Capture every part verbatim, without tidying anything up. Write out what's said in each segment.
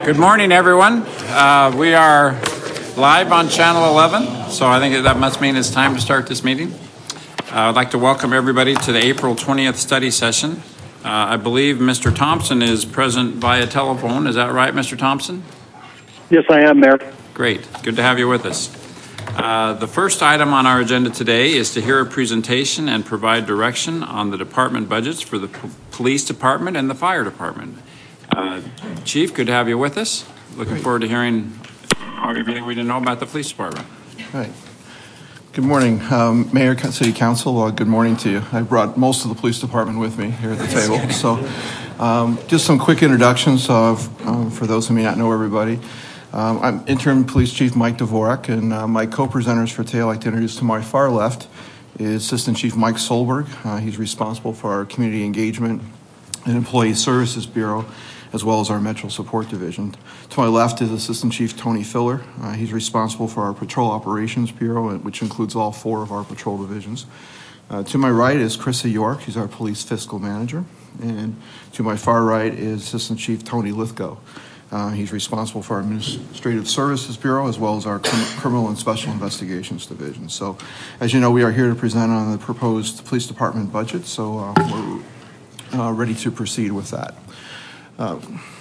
Good morning, everyone. Uh, we are live on Channel eleven, so I think that must mean it's time to start this meeting. Uh, I'd like to welcome everybody to the April twentieth study session. Uh, I believe Mister Thompson is present via telephone. Is that right, Mister Thompson? Yes, I am, Mayor. Great. Good to have you with us. Uh, the first item on our agenda today is to hear a presentation and provide direction on the department budgets for the p- police department and the fire department. Uh, Chief, good to have you with us. Looking Great. forward to hearing everything we didn't know about the police department. All right. Good morning, um, Mayor, City Council. Uh, good morning to you. I brought most of the police department with me here at the table. So um, just some quick introductions of, um, for those who may not know everybody. Um, I'm Interim Police Chief Mike Dvorak, and uh, my co-presenters for today I'd like to introduce to my far left is Assistant Chief Mike Solberg. Uh, he's responsible for our Community Engagement and Employee Services Bureau, as well as our Metro Support Division. To my left is Assistant Chief Tony Filler. Uh, he's responsible for our Patrol Operations Bureau, which includes all four of our patrol divisions. Uh, to my right is Krista York. She's our Police Fiscal Manager. And to my far right is Assistant Chief Tony Lithgow. Uh, he's responsible for our Administrative Services Bureau, as well as our crim- Criminal and Special Investigations Division. So, as you know, we are here to present on the proposed police department budget, so uh, we're uh, ready to proceed with that. Uh,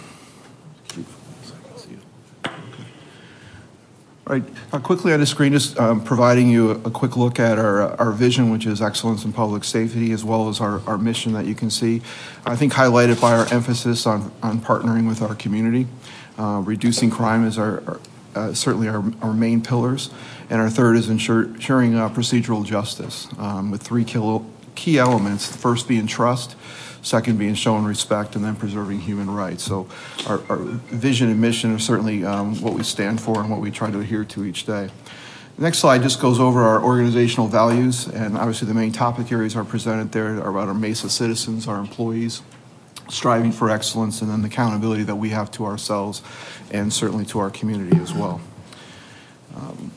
All right, uh, quickly on the screen, just um, providing you a, a quick look at our our vision, which is excellence in public safety, as well as our, our mission that you can see. I think highlighted by our emphasis on, on partnering with our community. Uh, reducing crime is our, our uh, certainly our, our main pillars. And our third is ensure, ensuring uh, procedural justice um, with three kilo, key elements, the first being trust, second being showing respect, and then preserving human rights. So our, our vision and mission are certainly um, what we stand for and what we try to adhere to each day. The next slide just goes over our organizational values, and obviously the main topic areas are presented there are about our Mesa citizens, our employees, striving for excellence, and then the accountability that we have to ourselves and certainly to our community as well. Um,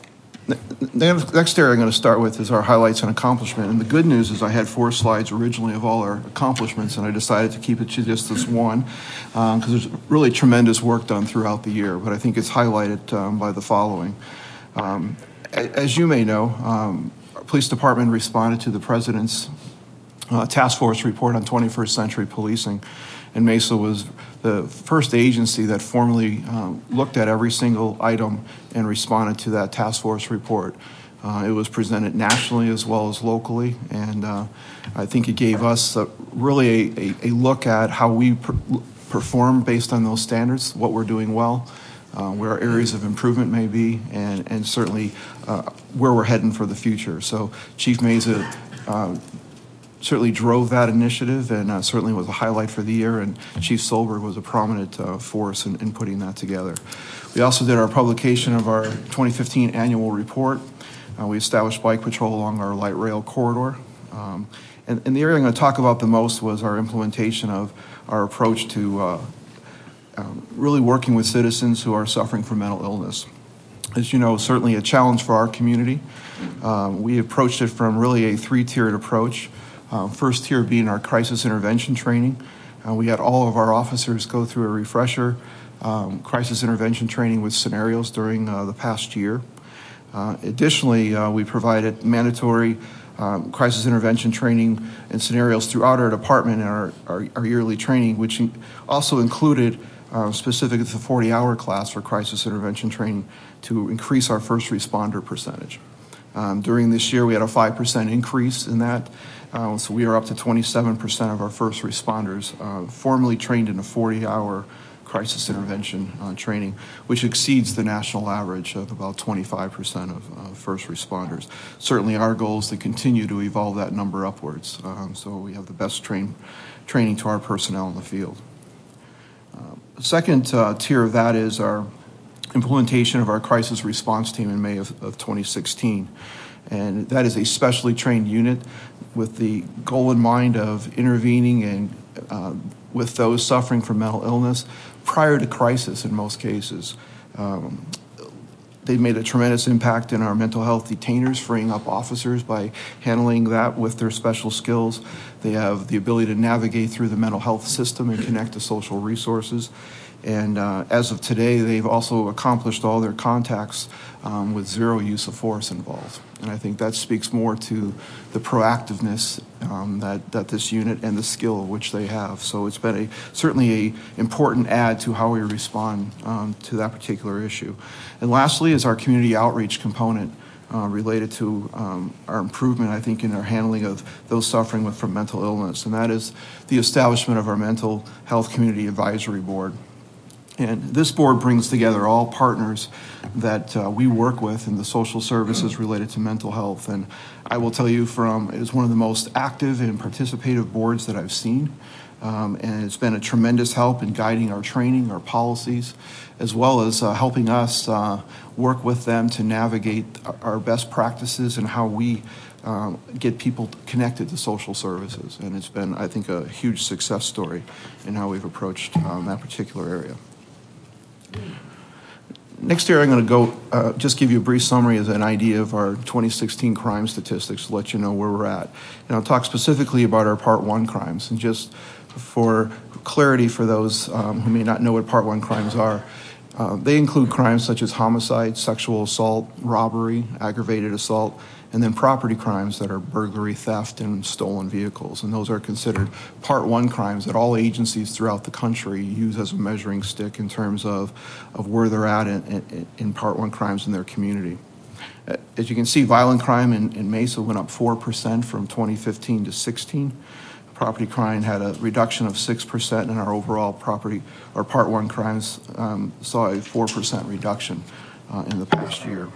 The next area I'm going to start with is our highlights and accomplishment. And the good news is I had four slides originally of all our accomplishments, and I decided to keep it to just this one because um, there's really tremendous work done throughout the year. But I think it's highlighted um, by the following. Um, as you may know, um, our police department responded to the President's uh, task force report on twenty-first century policing. And Mesa was the first agency that formally um, looked at every single item and responded to that task force report. Uh, it was presented nationally as well as locally, and uh, I think it gave us a, really a, a, a look at how we per- perform based on those standards, what we're doing well, uh, where our areas of improvement may be, and, and certainly uh, where we're heading for the future. So Chief Mesa uh, certainly drove that initiative and uh, certainly was a highlight for the year, and Chief Solberg was a prominent uh, force in, in putting that together. We also did our publication of our twenty fifteen annual report. Uh, we established bike patrol along our light rail corridor. Um, and, and the area I'm going to talk about the most was our implementation of our approach to uh, um, really working with citizens who are suffering from mental illness. As you know, certainly a challenge for our community. Um, we approached it from really a three-tiered approach. Uh, first tier being our crisis intervention training. Uh, we had all of our officers go through a refresher um, crisis intervention training with scenarios during uh, the past year. Uh, additionally, uh, we provided mandatory um, crisis intervention training and scenarios throughout our department in our, our, our yearly training, which also included uh, specific to the forty-hour class for crisis intervention training to increase our first responder percentage. Um, during this year, we had a five percent increase in that. Uh, so we are up to twenty-seven percent of our first responders uh, formally trained in a forty-hour crisis intervention uh, training, which exceeds the national average of about twenty-five percent of uh, first responders. Certainly our goal is to continue to evolve that number upwards, um, so we have the best train, training to our personnel in the field. Uh, the second uh, tier of that is our implementation of our crisis response team in May of, of twenty sixteen. And that is a specially trained unit with the goal in mind of intervening and uh, with those suffering from mental illness prior to crisis in most cases. Um, They've made a tremendous impact in our mental health detainers, freeing up officers by handling that with their special skills. They have the ability to navigate through the mental health system and connect to social resources. And uh, as of today, they've also accomplished all their contacts um, with zero use of force involved. And I think that speaks more to the proactiveness um, that, that this unit and the skill which they have. So it's been a certainly a important add to how we respond um, to that particular issue. And lastly is our community outreach component uh, related to um, our improvement, I think, in our handling of those suffering with from mental illness. And that is the establishment of our Mental Health Community Advisory Board. And this board brings together all partners that uh, we work with in the social services related to mental health. And I will tell you from, it is one of the most active and participative boards that I've seen. Um, and it's been a tremendous help in guiding our training, our policies, as well as uh, helping us uh, work with them to navigate our best practices and how we um, get people connected to social services. And it's been, I think, a huge success story in how we've approached um, that particular area. Next area I'm going to go uh, just give you a brief summary as an idea of our twenty sixteen crime statistics to let you know where we're at. And I'll talk specifically about our Part one crimes. And just for clarity for those um, who may not know what Part one crimes are, uh, they include crimes such as homicide, sexual assault, robbery, aggravated assault, and then property crimes that are burglary, theft, and stolen vehicles. And those are considered Part one crimes that all agencies throughout the country use as a measuring stick in terms of, of where they're at in, in, in Part one crimes in their community. As you can see, violent crime in, in Mesa went up four percent from twenty fifteen to sixteen. Property crime had a reduction of six percent, and our overall property, or Part one crimes um, saw a four percent reduction uh, in the past year.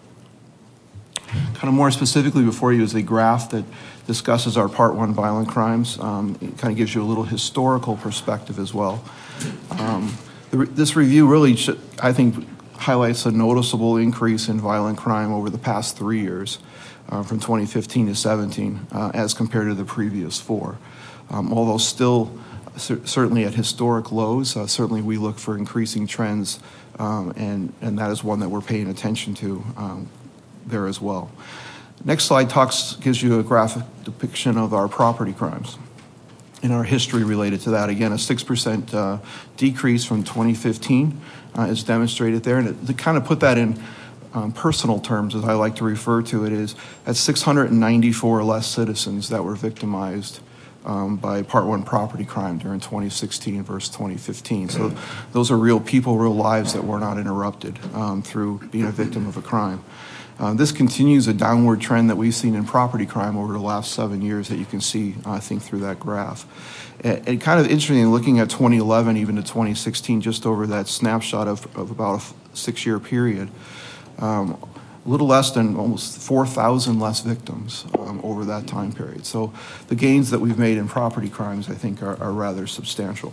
Kind of more specifically before you is a graph that discusses our Part one violent crimes. Um, it kind of gives you a little historical perspective as well. Um, the, this review really, should, I think, highlights a noticeable increase in violent crime over the past three years, uh, from twenty fifteen to seventeen, uh, as compared to the previous four. Um, although still cer certainly at historic lows, uh, certainly we look for increasing trends, um, and, and that is one that we're paying attention to um, there as well. Next slide talks, gives you a graphic depiction of our property crimes and our history related to that. Again, a six percent uh, decrease from twenty fifteen uh, is demonstrated there. And it, to kind of put that in um, personal terms, as I like to refer to it, is that's six hundred ninety-four less citizens that were victimized um, by Part one property crime during twenty sixteen versus twenty fifteen. So those are real people, real lives that were not interrupted um, through being a victim of a crime. Uh, this continues a downward trend that we've seen in property crime over the last seven years that you can see, I think, through that graph. And, and kind of interesting, looking at twenty eleven even to twenty sixteen, just over that snapshot of, of about a six-year period, um, a little less than almost four thousand less victims um, over that time period. So the gains that we've made in property crimes, I think, are, are rather substantial.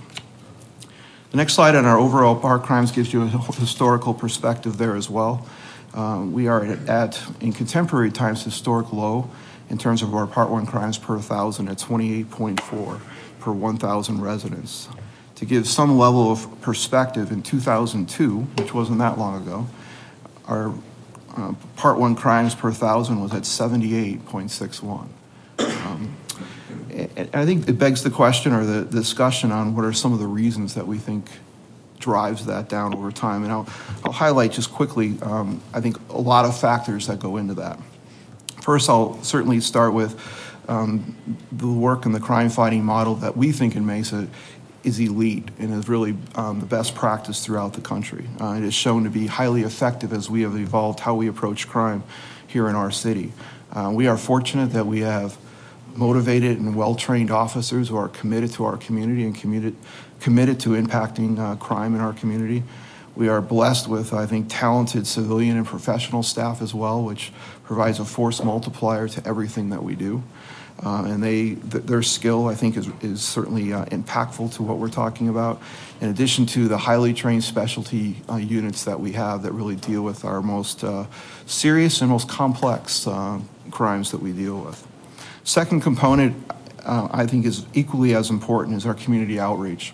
The next slide on our overall Part crimes gives you a historical perspective there as well. Um, we are at, at, in contemporary times, historic low in terms of our Part one crimes per thousand at twenty-eight point four per one thousand residents. To give some level of perspective, in two thousand two, which wasn't that long ago, our uh, Part one crimes per thousand was at seventy-eight point six one. Um, and I think it begs the question or the discussion on what are some of the reasons that we think drives that down over time. And I'll, I'll highlight just quickly, um, I think, a lot of factors that go into that. First, I'll certainly start with um, the work and the crime fighting model that we think in Mesa is elite and is really um, the best practice throughout the country. Uh, it is shown to be highly effective as we have evolved how we approach crime here in our city. Uh, we are fortunate that we have motivated and well-trained officers who are committed to our community and committed, committed to impacting uh, crime in our community. We are blessed with, I think, talented civilian and professional staff as well, which provides a force multiplier to everything that we do. Uh, and they, th their skill, I think, is, is certainly uh, impactful to what we're talking about, in addition to the highly trained specialty uh, units that we have that really deal with our most uh, serious and most complex uh, crimes that we deal with. Second component, uh, I think, is equally as important is our community outreach.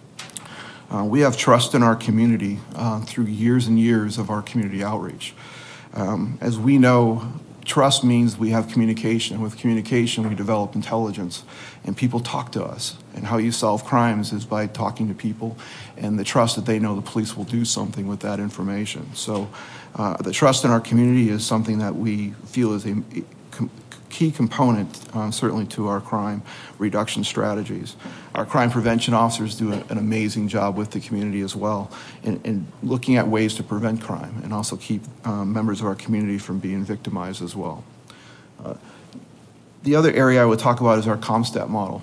Uh, we have trust in our community uh, through years and years of our community outreach. Um, as we know, trust means we have communication. With communication, we develop intelligence, and people talk to us. And how you solve crimes is by talking to people and the trust that they know the police will do something with that information. So uh, the trust in our community is something that we feel is a com- key component, um, certainly, to our crime reduction strategies. Our crime prevention officers do a, an amazing job with the community as well in, in looking at ways to prevent crime and also keep um, members of our community from being victimized as well. Uh, the other area I would talk about is our CompStat model,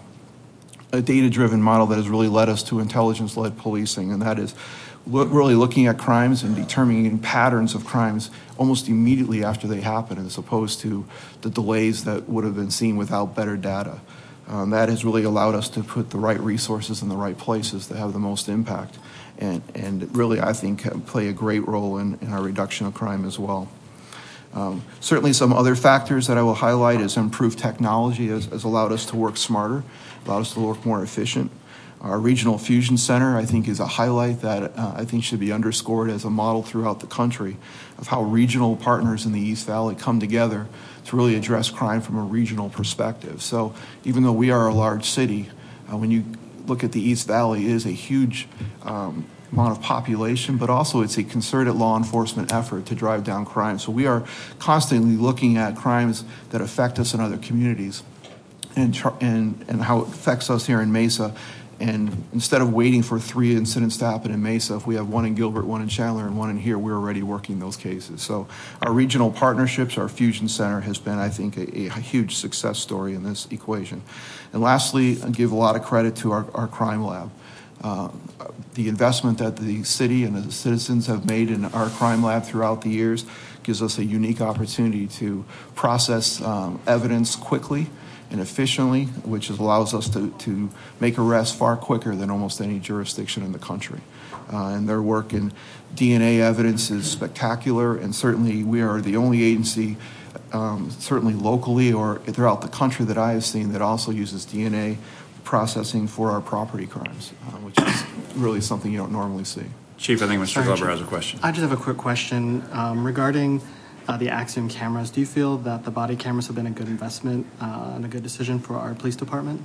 a data-driven model that has really led us to intelligence-led policing, and that is lo- really looking at crimes and determining patterns of crimes almost immediately after they happen, as opposed to the delays that would have been seen without better data. Um, that has really allowed us to put the right resources in the right places to have the most impact, and, and really, I think, play a great role in, in our reduction of crime as well. Um, certainly some other factors that I will highlight is improved technology has, has allowed us to work smarter, allowed us to work more efficient. Our Regional Fusion Center, I think, is a highlight that uh, I think should be underscored as a model throughout the country of how regional partners in the East Valley come together to really address crime from a regional perspective. So even though we are a large city, uh, when you look at the East Valley, it is a huge um, amount of population, but also it's a concerted law enforcement effort to drive down crime. So we are constantly looking at crimes that affect us in other communities and, and, and how it affects us here in Mesa. And instead of waiting for three incidents to happen in Mesa, if we have one in Gilbert, one in Chandler, and one in here, we're already working those cases. So our regional partnerships, our Fusion Center has been, I think, a, a huge success story in this equation. And lastly, I give a lot of credit to our, our crime lab. Uh, the investment that the city and the citizens have made in our crime lab throughout the years gives us a unique opportunity to process um, evidence quickly and efficiently, which allows us to, to make arrests far quicker than almost any jurisdiction in the country. Uh, and their work in D N A evidence is spectacular, and certainly we are the only agency, um, certainly locally or throughout the country, that I have seen that also uses D N A processing for our property crimes, uh, which is really something you don't normally see. Chief, I think Mister Sorry, Glover Chief. has a question. I just have a quick question um, regarding uh, the Axiom cameras. Do you feel that the body cameras have been a good investment uh, and a good decision for our police department?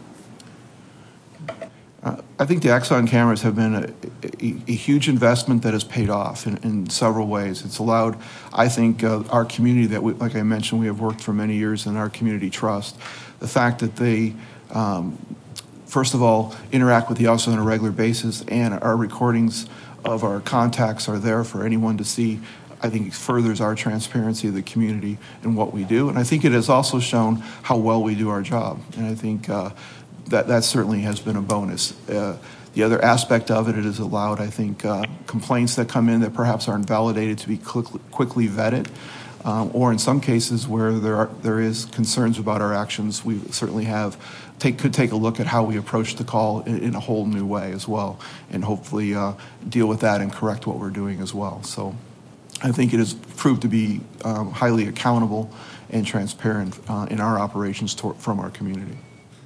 Uh, I think the Axon cameras have been a, a, a huge investment that has paid off in, in several ways. It's allowed, I think, uh, our community that, we, like I mentioned, we have worked for many years in our community trust. The fact that they um, first of all, interact with the officer on a regular basis, and our recordings of our contacts are there for anyone to see. I think it furthers our transparency of the community and what we do. And I think it has also shown how well we do our job. And I think uh, that that certainly has been a bonus. Uh, the other aspect of it, it has allowed, I think, uh, complaints that come in that perhaps aren't validated to be quickly, quickly vetted. Um, or in some cases where there are there is concerns about our actions, we certainly have take could take a look at how we approach the call in, in a whole new way as well, and hopefully uh, deal with that and correct what we're doing as well. So I think it has proved to be um, highly accountable and transparent uh, in our operations to, from our community.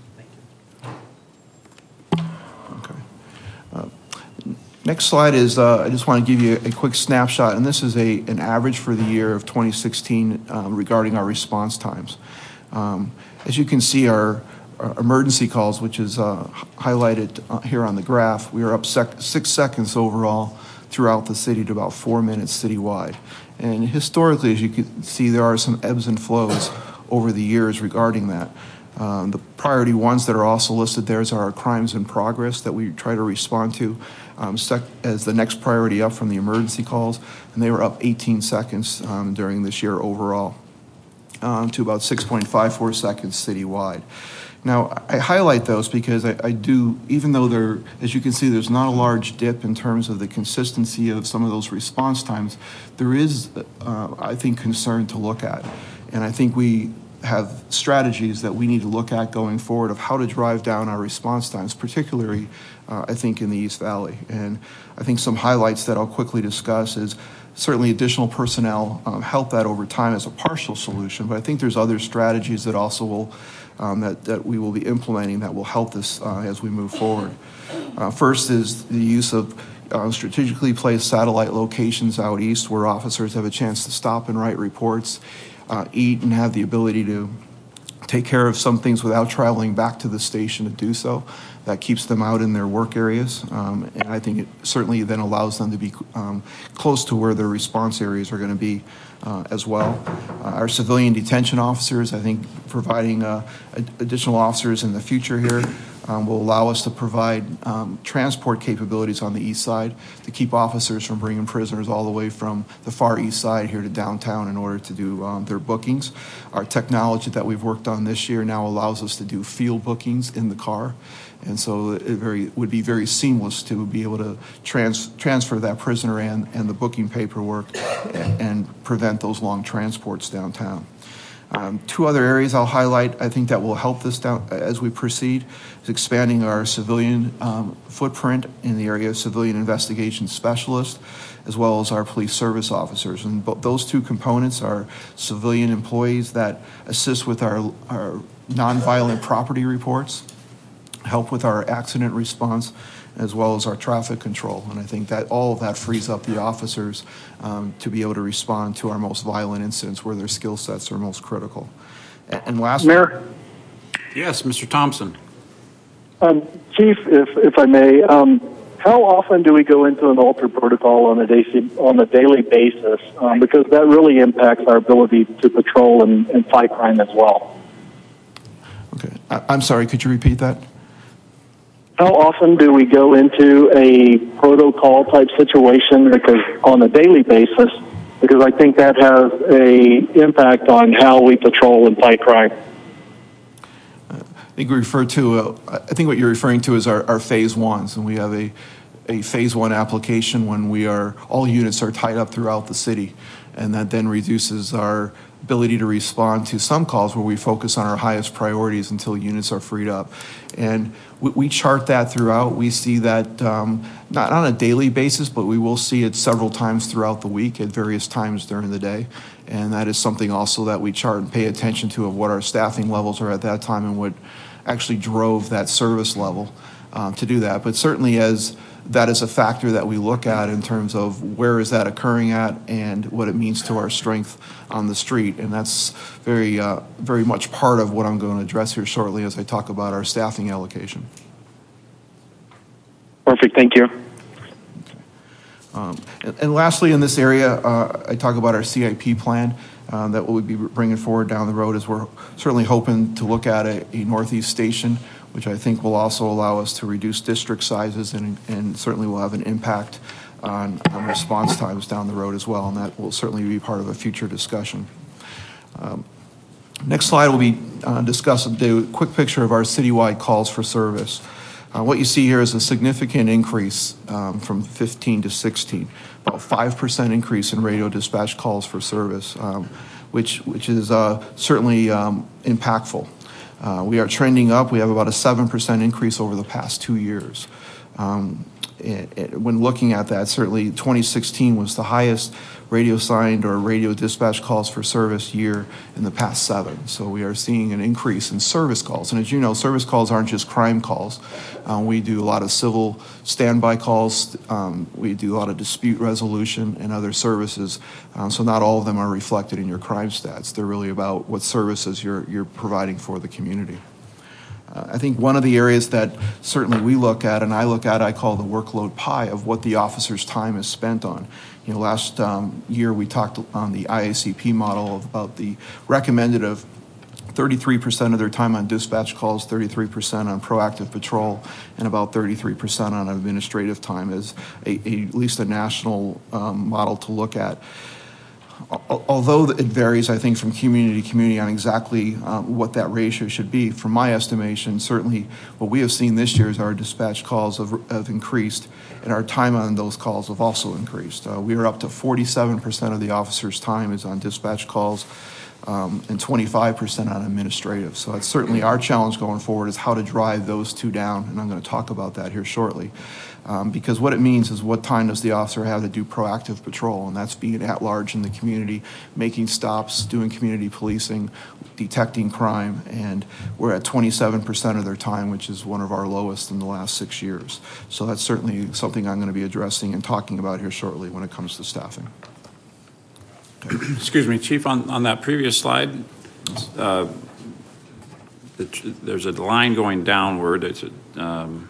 Okay. Uh, Next slide is, uh, I just want to give you a quick snapshot, and this is a an average for the year of twenty sixteen um, regarding our response times. Um, as you can see, our, our emergency calls, which is uh, highlighted uh, here on the graph, we are up sec- six seconds overall throughout the city to about four minutes citywide. And historically, as you can see, there are some ebbs and flows over the years regarding that. Um, the priority ones that are also listed there are our crimes in progress that we try to respond to um, sec- as the next priority up from the emergency calls, and they were up eighteen seconds um, during this year overall um, to about six point five four seconds citywide. Now, I highlight those because I, I do, even though there, as you can see, there's not a large dip in terms of the consistency of some of those response times, there is, uh, I think, concern to look at. And I think we have strategies that we need to look at going forward of how to drive down our response times, particularly, uh, I think, in the East Valley. And I think some highlights that I'll quickly discuss is certainly additional personnel um, help that over time as a partial solution, but I think there's other strategies that also will, um, that, that we will be implementing that will help this uh, as we move forward. Uh, first is the use of uh, strategically placed satellite locations out east where officers have a chance to stop and write reports. uh, eat and have the ability to take care of some things without traveling back to the station to do so. That keeps them out in their work areas, um, and I think it certainly then allows them to be um, close to where their response areas are going to be uh, as well. Uh, our civilian detention officers, I think providing uh, additional officers in the future here um, will allow us to provide um, transport capabilities on the east side to keep officers from bringing prisoners all the way from the far east side here to downtown in order to do um, their bookings. Our technology that we've worked on this year now allows us to do field bookings in the car. And so it very would be very seamless to be able to trans, transfer that prisoner and, and the booking paperwork and, and prevent those long transports downtown. Um, two other areas I'll highlight, I think that will help this down as we proceed, is expanding our civilian um, footprint in the area of civilian investigation specialists, as well as our police service officers. And bo- those two components are civilian employees that assist with our, our nonviolent property reports, help with our accident response, as well as our traffic control. And I think that all of that frees up the officers um, to be able to respond to our most violent incidents where their skill sets are most critical. And, and last, Mayor? Yes, Mister Thompson. Um, Chief, if, if I may, um, how often do we go into an alter protocol on a, daily, on a daily basis? Um, because that really impacts our ability to patrol and, and fight crime as well. okay, I, I'm sorry, could you repeat that? How often do we go into a protocol type situation because on a daily basis? Because I think that has a impact on how we patrol and fight crime. I think we refer to. Uh, I think what you're referring to is our, our phase ones, and we have a a phase one application when we are all units are tied up throughout the city, and that then reduces our ability to respond to some calls where we focus on our highest priorities until units are freed up. And we, we chart that throughout. We see that um, not on a daily basis, but we will see it several times throughout the week at various times during the day. And that is something also that we chart and pay attention to of what our staffing levels are at that time and what actually drove that service level um, to do that. But certainly as that is a factor that we look at in terms of where is that occurring at and what it means to our strength on the street. And that's very, uh, very much part of what I'm going to address here shortly as I talk about our staffing allocation. Perfect. Thank you. Um, and, and lastly, in this area, uh, I talk about our C I P plan uh, that we'll be bringing forward down the road as we're certainly hoping to look at a, a Northeast station, which I think will also allow us to reduce district sizes and, and certainly will have an impact on, on response times down the road as well, and that will certainly be part of a future discussion. Um, next slide will be uh, discuss a quick picture of our citywide calls for service. Uh, what you see here is a significant increase um, from fifteen to sixteen, about five percent increase in radio dispatch calls for service, um, which, which is uh, certainly um, impactful. Uh, we are trending up. We have about a seven percent increase over the past two years. Um, it, it, when looking at that, certainly twenty sixteen was the highest radio signed or radio dispatch calls for service year in the past seven. So we are seeing an increase in service calls. And as you know, service calls aren't just crime calls. Uh, we do a lot of civil standby calls. Um, we do a lot of dispute resolution and other services. Um, so not all of them are reflected in your crime stats. They're really about what services you're, you're providing for the community. Uh, I think one of the areas that certainly we look at, and I look at, I call the workload pie of what the officer's time is spent on. You know, last um, year we talked on the I A C P model of, about the recommended of thirty-three percent of their time on dispatch calls, thirty-three percent on proactive patrol, and about thirty-three percent on administrative time as a, a, at least a national um, model to look at. Although it varies, I think, from community to community on exactly um, what that ratio should be, from my estimation, certainly what we have seen this year is our dispatch calls have, have increased, and our time on those calls have also increased. Uh, we are up to forty-seven percent of the officers' time is on dispatch calls, um, and twenty-five percent on administrative. So it's certainly our challenge going forward is how to drive those two down, and I'm going to talk about that here shortly. Um, because what it means is what time does the officer have to do proactive patrol, and that's being at large in the community, making stops, doing community policing, detecting crime, and we're at twenty-seven percent of their time, which is one of our lowest in the last six years. So that's certainly something I'm going to be addressing and talking about here shortly when it comes to staffing. Excuse me, Chief, on, on that previous slide, uh, the, there's a line going downward. It's a, um,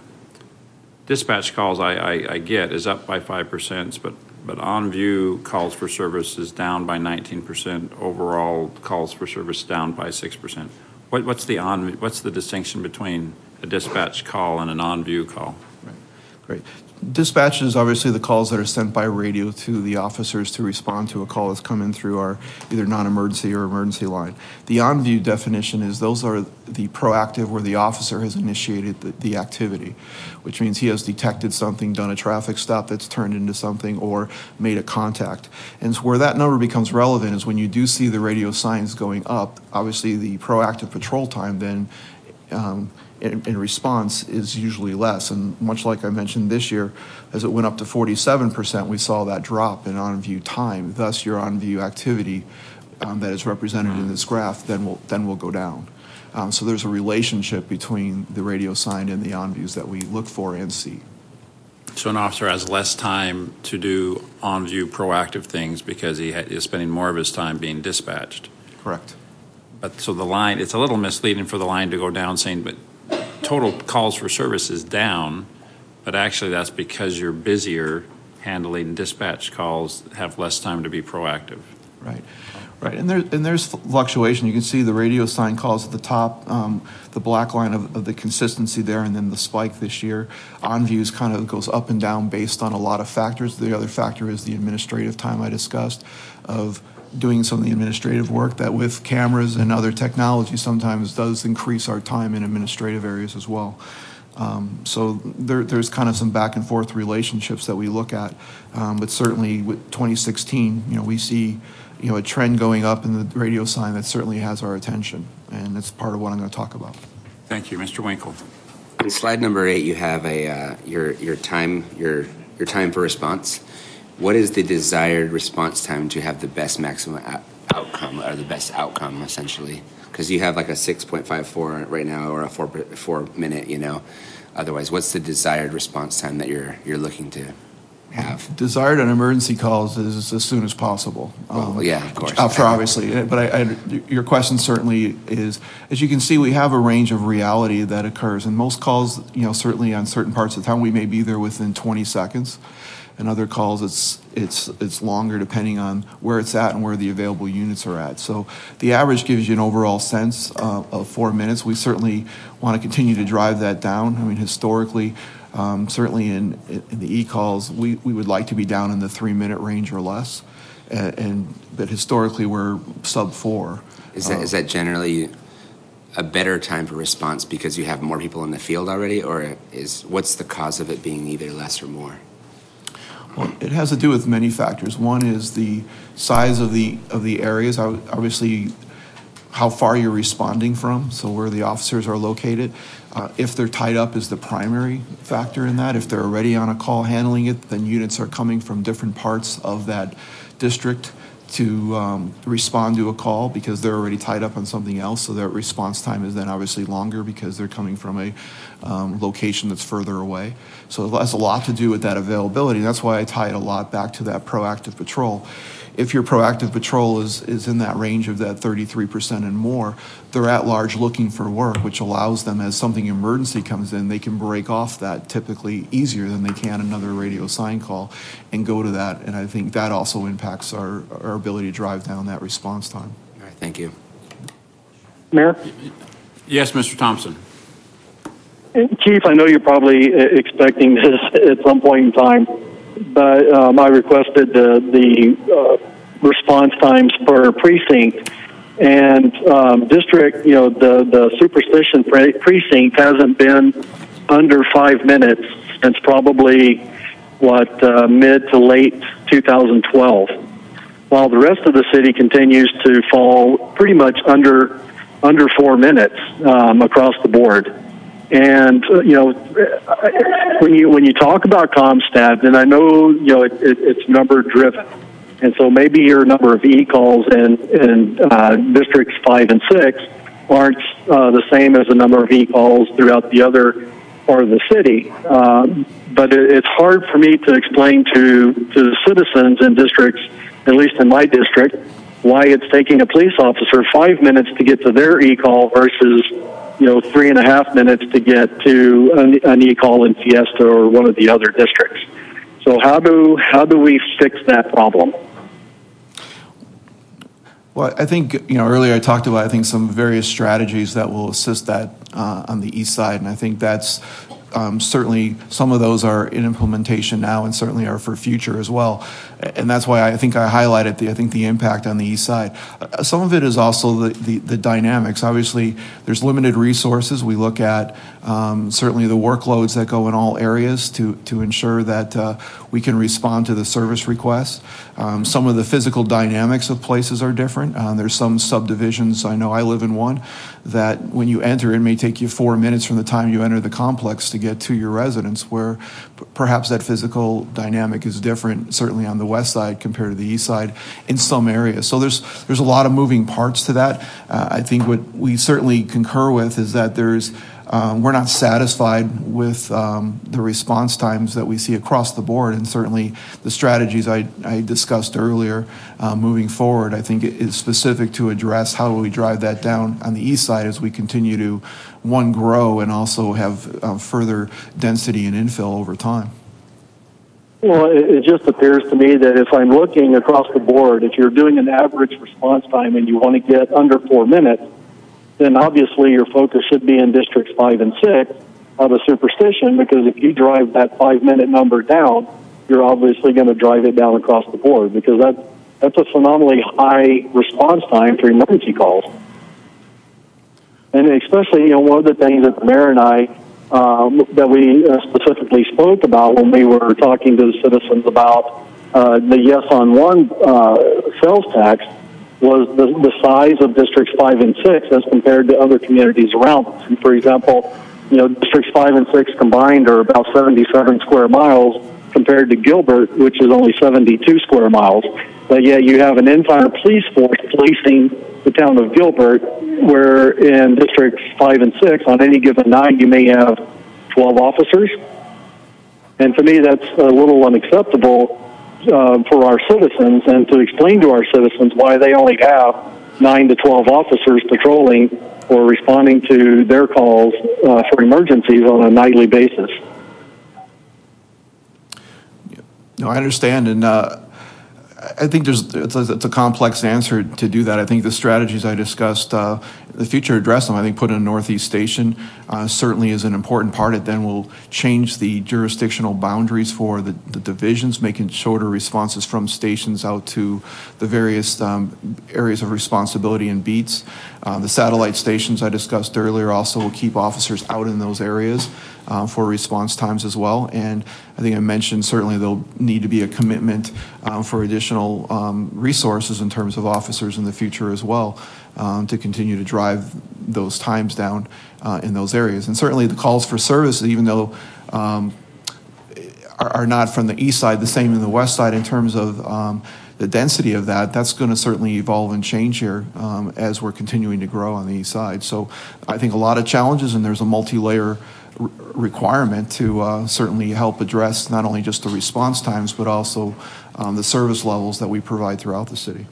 dispatch calls I, I, I get is up by five percent, but but on-view calls for service is down by nineteen percent. Overall calls for service down by six percent. What, what's the on? What's the distinction between a dispatch call and an on-view call? Right. Great. Dispatch is obviously the calls that are sent by radio to the officers to respond to a call that's come in through our either non-emergency or emergency line. The on-view definition is those are the proactive where the officer has initiated the, the activity, which means he has detected something, done a traffic stop that's turned into something, or made a contact. And so where that number becomes relevant is when you do see the radio signs going up, obviously the proactive patrol time then um, In, in response is usually less. And much like I mentioned this year, as it went up to forty-seven percent, we saw that drop in on-view time. Thus, your on-view activity um, that is represented in this graph then will, then will go down. Um, so there's a relationship between the radio sign and the on-views that we look for and see. So an officer has less time to do on-view proactive things because he ha- is spending more of his time being dispatched. Correct. But so the line, it's a little misleading for the line to go down saying, but total calls for service is down, but actually that's because you're busier handling dispatch calls, have less time to be proactive. Right, right, and there and there's fluctuation. You can see the radio sign calls at the top, um, the black line of, of the consistency there, and then the spike this year. On views kind of goes up and down based on a lot of factors. The other factor is the administrative time I discussed of doing some of the administrative work that with cameras and other technology sometimes does increase our time in administrative areas as well. Um, so there, there's kind of some back and forth relationships that we look at, um, but certainly with twenty sixteen, you know, we see, you know, a trend going up in the radio sign that certainly has our attention, and that's part of what I'm going to talk about. Thank you, Mister Winkle. On slide number eight, you have a uh, your your time your your time for response. What is the desired response time to have the best maximum out- outcome or the best outcome, essentially? Because you have like a six point five four right now or a four four minute, you know. Otherwise, what's the desired response time that you're you're looking to have? Desired on emergency calls is as soon as possible. Well, um, yeah, of course. After, obviously. But I, I, your question certainly is, as you can see, we have a range of reality that occurs. And most calls, you know, certainly on certain parts of town, we may be there within twenty seconds. And other calls, it's it's it's longer depending on where it's at and where the available units are at. So the average gives you an overall sense uh, of four minutes. We certainly want to continue to drive that down. I mean, historically, um, certainly in, in the e-calls, we, we would like to be down in the three-minute range or less. And, and but historically, we're sub four. Is that uh, is that generally a better time for response because you have more people in the field already, or is what's the cause of it being either less or more? Well, it has to do with many factors. One is the size of the of the areas. Obviously, how far you're responding from, so where the officers are located. Uh, if they're tied up is the primary factor in that. If they're already on a call handling it, then units are coming from different parts of that district to um, respond to a call because they're already tied up on something else. So their response time is then obviously longer because they're coming from a um, location that's further away. So it has a lot to do with that availability. And that's why I tie it a lot back to that proactive patrol. If your proactive patrol is, is in that range of that thirty-three percent and more, they're at large looking for work, which allows them, as something emergency comes in, they can break off that typically easier than they can another radio sign call and go to that. And I think that also impacts our, our ability to drive down that response time. All right, thank you. Mayor? Yes, Mister Thompson. Chief, I know you're probably expecting this at some point in time, but um, I requested the, the uh, response times per precinct. And um, district, you know, the, the superstition pre- precinct hasn't been under five minutes since probably, what, uh, mid to late two thousand twelve, while the rest of the city continues to fall pretty much under under four minutes um, across the board. And uh, you know, when you when you talk about CommStat, and I know you know it, it, it's number driven, and so maybe your number of e-calls in in uh, districts five and six aren't uh, the same as the number of e-calls throughout the other part of the city. Um, but it, it's hard for me to explain to, to the citizens in districts, at least in my district, why it's taking a police officer five minutes to get to their e-call versus, you know, three and a half minutes to get to an, an e-call in Fiesta or one of the other districts. So how do how do we fix that problem? Well, I think, you know, earlier I talked about, I think, some various strategies that will assist that uh, on the east side, and I think that's um, certainly some of those are in implementation now and certainly are for future as well. And that's why I think I highlighted the, I think the impact on the east side. Uh, some of it is also the, the, the dynamics. Obviously, there's limited resources. We look at um, certainly the workloads that go in all areas to, to ensure that uh, we can respond to the service requests. Um, some of the physical dynamics of places are different. Uh, there's some subdivisions, I know I live in one, that when you enter, it may take you four minutes from the time you enter the complex to get to your residence, where p- perhaps that physical dynamic is different, certainly on the west side compared to the east side in some areas. So there's there's a lot of moving parts to that. Uh, I think what we certainly concur with is that there's Um, we're not satisfied with um, the response times that we see across the board, and certainly the strategies I, I discussed earlier uh, moving forward, I think it is specific to address how we drive that down on the east side as we continue to, one, grow and also have uh, further density and infill over time. Well, it, it just appears to me that if I'm looking across the board, if you're doing an average response time and you want to get under four minutes, then obviously your focus should be in districts five and six out of superstition, because if you drive that five-minute number down, you're obviously going to drive it down across the board, because that, that's a phenomenally high response time for emergency calls. And especially, you know, one of the things that the mayor and I, um, that we uh, specifically spoke about when we were talking to the citizens about uh, the Yes on One uh, sales tax, was the, the size of districts five and six as compared to other communities around us. And for example, you know, districts five and six combined are about seventy-seven square miles compared to Gilbert, which is only seventy-two square miles. But yet you have an entire police force policing the town of Gilbert, where in districts five and six, on any given night, you may have twelve officers. And to me, that's a little unacceptable Uh, for our citizens, and to explain to our citizens why they only have nine to twelve officers patrolling or responding to their calls uh, for emergencies on a nightly basis. No, I understand, and uh, I think there's it's a, it's a complex answer to do that. I think the strategies I discussed, uh, the future address them. I think put in a Northeast station uh, certainly is an important part. It then will change the jurisdictional boundaries for the, the divisions, making shorter responses from stations out to the various um, areas of responsibility and beats. Uh, the satellite stations I discussed earlier also will keep officers out in those areas uh, for response times as well. And I think I mentioned certainly there'll need to be a commitment um, for additional um, resources in terms of officers in the future as well um, to continue to drive those times down uh, in those areas. And certainly the calls for service, even though um, are, are not from the east side, the same in the west side in terms of um, the density of that, that's going to certainly evolve and change here um, as we're continuing to grow on the east side. So I think a lot of challenges, and there's a multi-layer r- requirement to uh, certainly help address not only just the response times, but also um, the service levels that we provide throughout the city.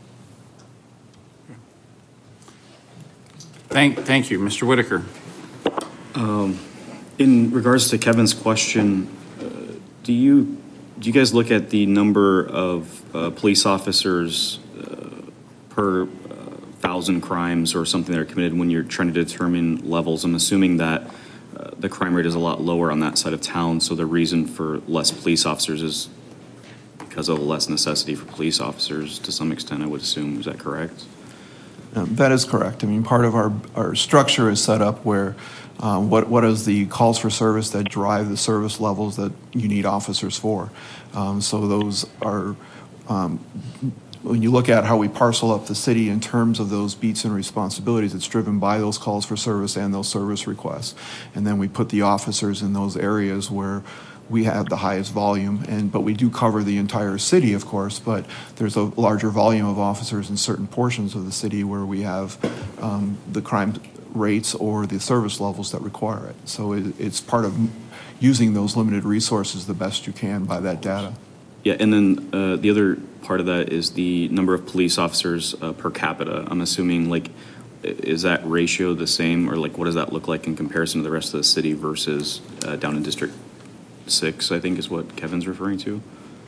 Thank, thank you. Mister Whitaker. Um, in regards to Kevin's question, uh, do you do you guys look at the number of uh, police officers uh, per uh, thousand crimes or something that are committed when you're trying to determine levels? I'm assuming that uh, the crime rate is a lot lower on that side of town, so the reason for less police officers is because of less necessity for police officers to some extent, I would assume. Is that correct? Um, that is correct. I mean, part of our, our structure is set up where um, what what is the calls for service that drive the service levels that you need officers for. Um, so those are, um, when you look at how we parcel up the city in terms of those beats and responsibilities, it's driven by those calls for service and those service requests. And then we put the officers in those areas where we have the highest volume, and but we do cover the entire city, of course, but there's a larger volume of officers in certain portions of the city where we have um, the crime rates or the service levels that require it. So it, it's part of using those limited resources the best you can by that data. Yeah, and then uh, the other part of that is the number of police officers uh, per capita. I'm assuming, like, is that ratio the same, or like what does that look like in comparison to the rest of the city versus uh, down in District Six, I think is what Kevin's referring to?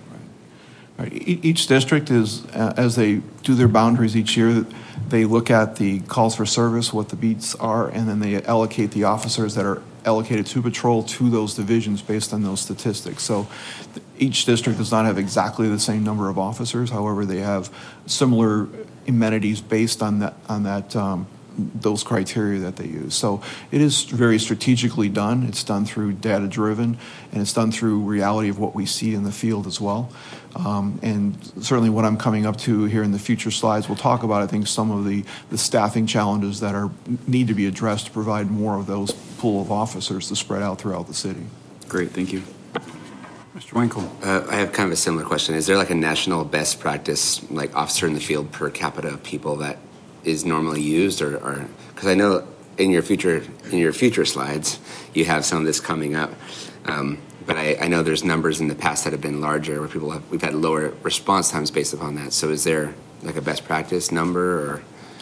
Right. E- Each district is, uh, as they do their boundaries each year, they look at the calls for service, what the beats are, and then they allocate the officers that are allocated to patrol to those divisions based on those statistics. So th- each district does not have exactly the same number of officers. However, they have similar amenities based on that, on that, um, those criteria that they use. So it is very strategically done. It's done through data driven, and it's done through reality of what we see in the field as well. Um, and certainly what I'm coming up to here in the future slides, we'll talk about, I think, some of the, the staffing challenges that are need to be addressed to provide more of those pool of officers to spread out throughout the city. Great, thank you. Mister Winkle. Uh, I have kind of a similar question. Is there like a national best practice, like officer in the field per capita of people that is normally used, or because I know in your future in your future slides you have some of this coming up, um, but I, I know there's numbers in the past that have been larger where people have we've had lower response times based upon that. So is there like a best practice number, or?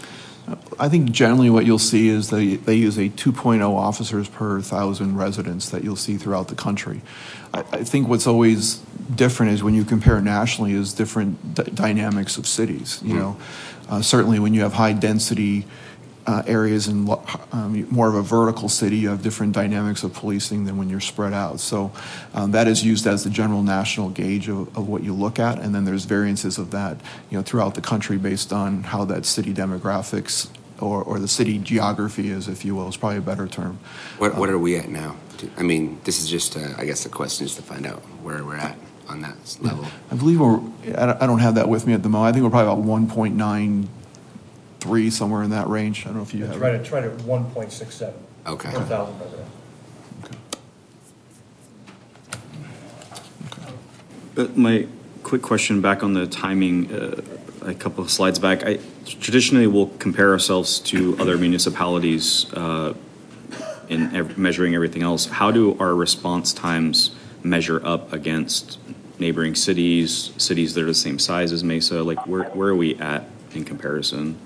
I think generally what you'll see is they, they use a two point oh officers per thousand residents that you'll see throughout the country. I, I think what's always different is when you compare nationally is different d- dynamics of cities. You mm-hmm. know, uh, certainly when you have high density uh, areas and um, more of a vertical city, you have different dynamics of policing than when you're spread out. So um, that is used as the general national gauge of, of what you look at, and then there's variances of that, you know, throughout the country based on how that city demographics or, or the city geography is, if you will, is probably a better term. What What are we at now? I mean, this is just, uh, I guess, the question is to find out where we're at on that level. I believe we're. I don't have that with me at the moment. I think we're probably about one point nine three, somewhere in that range. I don't know if you it's have. Right at, right at one point six seven. Okay. Per thousand residents. Uh, my quick question back on the timing, uh, a couple of slides back. I traditionally will compare ourselves to other municipalities uh, in ev- measuring everything else. How do our response times measure up against neighboring cities, cities that are the same size as Mesa? Like, where where are we at in comparison?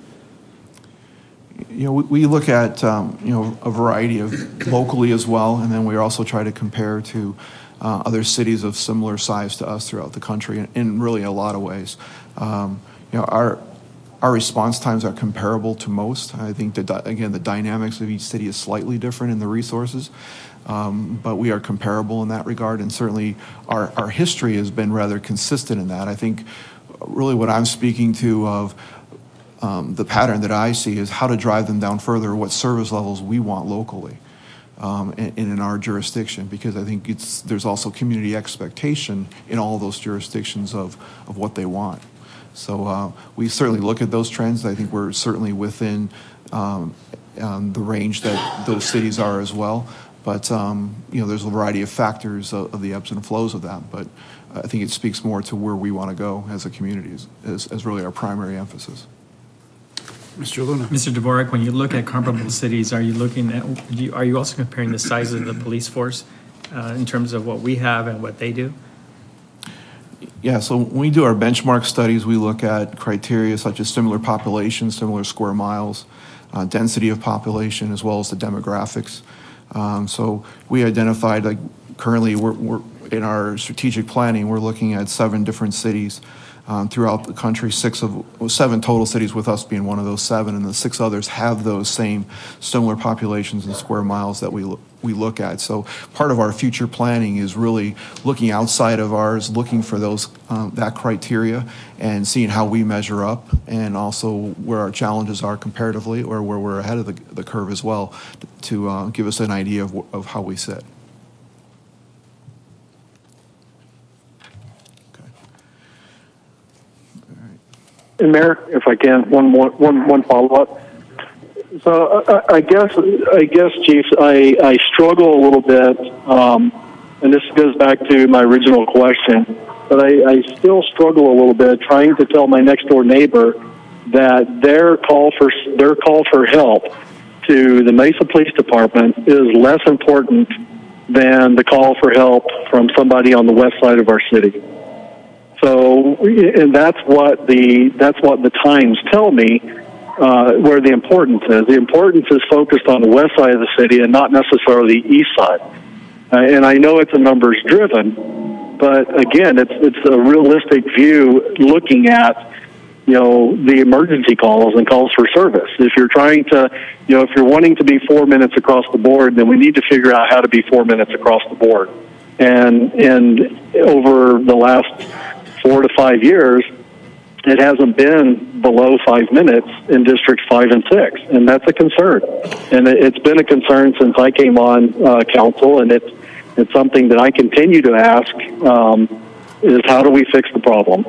You know, we, we look at um, you know a variety of locally as well, and then we also try to compare to uh, other cities of similar size to us throughout the country, in, in really a lot of ways. Um, you know, our our response times are comparable to most. I think that again, the dynamics of each city is slightly different in the resources, um, but we are comparable in that regard, and certainly our our history has been rather consistent in that. I think really what I'm speaking to of Um, the pattern that I see is how to drive them down further, what service levels we want locally um, and, and in our jurisdiction, because I think it's there's also community expectation in all those jurisdictions of, of what they want. So uh, we certainly look at those trends. I think we're certainly within um, um, the range that those cities are as well. But um, you know, there's a variety of factors of, of the ebbs and flows of that. But I think it speaks more to where we want to go as a community as, as really our primary emphasis. Mister Luna. Mister Dvorak, when you look at comparable cities, are you looking at, do you, are you also comparing the size of the police force uh, in terms of what we have and what they do? Yeah, so when we do our benchmark studies, we look at criteria such as similar population, similar square miles, uh, density of population, as well as the demographics. Um, so we identified, like currently we're, we're in our strategic planning, we're looking at seven different cities Um, throughout the country, six of well, seven total cities, with us being one of those seven, and the six others have those same similar populations and square miles that we look, we look at. So part of our future planning is really looking outside of ours, looking for those um, that criteria, and seeing how we measure up, and also where our challenges are comparatively, or where we're ahead of the, the curve as well, to uh, give us an idea of, of how we sit. And Mayor, if I can, one more, one one follow up. So I, I guess, I guess, Chief, I, I struggle a little bit, um, and this goes back to my original question. But I, I still struggle a little bit trying to tell my next door neighbor that their call for their call for help to the Mesa Police Department is less important than the call for help from somebody on the west side of our city. So, and that's what the that's what the times tell me uh, where the importance is. The importance is focused on the west side of the city and not necessarily the east side. Uh, and I know it's a numbers driven, but again, it's it's a realistic view looking at, you know, the emergency calls and calls for service. If you're trying to, you know, if you're wanting to be four minutes across the board, then we need to figure out how to be four minutes across the board. And and over the last four to five years, it hasn't been below five minutes in districts five and six, and that's a concern. And it's been a concern since I came on uh, council, and it's it's something that I continue to ask: um, is how do we fix the problem?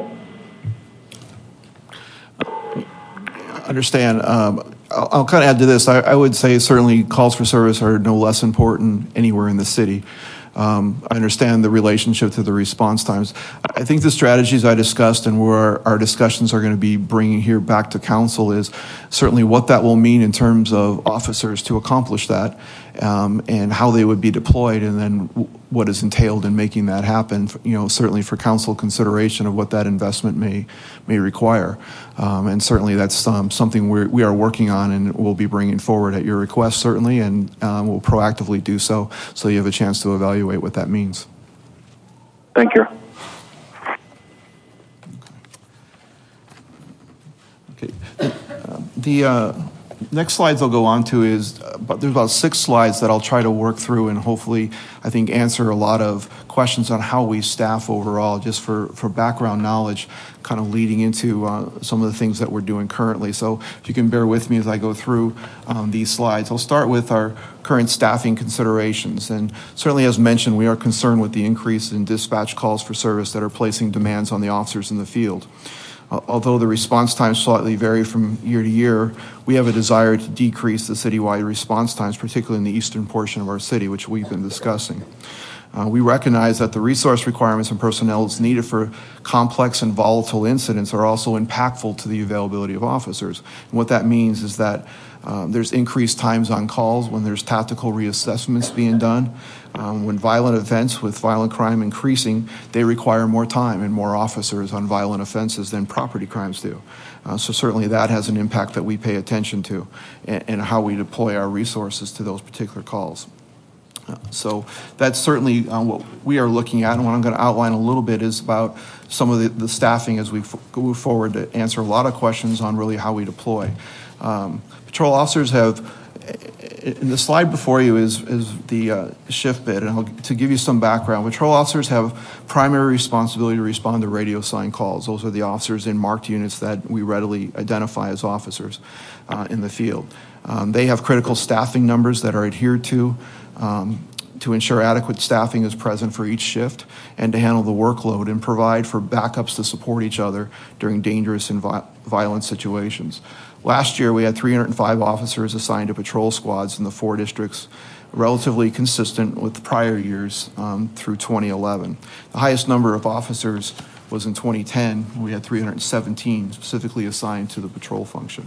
Understand. Um, I'll, I'll kind of add to this. I, I would say certainly calls for service are no less important anywhere in the city. Um, I understand the relationship to the response times. I think the strategies I discussed and where our, our discussions are going to be bringing here back to council is certainly what that will mean in terms of officers to accomplish that, um, and how they would be deployed, and then w- what is entailed in making that happen. You know, certainly for council consideration of what that investment may may require, um, and certainly that's um, something we're, we are working on and we'll be bringing forward at your request, certainly, and um, we'll proactively do so, so you have a chance to evaluate what that means. Thank you. Okay. Uh, the uh, next slides I'll go on to is, uh, but there's about six slides that I'll try to work through and hopefully, I think, answer a lot of questions on how we staff overall, just for, for background knowledge, kind of leading into uh, some of the things that we're doing currently. So if you can bear with me as I go through um, these slides. I'll start with our current staffing considerations. And certainly, as mentioned, we are concerned with the increase in dispatch calls for service that are placing demands on the officers in the field. Although the response times slightly vary from year to year, we have a desire to decrease the citywide response times, particularly in the eastern portion of our city, which we've been discussing. Uh, we recognize that the resource requirements and personnel that's needed for complex and volatile incidents are also impactful to the availability of officers. And what that means is that um, there's increased times on calls when there's tactical reassessments being done. Um, when violent events with violent crime increasing, they require more time and more officers on violent offenses than property crimes do. Uh, so certainly that has an impact that we pay attention to, and, and how we deploy our resources to those particular calls. Uh, so that's certainly uh, what we are looking at, and what I'm going to outline a little bit is about some of the, the staffing as we f- move forward to answer a lot of questions on really how we deploy. Um, patrol officers have, in the slide before you is, is the uh, shift bid, and I'll, to give you some background, patrol officers have primary responsibility to respond to radio sign calls. Those are the officers in marked units that we readily identify as officers uh, in the field. Um, they have critical staffing numbers that are adhered to um, to ensure adequate staffing is present for each shift and to handle the workload and provide for backups to support each other during dangerous and vi- violent situations. Last year, we had three hundred five officers assigned to patrol squads in the four districts, relatively consistent with prior years um, through twenty eleven. The highest number of officers was in twenty ten. We had three hundred seventeen specifically assigned to the patrol function.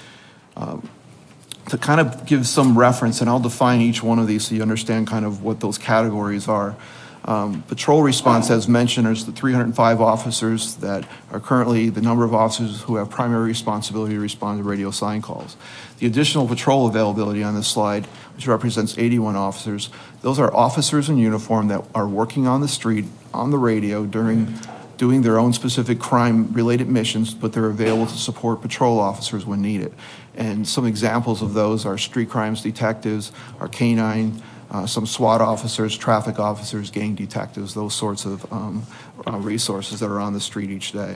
Um, to kind of give some reference, and I'll define each one of these so you understand kind of what those categories are. Um, patrol response, as mentioned, is the three hundred five officers that are currently the number of officers who have primary responsibility to respond to radio sign calls. The additional patrol availability on this slide, which represents eighty-one officers, those are officers in uniform that are working on the street, on the radio, during doing their own specific crime-related missions, but they're available to support patrol officers when needed. And some examples of those are street crimes detectives, our canine, Uh, some SWAT officers, traffic officers, gang detectives, those sorts of um, uh, resources that are on the street each day.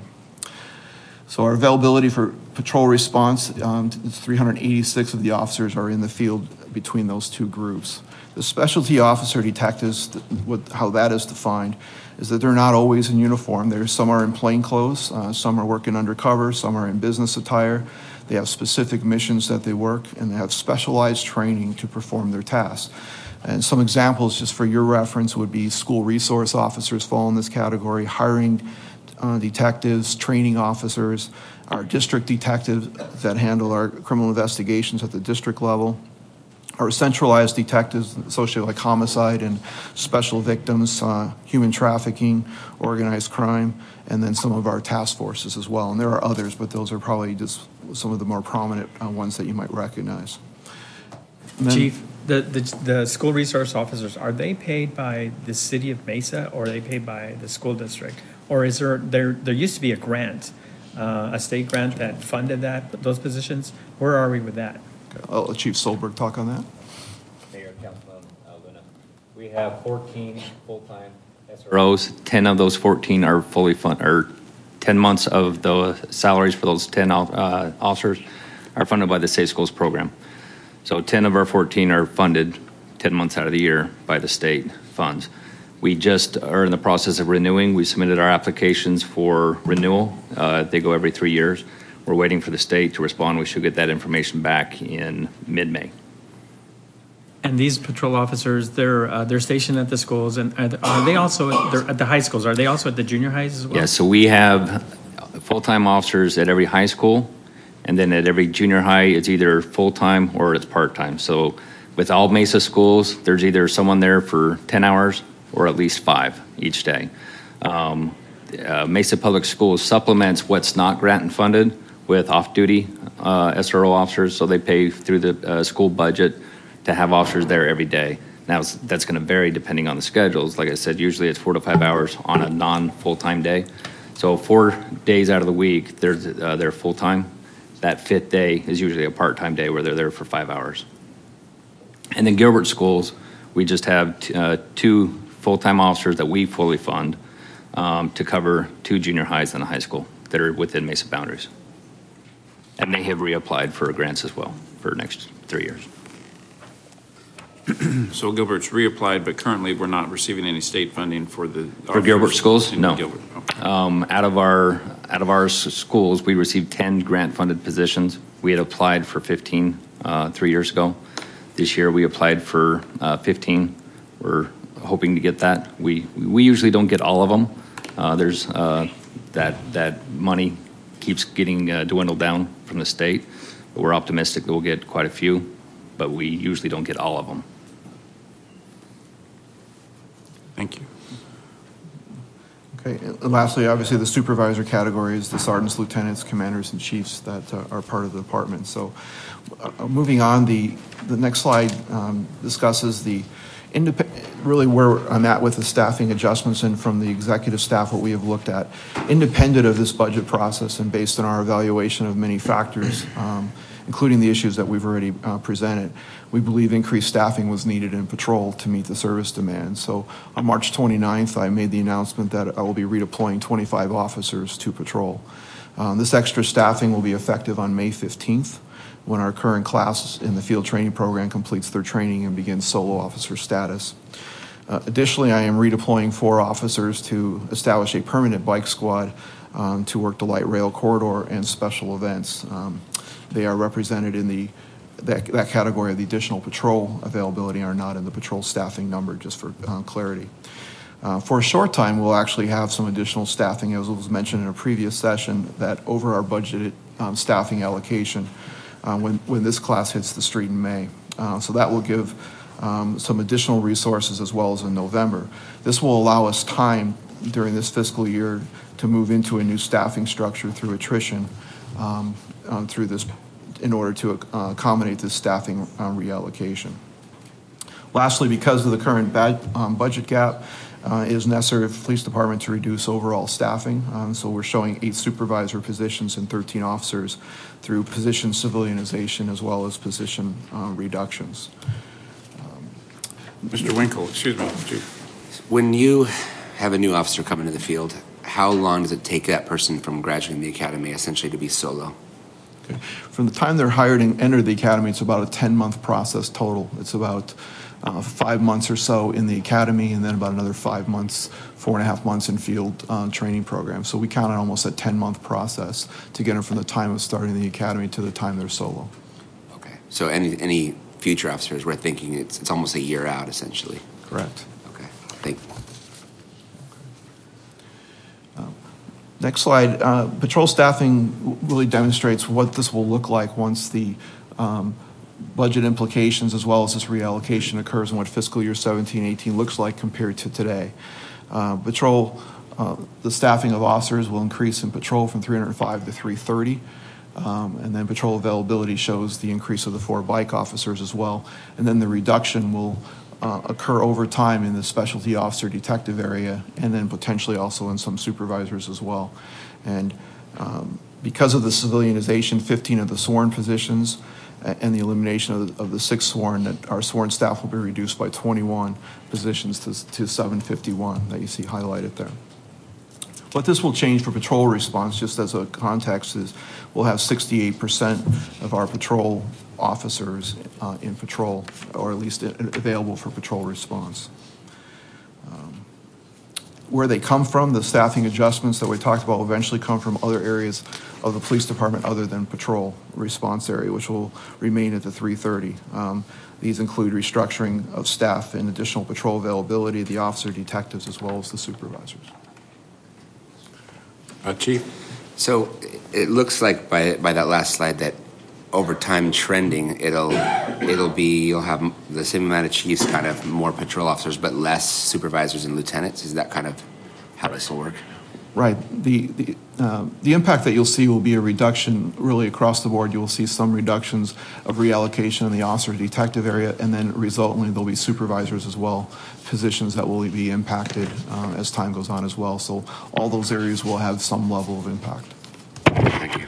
So our availability for patrol response, um, three hundred eighty-six of the officers are in the field between those two groups. The specialty officer detectives, what, how that is defined, is that they're not always in uniform. There's, some are in plain clothes, uh, some are working undercover, some are in business attire. They have specific missions that they work, and they have specialized training to perform their tasks. And some examples, just for your reference, would be school resource officers fall in this category, hiring uh, detectives, training officers, our district detectives that handle our criminal investigations at the district level, our centralized detectives associated like homicide and special victims, uh, human trafficking, organized crime, and then some of our task forces as well. And there are others, but those are probably just some of the more prominent uh, ones that you might recognize. Then, Chief, the, the the school resource officers, are they paid by the city of Mesa, or are they paid by the school district? Or is there, there, there used to be a grant, uh, a state grant that funded that, those positions? Where are we with that? I'll let Chief Solberg talk on that. Mayor, Councilman Luna, we have fourteen full-time S R Os. ten of those fourteen are fully funded, or ten months of the salaries for those ten uh, officers are funded by the Safe Schools program. So ten of our fourteen are funded ten months out of the year by the state funds. We just are in the process of renewing. We submitted our applications for renewal. Uh, they go every three years. We're waiting for the state to respond. We should get that information back in mid-May. And these patrol officers, they're uh, they're stationed at the schools, and are, are they also at, they're at the high schools? Are they also at the junior highs as well? Yeah, so we have full-time officers at every high school, and then at every junior high, it's either full-time or it's part-time. So with all Mesa schools, there's either someone there for ten hours or at least five each day. Um, uh, Mesa Public Schools supplements what's not grant and funded with off-duty uh, S R O officers, so they pay through the uh, school budget to have officers there every day. Now, that's going to vary depending on the schedules. Like I said, usually it's four to five hours on a non-full-time day. So four days out of the week, they're, uh, they're full-time. That fifth day is usually a part-time day where they're there for five hours. And then Gilbert Schools, we just have t- uh, two full-time officers that we fully fund um, to cover two junior highs and a high school that are within Mesa boundaries. And they have reapplied for grants as well for next three years. So Gilbert's reapplied, but currently we're not receiving any state funding for the For Gilbert schools? in No. Gilbert. Okay. Um, out of our out of our s- schools, we received ten grant-funded positions. We had applied for fifteen uh, three years ago. This year, we applied for uh, fifteen. We're hoping to get that. We we usually don't get all of them. Uh, there's uh, that that money keeps getting uh, dwindled down from the state, but we're optimistic that we'll get quite a few. But we usually don't get all of them. Thank you. Okay, and lastly, obviously, the supervisor category is the sergeants, lieutenants, commanders, and chiefs that uh, are part of the department. So uh, moving on, the, the next slide um, discusses the indep- really where I'm at with the staffing adjustments, and from the executive staff, what we have looked at. Independent of this budget process and based on our evaluation of many factors, um, including the issues that we've already uh, presented, we believe increased staffing was needed in patrol to meet the service demand. So on March twenty-ninth, I made the announcement that I will be redeploying twenty-five officers to patrol. Um, this extra staffing will be effective on May fifteenth, when our current class in the field training program completes their training and begins solo officer status. Uh, additionally, I am redeploying four officers to establish a permanent bike squad um, to work the light rail corridor and special events. Um, They are represented in the that, that category of the additional patrol availability, are not in the patrol staffing number, just for uh, clarity. Uh, for a short time, we'll actually have some additional staffing, as was mentioned in a previous session, that over our budgeted um, staffing allocation uh, when, when this class hits the street in May. Uh, so that will give um, some additional resources as well as in November. This will allow us time during this fiscal year to move into a new staffing structure through attrition um, um, through this in order to uh, accommodate this staffing uh, reallocation. Lastly, because of the current bad, um, budget gap, uh, it is necessary for the police department to reduce overall staffing. Um, so we're showing eight supervisor positions and thirteen officers through position civilianization as well as position uh, reductions. Um, Mister Winkle, excuse me, Chief. When you have a new officer come into the field, how long does it take that person from graduating the academy essentially to be solo? Okay. From the time they're hired and enter the academy, it's about a ten-month process total. It's about uh, five months or so in the academy, and then about another five months, four and a half months in field uh, training program. So we count on almost a ten-month process to get them from the time of starting the academy to the time they're solo. Okay. So any any future officers, we're thinking it's it's almost a year out, essentially. Correct. Okay. Thank you. Next slide. Uh, patrol staffing really demonstrates what this will look like once the um, budget implications as well as this reallocation occurs and what fiscal year seventeen eighteen looks like compared to today. Uh, patrol, uh, the staffing of officers will increase in patrol from three hundred five to three thirty. Um, and then patrol availability shows the increase of the four bike officers as well. And then the reduction will uh, occur over time in the specialty officer detective area and then potentially also in some supervisors as well. And um, because of the civilianization, fifteen of the sworn positions and the elimination of the, of the six sworn, that our sworn staff will be reduced by twenty-one positions to, to seven fifty-one that you see highlighted there. What this will change for patrol response, just as a context, is we'll have sixty-eight percent of our patrol officers uh, in patrol, or at least available for patrol response. Um, where they come from, the staffing adjustments that we talked about will eventually come from other areas of the police department other than patrol response area, which will remain at the three thirty. Um, these include restructuring of staff and additional patrol availability, the officer detectives, as well as the supervisors. Uh, Chief? So it looks like by by that last slide that over time trending, it'll it'll be you'll have the same amount of chiefs, kind of more patrol officers, but less supervisors and lieutenants. Is that kind of how this will work? Right. The the uh, the impact that you'll see will be a reduction really across the board. You will see some reductions of reallocation in the officer detective area, and then resultantly there'll be supervisors as well, positions that will be impacted uh, as time goes on as well. So all those areas will have some level of impact. Thank you.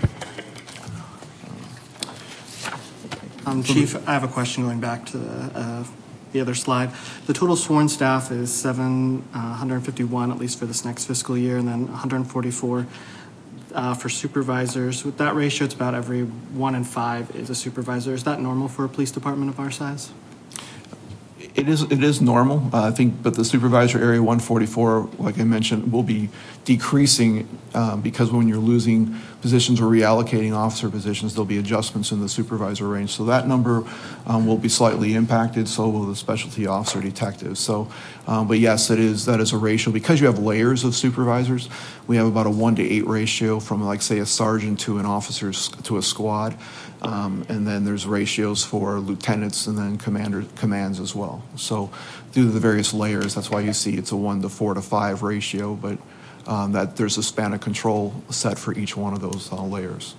Um, Chief, I have a question going back to the, uh, the other slide. The total sworn staff is seven hundred fifty-one, at least for this next fiscal year, and then one hundred forty-four uh, for supervisors. With that ratio, it's about every one in five is a supervisor. Is that normal for a police department of our size? It is it is normal, uh, I think, but the supervisor area one forty-four, like I mentioned, will be decreasing um, because when you're losing positions or reallocating officer positions, there'll be adjustments in the supervisor range. So that number um, will be slightly impacted, so will the specialty officer detectives. So, um, but yes, it is that is a ratio. Because you have layers of supervisors, we have about a one to eight ratio from, like, say, a sergeant to an officer to a squad. Um, and then there's ratios for lieutenants and then commander commands as well. So due to the various layers, that's why you see it's a one to four to five ratio, but um, that there's a span of control set for each one of those uh, layers.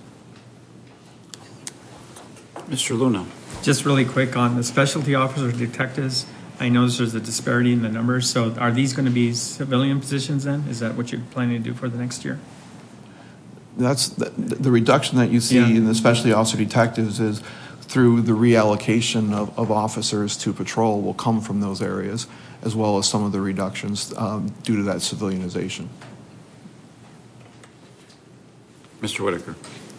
Mister Luna? Just really quick on the specialty officers, detectives, I noticed there's a disparity in the numbers. So are these going to be civilian positions then? Is that what you're planning to do for the next year? That's the, the reduction that you see Yeah. in the specialty officer detectives is through the reallocation of, of officers to patrol will come from those areas, as well as some of the reductions um, due to that civilianization. Mister Whitaker?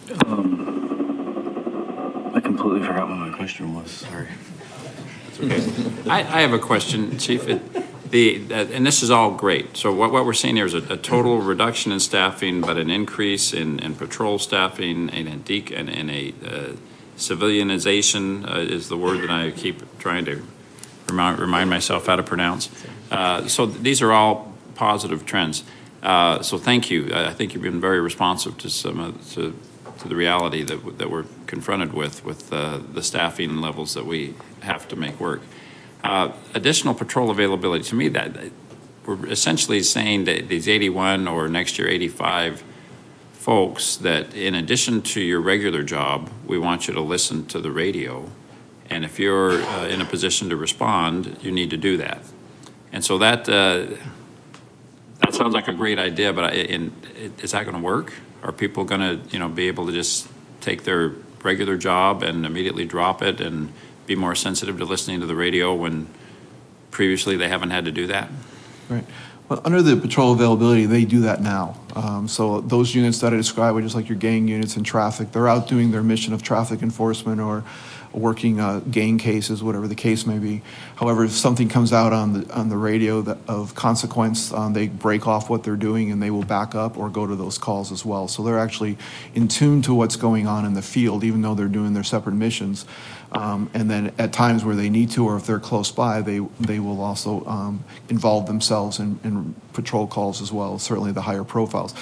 Um, I completely forgot what my question was. Sorry. That's okay. I, I have a question, Chief. It, The, uh, and this is all great. So what, what we're seeing here is a, a total reduction in staffing, but an increase in, in patrol staffing and a, de- and, and a uh, civilianization uh, is the word that I keep trying to remind, remind myself how to pronounce. Uh, so th- these are all positive trends. Uh, so thank you. I I think you've been very responsive to some of, to, to the reality that, w- that we're confronted with, with uh, the staffing levels that we have to make work. Uh, additional patrol availability, to me, that, that we're essentially saying that these eighty-one or next year eighty-five folks, that in addition to your regular job, we want you to listen to the radio. And if you're uh, in a position to respond, you need to do that. And so that uh, that sounds like a great idea, but I, in, is that going to work? Are people going to, you know, be able to just take their regular job and immediately drop it and be more sensitive to listening to the radio when previously they haven't had to do that? Right. Well, under the patrol availability, they do that now. Um, so those units that I described, which is like your gang units in traffic, they're out doing their mission of traffic enforcement or working uh, gang cases, whatever the case may be. However, if something comes out on the on the radio that, of consequence, um, they break off what they're doing and they will back up or go to those calls as well. So they're actually in tune to what's going on in the field, even though they're doing their separate missions. Um, and then at times where they need to, or if they're close by, they they will also um, involve themselves in, in patrol calls as well, certainly the higher profiles.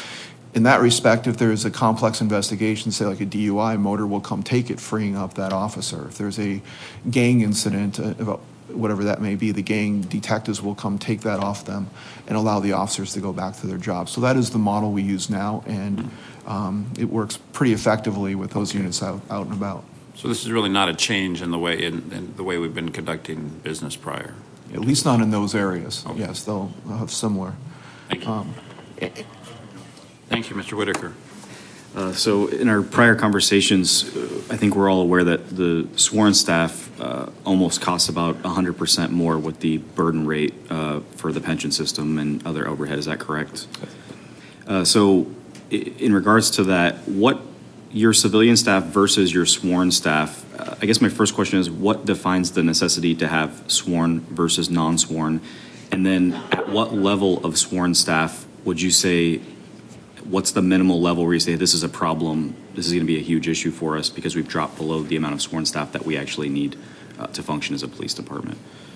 in that respect, if there's a complex investigation, say like a D U I, Motor will come take it, freeing up that officer. If there's a gang incident, uh, whatever that may be, the gang detectives will come take that off them and allow the officers to go back to their jobs. So that is the model we use now, and um, it works pretty effectively with those units out, out and about. So this is really not a change in the way in, in the way we've been conducting business prior. At least not in those areas. Okay. Yes, they'll, they'll have similar. Thank you. Um, Thank you, Mister Whitaker. Uh, so in our prior conversations, uh, I think we're all aware that the sworn staff uh, almost costs about one hundred percent more with the burden rate uh, for the pension system and other overhead. Is that correct? Uh, so i- in regards to that, what your civilian staff versus your sworn staff, uh, I guess my first question is, what defines the necessity to have sworn versus non-sworn? And then at what level of sworn staff would you say, what's the minimal level where you say this is a problem, this is going to be a huge issue for us because we've dropped below the amount of sworn staff that we actually need uh, to function as a police department?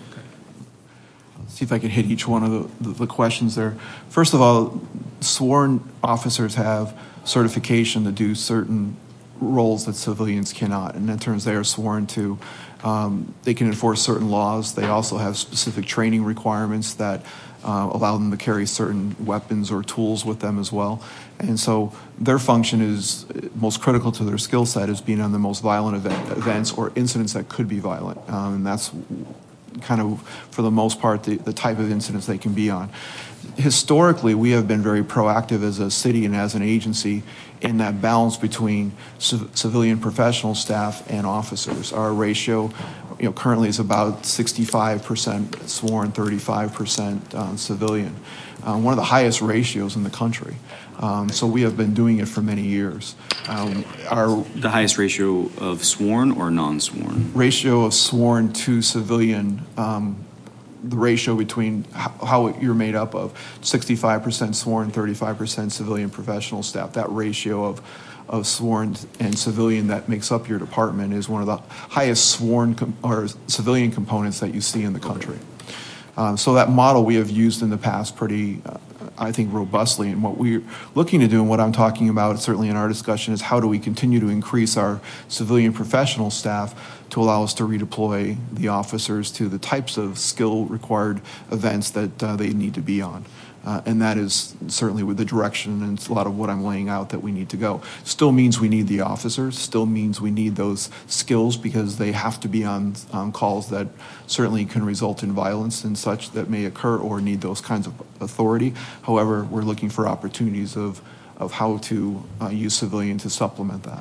See if I can hit each one of the, the, the questions there. First of all, sworn officers have certification to do certain roles that civilians cannot. And in terms, they are sworn to. Um, they can enforce certain laws. They also have specific training requirements that uh, allow them to carry certain weapons or tools with them as well. And so their function is most critical to their skill set is being on the most violent event, events or incidents that could be violent. Um, and that's kind of, for the most part, the, the type of incidents they can be on. Historically, we have been very proactive as a city and as an agency in that balance between civ- civilian professional staff and officers. Our ratio, you know, currently is about sixty-five percent sworn, thirty-five percent um, civilian. Um, one of the highest ratios in the country. Um, so we have been doing it for many years. Um, our The highest ratio of sworn or non-sworn? ratio of sworn to civilian, um, the ratio between how, how you're made up of sixty-five percent sworn, thirty-five percent civilian professional staff. That ratio of of sworn and civilian that makes up your department is one of the highest sworn com- or civilian components that you see in the country. Um, so that model we have used in the past pretty, uh, I think, robustly. And what we're looking to do, and what I'm talking about certainly in our discussion, is how do we continue to increase our civilian professional staff to allow us to redeploy the officers to the types of skill required events that uh, they need to be on. Uh, and that is certainly with the direction and it's a lot of what I'm laying out that we need to go. Still means we need the officers, still means we need those skills because they have to be on um, calls that certainly can result in violence and such that may occur or need those kinds of authority. However, we're looking for opportunities of, of how to uh, use civilian to supplement that.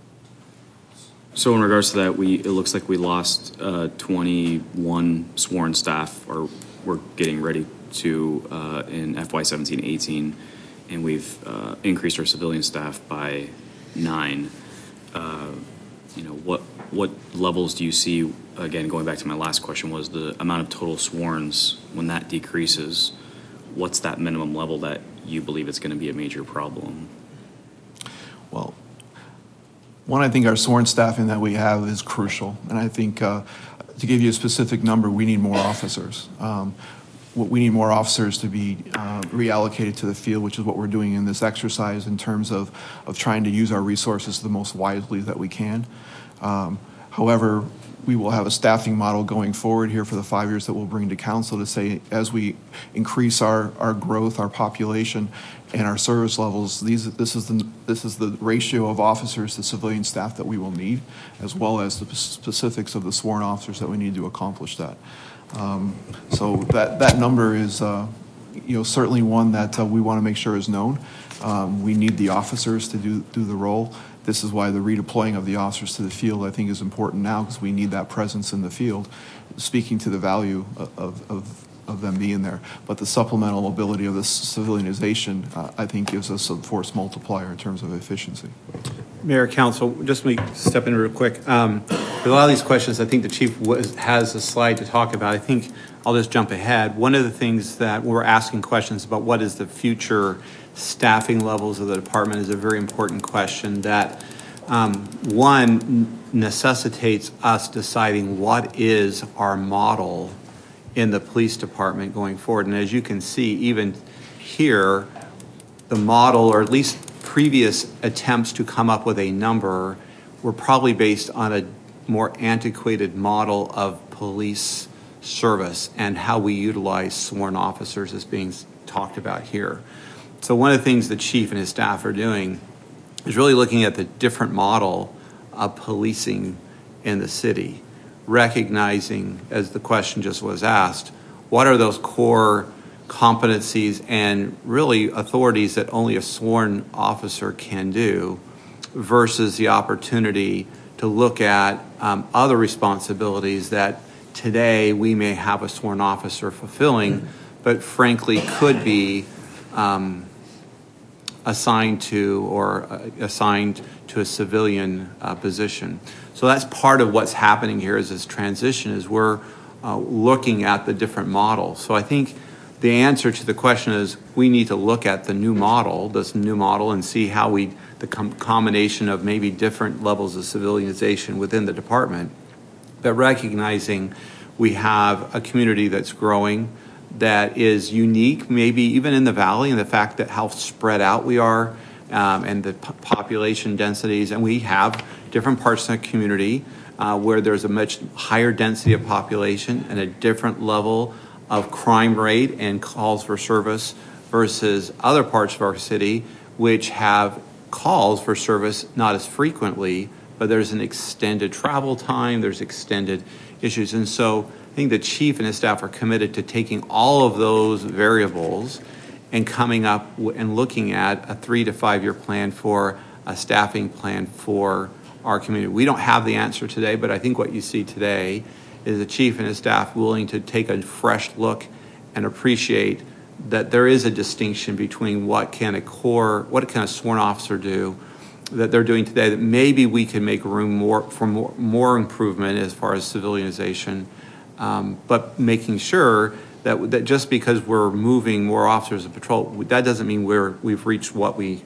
So in regards to that, we it looks like we lost uh, twenty-one sworn staff, or we're getting ready to uh, in F Y seventeen eighteen, and we've uh, increased our civilian staff by nine. Uh, you know, what what levels do you see? Again, going back to my last question, was the amount of total sworns when that decreases. What's that minimum level that you believe it's going to be a major problem? Well, one, I think our sworn staffing that we have is crucial. And I think uh, to give you a specific number, we need more officers. Um, what we need more officers to be uh, reallocated to the field, which is what we're doing in this exercise in terms of, of trying to use our resources the most wisely that we can. Um, however, we will have a staffing model going forward here for the five years that we'll bring to council to say, as we increase our, our growth, our population, and our service levels, these this is the this is the ratio of officers to civilian staff that we will need, as well as the specifics of the sworn officers that we need to accomplish that. Um, so that that number is, uh, you know, certainly one that uh, we want to make sure is known. Um, we need the officers to do do the role. This is why the redeploying of the officers to the field, I think, is important now because we need that presence in the field, speaking to the value of, of, of, of them being there. But the supplemental ability of this civilianization, uh, I think, gives us a force multiplier in terms of efficiency. Mayor, Council, just let me step in real quick. Um, for a lot of these questions, I think the Chief was, has a slide to talk about. I think I'll just jump ahead. One of the things that we're asking questions about what is the future staffing levels of the department is a very important question that, um, one, necessitates us deciding what is our model in the police department going forward. And as you can see, even here, the model, or at least previous attempts to come up with a number, were probably based on a more antiquated model of police service and how we utilize sworn officers is being talked about here. So one of the things the chief and his staff are doing is really looking at the different model of policing in the city, recognizing, as the question just was asked, what are those core competencies and really authorities that only a sworn officer can do versus the opportunity to look at um, other responsibilities that today we may have a sworn officer fulfilling, but frankly could be um, assigned to or uh, assigned to a civilian uh, position. So that's part of what's happening here is this transition is we're uh, looking at the different models. So I think the answer to the question is we need to look at the new model, this new model, and see how we, the com- combination of maybe different levels of civilization within the department, but recognizing we have a community that's growing, that is unique, maybe even in the valley, and the fact that how spread out we are, um, and the p- population densities, and we have different parts of the community uh, where there's a much higher density of population and a different level of crime rate and calls for service versus other parts of our city which have calls for service not as frequently, but there's an extended travel time, there's extended issues. And so I think the chief and his staff are committed to taking all of those variables and coming up w- and looking at a three to five year plan for a staffing plan for our community. We don't have the answer today, but I think what you see today is the chief and his staff willing to take a fresh look and appreciate that there is a distinction between what can a core, what can a sworn officer do that they're doing today that maybe we can make room more for more, more improvement as far as civilianization, um, but making sure that that just because we're moving more officers of patrol, that doesn't mean we're we've reached what we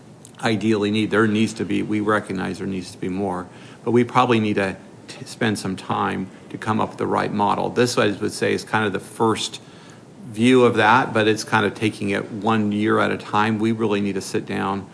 ideally need. There needs to be, we recognize there needs to be more, but we probably need to t- spend some time to come up with the right model. This, I would say, is kind of the first view of that, but it's kind of taking it one year at a time. We really need to sit down,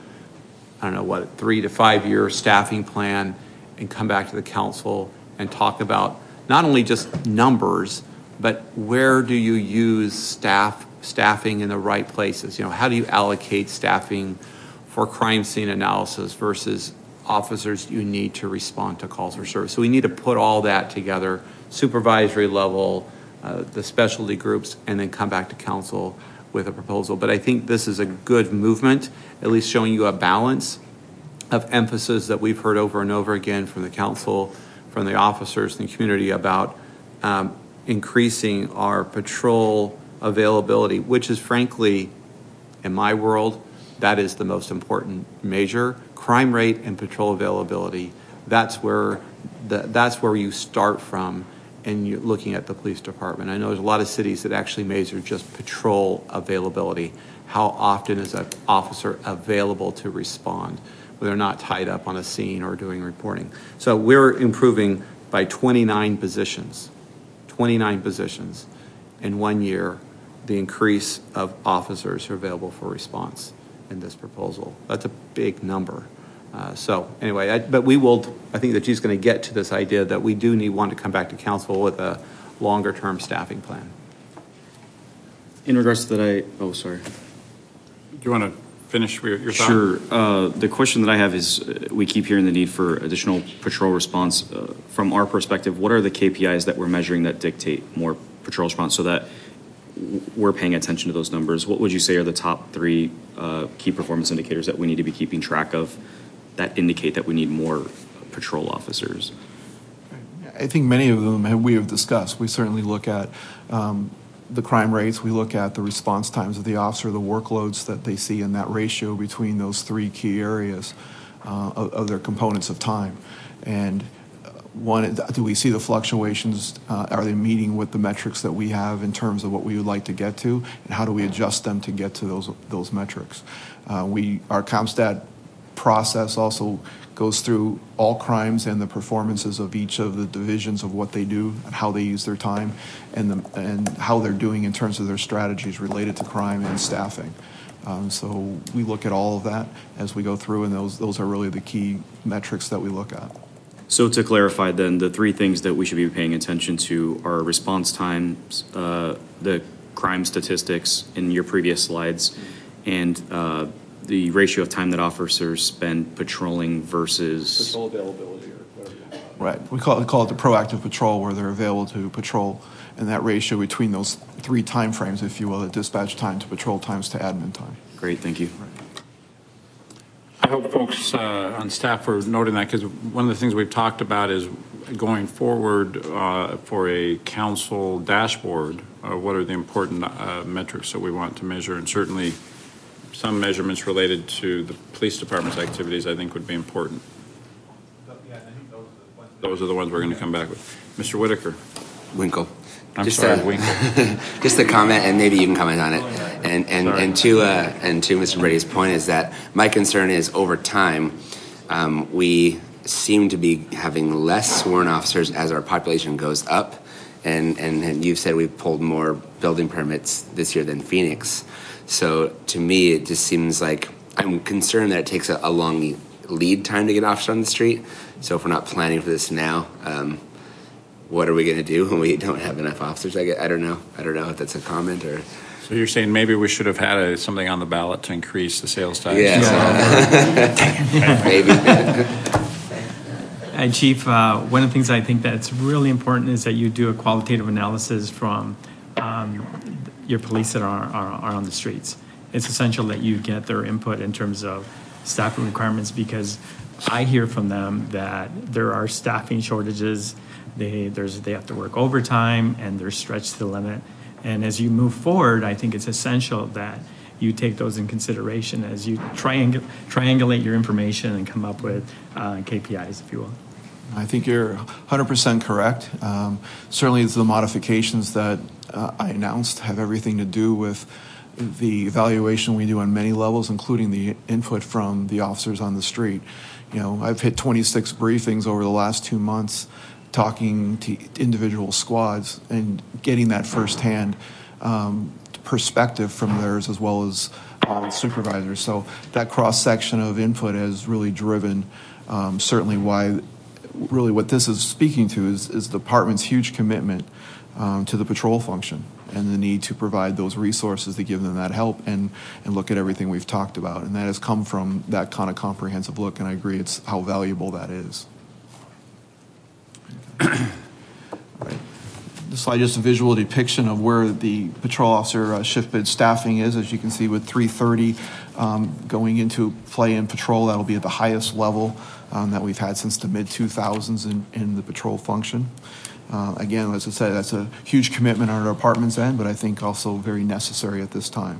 I don't know, what, three to five year staffing plan and come back to the council and talk about not only just numbers, but where do you use staff staffing in the right places? You know, how do you allocate staffing for crime scene analysis versus officers you need to respond to calls for service? So we need to put all that together, supervisory level, uh, the specialty groups, and then come back to council with a proposal. But I think this is a good movement, at least showing you a balance of emphasis that we've heard over and over again from the council, from the officers in the community about um, increasing our patrol availability, which is frankly, in my world, that is the most important measure. Crime rate and patrol availability, that's where the, that's where you start from and you're looking at the police department. I know there's a lot of cities that actually measure just patrol availability. How often is an officer available to respond when they're not tied up on a scene or doing reporting? So we're improving by twenty-nine positions, twenty-nine positions in one year, the increase of officers who are available for response in this proposal. That's a big number. Uh, so anyway, I, but we will, I think that she's going to get to this idea that we do need one to come back to council with a longer term staffing plan. In regards to that, I, oh, sorry. Do you want to finish your, your thought? Sure. Uh, the question that I have is uh, we keep hearing the need for additional patrol response. Uh, from our perspective, what are the K P Is that we're measuring that dictate more patrol response so that we're paying attention to those numbers? What would you say are the top three uh, key performance indicators that we need to be keeping track of that indicate that we need more patrol officers? I think many of them have, we have discussed. We certainly look at um, the crime rates. We look at the response times of the officer, the workloads that they see, and that ratio between those three key areas uh, of, of their components of time. And one, do we see the fluctuations? Uh, are they meeting with the metrics that we have in terms of what we would like to get to, and how do we adjust them to get to those those metrics? Uh, we our CompStat process also goes through all crimes and the performances of each of the divisions of what they do and how they use their time, and the, and how they're doing in terms of their strategies related to crime and staffing. Um, so we look at all of that as we go through, and those those are really the key metrics that we look at. So to clarify then, the three things that we should be paying attention to are response times, uh, the crime statistics in your previous slides, and uh, the ratio of time that officers spend patrolling versus... Patrol availability or whatever. Right. We call, we call it the proactive patrol, where they're available to patrol, and that ratio between those three time frames, if you will, the dispatch time to patrol times to admin time. Great, thank you. I hope folks uh, on staff are noting that, because one of the things we've talked about is going forward uh, for a council dashboard, uh, what are the important uh, metrics that we want to measure, and certainly some measurements related to the police department's activities I think would be important. Those are the ones we're going to come back with. Mister Whitaker. Winkle. I'm just sorry, a, Winkle. Just a comment, and maybe you can comment on it. And and Sorry. and to uh, and to Mister Brady's point is that my concern is over time, um, we seem to be having less sworn officers as our population goes up, and and, and you've said we've pulled more building permits this year than Phoenix. So to me, it just seems like I'm concerned that it takes a, a long lead time to get officers on the street. So if we're not planning for this now, um, what are we going to do when we don't have enough officers? I, get, I don't know. I don't know if that's a comment or. So you're saying maybe we should have had a, something on the ballot to increase the sales tax? Yeah. So maybe. And Chief, uh, one of the things I think that's really important is that you do a qualitative analysis from um, your police that are, are, are on the streets. It's essential that you get their input in terms of staffing requirements, because I hear from them that there are staffing shortages. They there's they have to work overtime, and they're stretched to the limit. And as you move forward, I think it's essential that you take those in consideration as you triangul- triangulate your information and come up with uh, K P Is, if you will. I think you're one hundred percent correct. Um, certainly the modifications that uh, I announced have everything to do with the evaluation we do on many levels, including the input from the officers on the street. You know, I've hit twenty-six briefings over the last two months talking to individual squads and getting that firsthand um, perspective from theirs as well as uh, supervisors. So that cross-section of input has really driven um, certainly why, really what this is speaking to is, is the department's huge commitment um, to the patrol function and the need to provide those resources to give them that help and, and look at everything we've talked about. And that has come from that kind of comprehensive look, and I agree it's how valuable that is. Right. This slide is just a visual depiction of where the patrol officer uh, shift bid staffing is. As you can see, with three thirty um, going into play in patrol, that'll be at the highest level um, that we've had since the mid two thousands in, in the patrol function. Uh, again, as I said, that's a huge commitment on our department's end, but I think also very necessary at this time.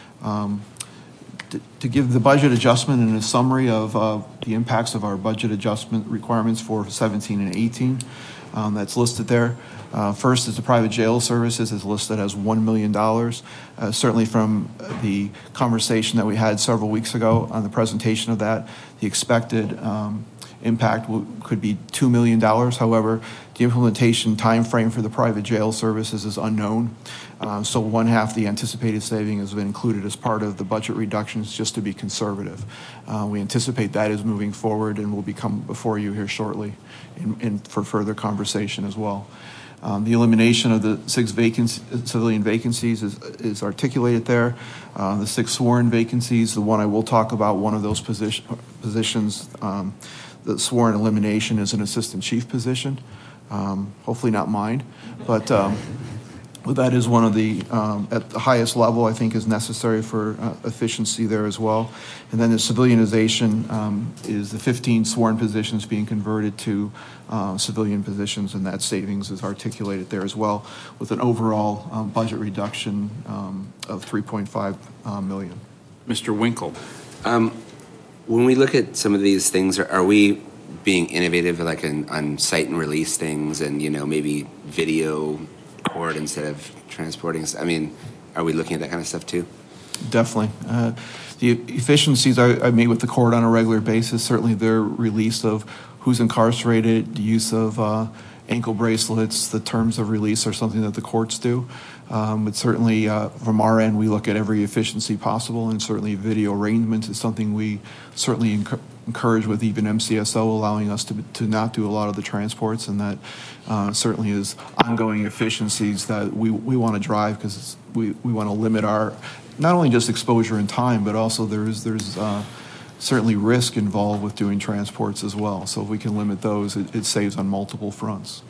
Um, to, to give the budget adjustment and a summary of uh, the impacts of our budget adjustment requirements for seventeen and eighteen, um, that's listed there. Uh, first is the private jail services is listed as one million dollars. Uh, certainly from the conversation that we had several weeks ago on the presentation of that, the expected um, impact will, could be two million dollars. However, the implementation time frame for the private jail services is unknown. Uh, so one half the anticipated saving has been included as part of the budget reductions just to be conservative. Uh, we anticipate that is moving forward and will become before you here shortly in, in, for further conversation as well. Um, the elimination of the six vacancies, civilian vacancies is, is articulated there. Uh, the six sworn vacancies, the one I will talk about, one of those position, positions, um, the sworn elimination is an assistant chief position. Um, hopefully not mine, but um, well, that is one of the, um, at the highest level, I think is necessary for uh, efficiency there as well. And then the civilianization um, is the fifteen sworn positions being converted to uh, civilian positions, and that savings is articulated there as well, with an overall um, budget reduction um, of three point five uh, million. Mister Winkle. Um, when we look at some of these things, are, are we being innovative, like in, on site and release things, and you know maybe video court instead of transporting? I mean, are we looking at that kind of stuff too? Definitely. Uh, the efficiencies I, I meet with the court on a regular basis, certainly their release of who's incarcerated, the use of uh, ankle bracelets, the terms of release are something that the courts do. Um, but certainly, uh, from our end, we look at every efficiency possible, and certainly video arrangements is something we certainly enc- encourage with even M C S O, allowing us to to not do a lot of the transports, and that uh, certainly is ongoing efficiencies that we, we want to drive, because we, we want to limit our, not only just exposure in time, but also there's, there's uh, certainly risk involved with doing transports as well. So if we can limit those, it, it saves on multiple fronts.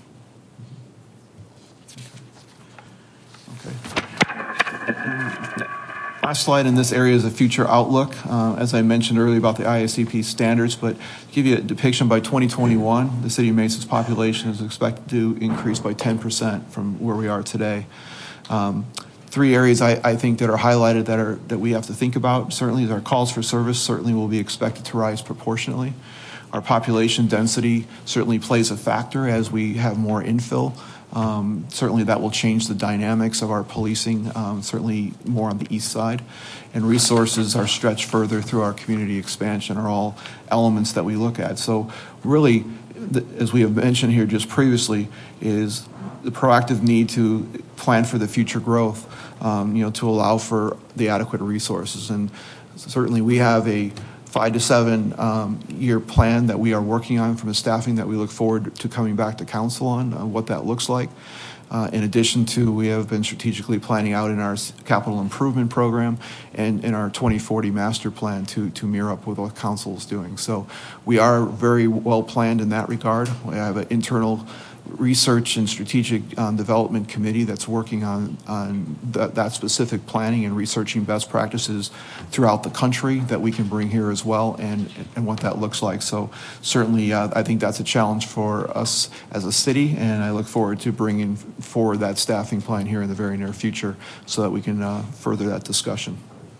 Last slide in this area is a future outlook. Uh, as I mentioned earlier about the I S C P standards, but to give you a depiction, by twenty twenty-one, the City of Mesa's population is expected to increase by ten percent from where we are today. Um, three areas I, I think that are highlighted that are that we have to think about certainly is our calls for service certainly will be expected to rise proportionately. Our population density certainly plays a factor as we have more infill. Um, certainly that will change the dynamics of our policing, um, certainly more on the east side. And resources are stretched further through our community expansion are all elements that we look at. So really, the, as we have mentioned here just previously, is the proactive need to plan for the future growth, um, you know, to allow for the adequate resources. And certainly we have a five to seven um, year plan that we are working on from a staffing that we look forward to coming back to council on uh, what that looks like. Uh, in addition to, we have been strategically planning out in our capital improvement program and in our twenty forty master plan to, to mirror up with what council is doing. So we are very well planned in that regard. We have an internal research and strategic um, development committee that's working on, on th- that specific planning and researching best practices throughout the country that we can bring here as well, and, and what that looks like. So certainly uh, I think that's a challenge for us as a city, and I look forward to bringing forward that staffing plan here in the very near future so that we can uh, further that discussion.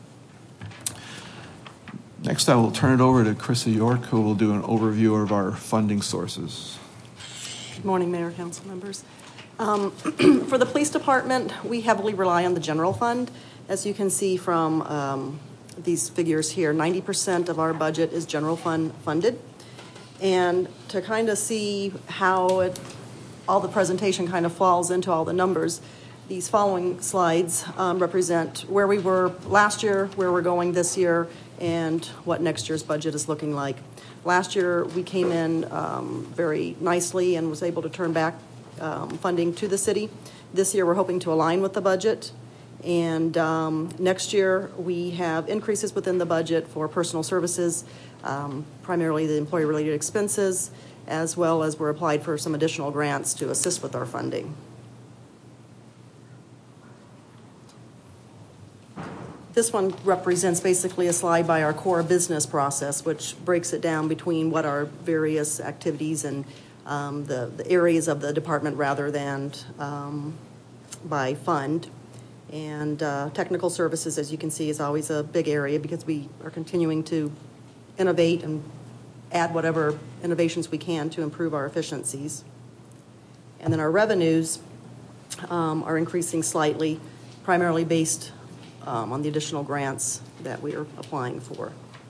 Next, I will turn it over to Krista York, who will do an overview of our funding sources. Good morning, Mayor, Council members. Um, for the police department, we heavily rely on the general fund. As you can see from um, these figures here, ninety percent of our budget is general fund funded. And to kind of see how it, all the presentation kind of falls into all the numbers, these following slides um, represent where we were last year, where we're going this year, and what next year's budget is looking like. Last year, we came in um, very nicely and was able to turn back um, funding to the city. This year, we're hoping to align with the budget. And um, next year, we have increases within the budget for personal services, um, primarily the employee-related expenses, as well as we're applied for some additional grants to assist with our funding. This one represents basically a slide by our core business process, which breaks it down between what our various activities and um, the, the areas of the department rather than um, by fund. And uh, technical services, as you can see, is always a big area because we are continuing to innovate and add whatever innovations we can to improve our efficiencies. And then our revenues um, are increasing slightly, primarily based Um, on the additional grants that we are applying for.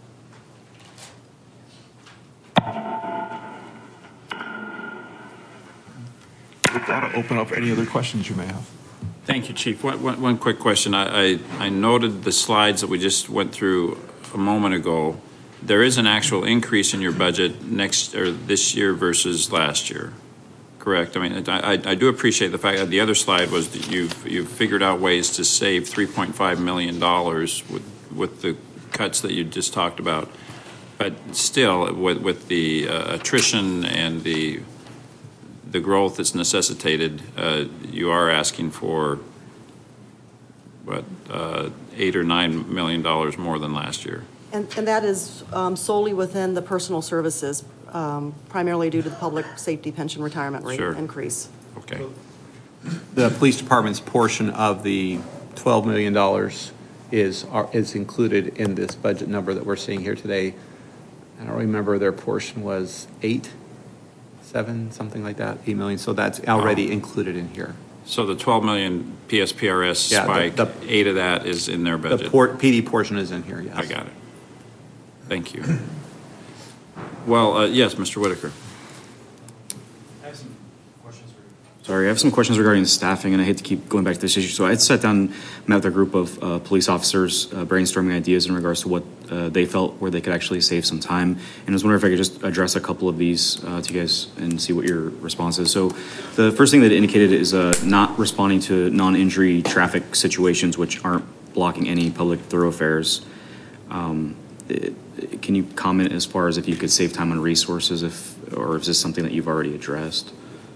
With that, I'll open up any other questions you may have. Thank you, Chief. One, one, one quick question. I, I, I noted the slides that we just went through a moment ago. There is an actual increase in your budget next or this year versus last year. Correct. I mean, I, I do appreciate the fact that the other slide was that you've you've figured out ways to save three point five million dollars with with the cuts that you just talked about. But still, with with the uh, attrition and the the growth that's necessitated, uh, you are asking for what uh, eight or nine million dollars more than last year. And, and that is um, solely within the personal services, um, primarily due to the public safety pension retirement rate Sure. increase. Okay. The police department's portion of the twelve million dollars is are, is included in this budget number that we're seeing here today. I don't remember, their portion was eight, seven, something like that, eight million. So that's already oh. included in here. So the twelve million P S P R S yeah, spike, the, the, eight of that is in their budget. The port, P D portion is in here, yes. I got it. Thank you. Well, uh, yes, Mister Whitaker. I have some questions for you. Sorry, I have some questions regarding staffing, and I hate to keep going back to this issue. So I had sat down, met with a group of uh, police officers, uh, brainstorming ideas in regards to what uh, they felt where they could actually save some time. And I was wondering if I could just address a couple of these uh, to you guys and see what your response is. So the first thing that it indicated is uh, not responding to non-injury traffic situations which aren't blocking any public thoroughfares. Um, it, can you comment as far as if you could save time on resources, if or is this something that you've already addressed?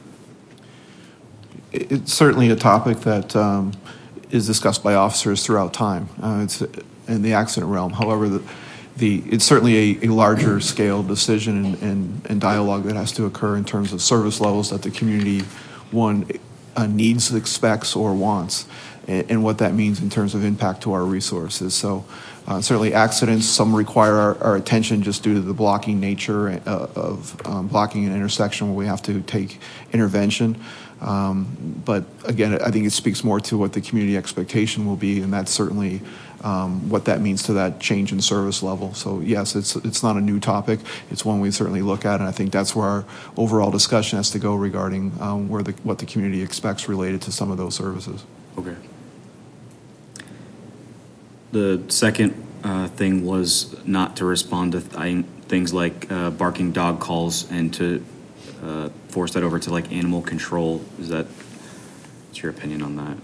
It's certainly a topic that um, is discussed by officers throughout time. Uh, it's in the accident realm. However, the, the it's certainly a, a larger scale decision and, and, and dialogue that has to occur in terms of service levels that the community, one, uh, needs, expects, or wants, and, and what that means in terms of impact to our resources. So uh, certainly accidents, some require our, our attention just due to the blocking nature uh, of um, blocking an intersection where we have to take intervention. Um, but again, I think it speaks more to what the community expectation will be, and that's certainly um, what that means to that change in service level. So yes, it's it's not a new topic. It's one we certainly look at, and I think that's where our overall discussion has to go regarding um, where the what the community expects related to some of those services. Okay. The second uh, thing was not to respond to th- things like uh, barking dog calls and to Uh, force that over to like animal control. Is that, what's your opinion on that?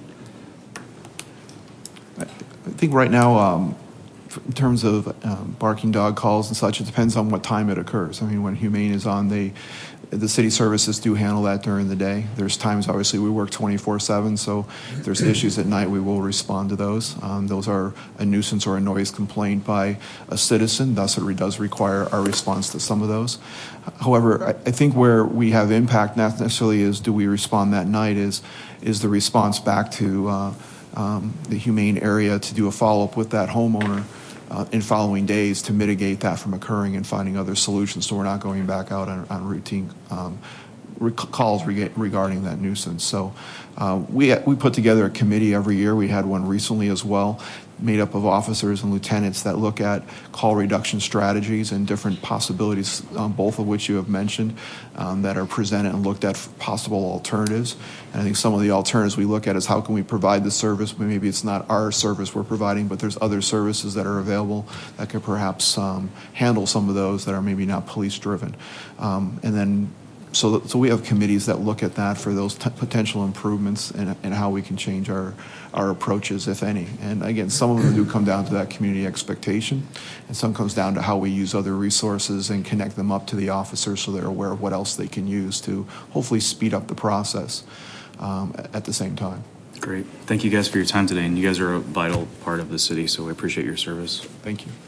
I think right now, um, in terms of um, barking dog calls and such, it depends on what time it occurs. I mean, when Humane is on, they, the city services do handle that during the day. There's times, obviously, we work twenty-four seven, so if there's issues at night, we will respond to those. Um, those are a nuisance or a noise complaint by a citizen, thus it does require our response to some of those. However, I, I think where we have impact, not necessarily is do we respond that night, is, is the response back to uh, um, the Humane area to do a follow-up with that homeowner Uh, in following days to mitigate that from occurring and finding other solutions so we're not going back out on, on routine um, rec- calls reg- regarding that nuisance. So uh, we, we put together a committee every year. We had one recently as well, made up of officers and lieutenants that look at call reduction strategies and different possibilities, um, both of which you have mentioned, um, that are presented and looked at for possible alternatives. And I think some of the alternatives we look at is how can we provide the service, maybe it's not our service we're providing, but there's other services that are available that could perhaps um, handle some of those that are maybe not police driven. Um, and then So, so we have committees that look at that for those t- potential improvements and, and how we can change our, our approaches, if any. And again, some of them do come down to that community expectation, and some comes down to how we use other resources and connect them up to the officers so they're aware of what else they can use to hopefully speed up the process um, at the same time. Great. Thank you guys for your time today, and you guys are a vital part of the city, so we appreciate your service. Thank you.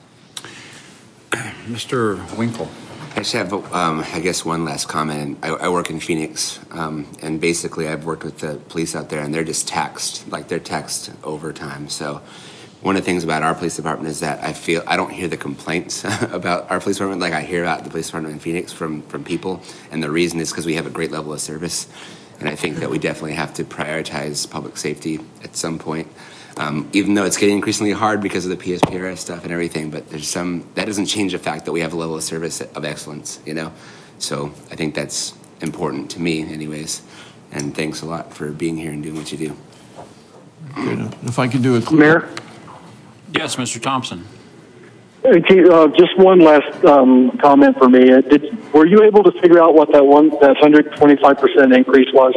Mister Winkle. I just have, um, I guess, one last comment. I, I work in Phoenix, um, and basically I've worked with the police out there, and they're just taxed, like they're taxed overtime. So one of the things about our police department is that I feel, I don't hear the complaints about our police department like I hear about the police department in Phoenix from, from people, and the reason is because we have a great level of service, and I think that we definitely have to prioritize public safety at some point. Um, even though it's getting increasingly hard because of the P S P R S stuff and everything, but there's some, that doesn't change the fact that we have a level of service of excellence, you know? So I think that's important to me anyways. And thanks a lot for being here and doing what you do. Good. If I could do it. Mayor? Yes, Mister Thompson. Hey, Chief, uh, just one last um, comment for me. Uh, did, were you able to figure out what that one, that one hundred twenty-five percent increase was?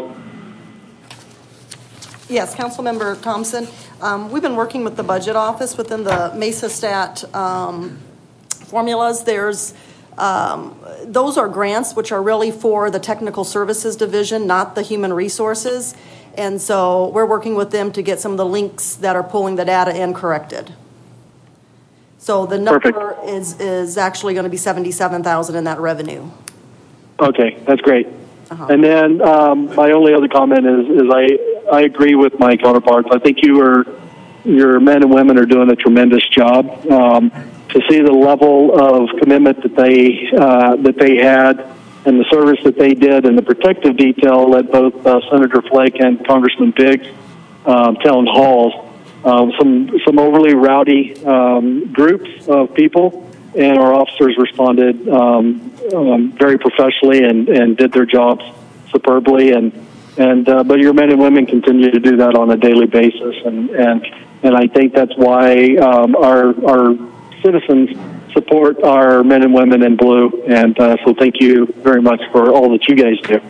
Yes, Councilmember Thompson. Um, we've been working with the budget office within the Mesa Stat um, formulas. There's um, those are grants which are really for the technical services division, not the human resources. And so we're working with them to get some of the links that are pulling the data in corrected. So the number Perfect. is is actually going to be seventy-seven thousand in that revenue. Okay, that's great. Uh-huh. And then um, my only other comment is, is I, I agree with my counterparts. I think you are, your men and women are doing a tremendous job. Um, to see the level of commitment that they uh, that they had and the service that they did and the protective detail at both uh, Senator Flake and Congressman Biggs' um, town halls, um, some some overly rowdy um, groups of people, and our officers responded um, um, very professionally and, and did their jobs superbly. And and uh, but your men and women continue to do that on a daily basis, and and and I think that's why um, our our citizens support our men and women in blue, and uh, so thank you very much for all that you guys do.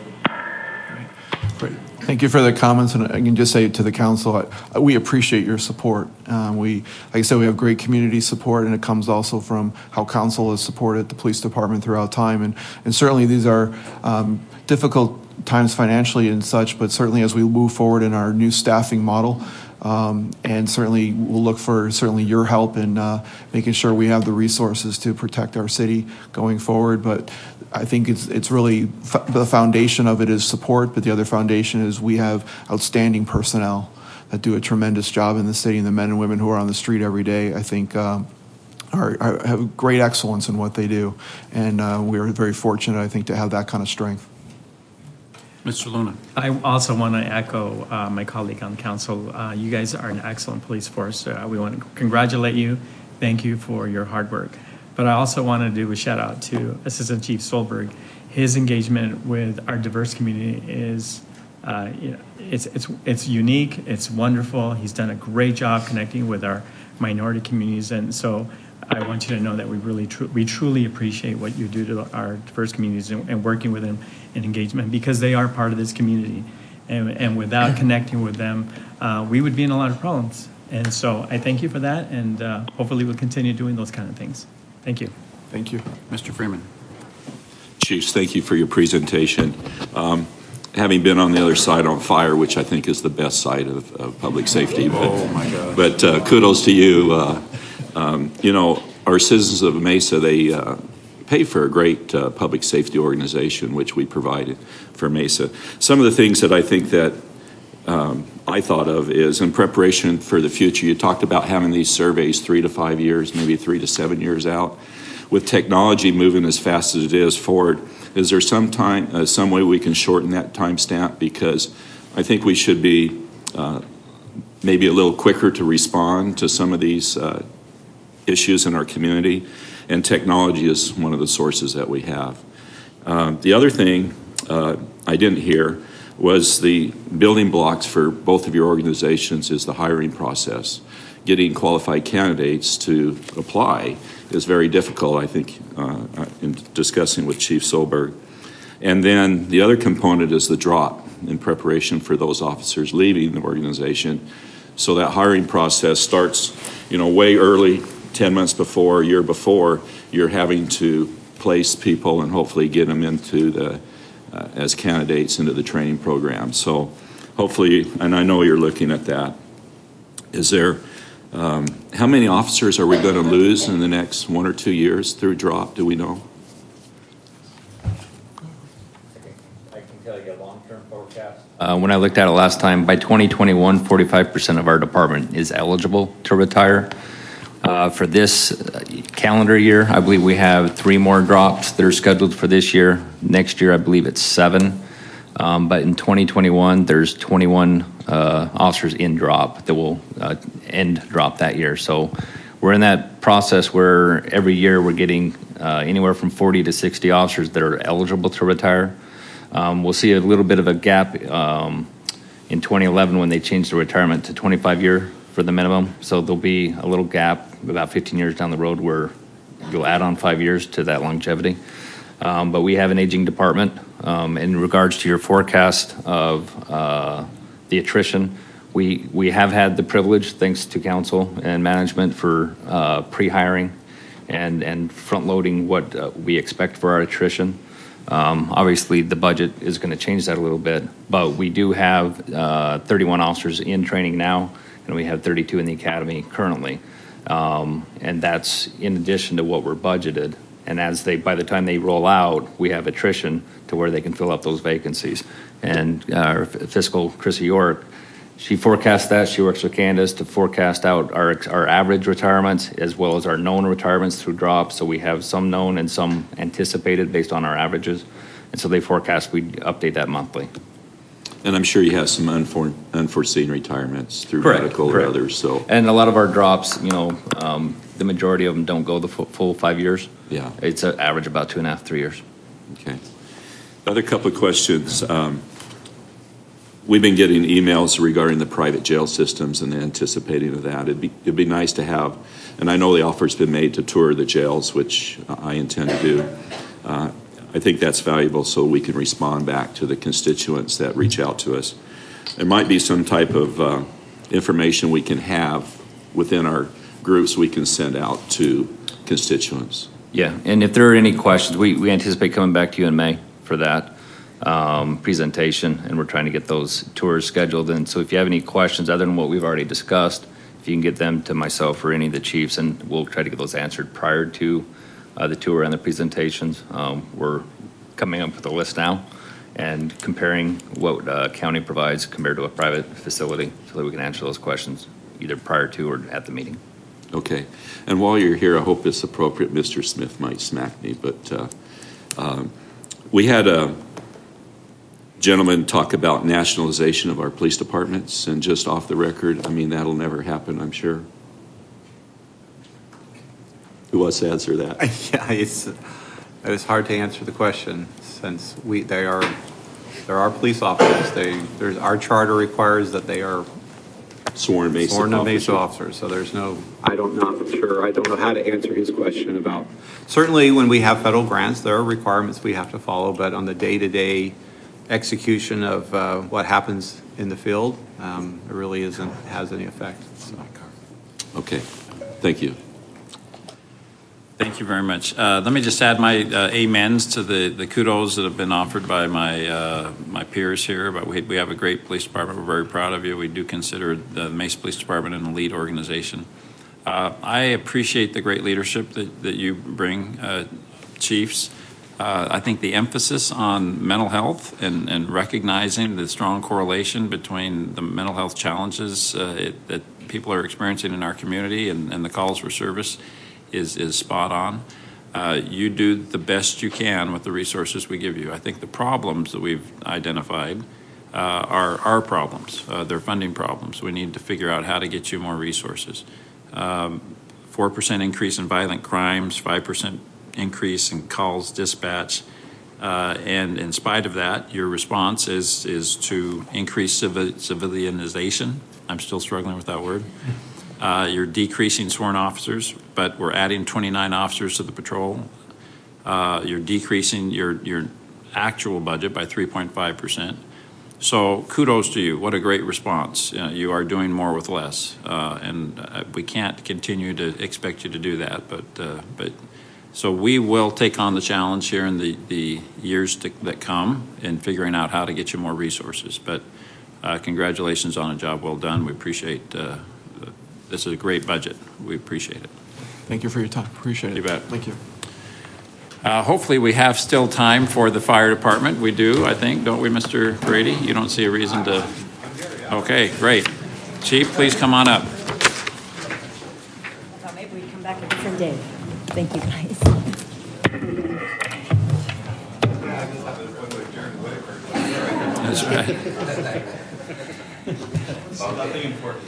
Great. Thank you for the comments, and I can just say to the council, I, we appreciate your support. Um, we, like I said, we have great community support, and it comes also from how council has supported the police department throughout time, and, and certainly these are um, difficult times financially and such, but certainly as we move forward in our new staffing model, Um, and certainly we'll look for certainly your help in uh, making sure we have the resources to protect our city going forward. But I think it's it's really f- the foundation of it is support, but the other foundation is we have outstanding personnel that do a tremendous job in the city, and the men and women who are on the street every day, I think, um, are, are have great excellence in what they do, and uh, we are very fortunate, I think, to have that kind of strength. Mister Luna. I also want to echo uh, my colleague on council. Uh, you guys are an excellent police force. Uh, we want to congratulate you. Thank you for your hard work. But I also want to do a shout out to Assistant Chief Solberg. His engagement with our diverse community is, uh, you know, it's it's it's unique. It's wonderful. He's done a great job connecting with our minority communities, and so I want you to know that we really tru- we truly appreciate what you do to our diverse communities and, and working with them in engagement, because they are part of this community, and, and without connecting with them, uh, we would be in a lot of problems. And so I thank you for that, and uh, hopefully we'll continue doing those kind of things. Thank you. Thank you. Mister Freeman. Chiefs, thank you for your presentation. Um, having been on the other side on fire, which I think is the best side of, of public safety, but, oh my God. but uh, kudos to you. Uh, um, you know, our citizens of Mesa, they uh, pay for a great uh, public safety organization, which we provided for Mesa. Some of the things that I think that um, I thought of is in preparation for the future, you talked about having these surveys three to five years, maybe three to seven years out. With technology moving as fast as it is forward, is there some time, uh, some way we can shorten that time stamp? Because I think we should be uh, maybe a little quicker to respond to some of these uh, issues in our community, and technology is one of the sources that we have. Uh, the other thing uh, I didn't hear was the building blocks for both of your organizations is the hiring process. Getting qualified candidates to apply is very difficult, I think, uh, in discussing with Chief Solberg. And then the other component is the drop in preparation for those officers leaving the organization. So that hiring process starts, you know, way early, ten months before, a year before, you're having to place people and hopefully get them into the, uh, as candidates into the training program. So hopefully, and I know you're looking at that, is there, Um, how many officers are we going to lose in the next one or two years through drop? Do we know? I can tell you a long-term forecast. Uh, when I looked at it last time, by twenty twenty-one, forty-five percent of our department is eligible to retire. Uh, for this calendar year, I believe we have three more drops that are scheduled for this year. Next year, I believe it's seven. Um, but in twenty twenty-one, there's twenty-one uh, officers in drop that will uh, end drop that year. So we're in that process where every year we're getting uh, anywhere from forty to sixty officers that are eligible to retire. Um, we'll see a little bit of a gap um, in twenty eleven when they changed the retirement to twenty-five year for the minimum. So there'll be a little gap about fifteen years down the road where you'll add on five years to that longevity. Um, but we have an aging department. Um, in regards to your forecast of uh, the attrition, we we have had the privilege, thanks to council and management, for uh, pre-hiring and and front-loading what uh, we expect for our attrition. Um, obviously, the budget is going to change that a little bit, but we do have uh, thirty-one officers in training now, and we have thirty-two in the academy currently, um, and that's in addition to what we're budgeted. And as they, by the time they roll out, we have attrition to where they can fill up those vacancies. And uh, our fiscal, Chrissy York, she forecasts that. She works with Candace to forecast out our our average retirements as well as our known retirements through drops. So we have some known and some anticipated based on our averages. And so they forecast we update that monthly. And I'm sure you have some unfor- unforeseen retirements through Correct, medical correct. or others. So, and a lot of our drops, you know, um, the majority of them don't go the full, full five years. Yeah. It's an average about two and a half, three years. Okay. Other couple of questions. Um, we've been getting emails regarding the private jail systems and anticipating of that. It'd be, it'd be nice to have, and I know the offer's been made to tour the jails, which I intend to do. Uh, I think that's valuable so we can respond back to the constituents that reach out to us. There might be some type of uh, information we can have within our groups we can send out to constituents. Yeah, and if there are any questions, we, we anticipate coming back to you in May for that um, presentation, and we're trying to get those tours scheduled. And so if you have any questions other than what we've already discussed, if you can get them to myself or any of the chiefs, and we'll try to get those answered prior to uh, the tour and the presentations. Um, we're coming up with a list now and comparing what uh, county provides compared to a private facility so that we can answer those questions either prior to or at the meeting. Okay. And while you're here, I hope it's appropriate. Mister Smith might smack me, but uh, um, we had a gentleman talk about nationalization of our police departments, and just off the record, I mean, that'll never happen, I'm sure. Who wants to answer that? Yeah, it's, it's hard to answer the question since we they are there are police officers. They there's our charter requires that they are sworn Mesa sworn officers. Mesa officers. So there's no. I don't know for sure. I don't know how to answer his question about. Certainly, when we have federal grants, there are requirements we have to follow. But on the day-to-day execution of uh, what happens in the field, um, it really isn't has any effect. So. Okay, thank you. Thank you very much. Uh, let me just add my uh, amens to the, the kudos that have been offered by my uh, my peers here. But we, we have a great police department. We're very proud of you. We do consider the Mesa Police Department an elite organization. Uh, I appreciate the great leadership that, that you bring, uh, chiefs. Uh, I think the emphasis on mental health and, and recognizing the strong correlation between the mental health challenges uh, it, that people are experiencing in our community and, and the calls for service is is spot on. Uh, you do the best you can with the resources we give you. I think the problems that we've identified uh, are our problems. Uh, they're funding problems. We need to figure out how to get you more resources. Um, four percent increase in violent crimes, five percent increase in calls dispatch, uh, and in spite of that, your response is, is to increase civi- civilianization. I'm still struggling with that word. Uh, you're decreasing sworn officers, but we're adding twenty-nine officers to the patrol. Uh, you're decreasing your, your actual budget by three point five percent. So kudos to you. What a great response. Uh, you are doing more with less. Uh, and uh, we can't continue to expect you to do that. But uh, but so we will take on the challenge here in the, the years to, that come in figuring out how to get you more resources. But uh, congratulations on a job well done. We appreciate uh, This is a great budget. We appreciate it. Thank you for your time. Appreciate it. You bet. Thank you. Uh, hopefully we have still time for the fire department. We do, I think, don't we, Mister Brady? You don't see a reason to... Okay, great. Chief, please come on up. I thought maybe we'd come back a different day. Thank you, guys. That's right. Nothing important.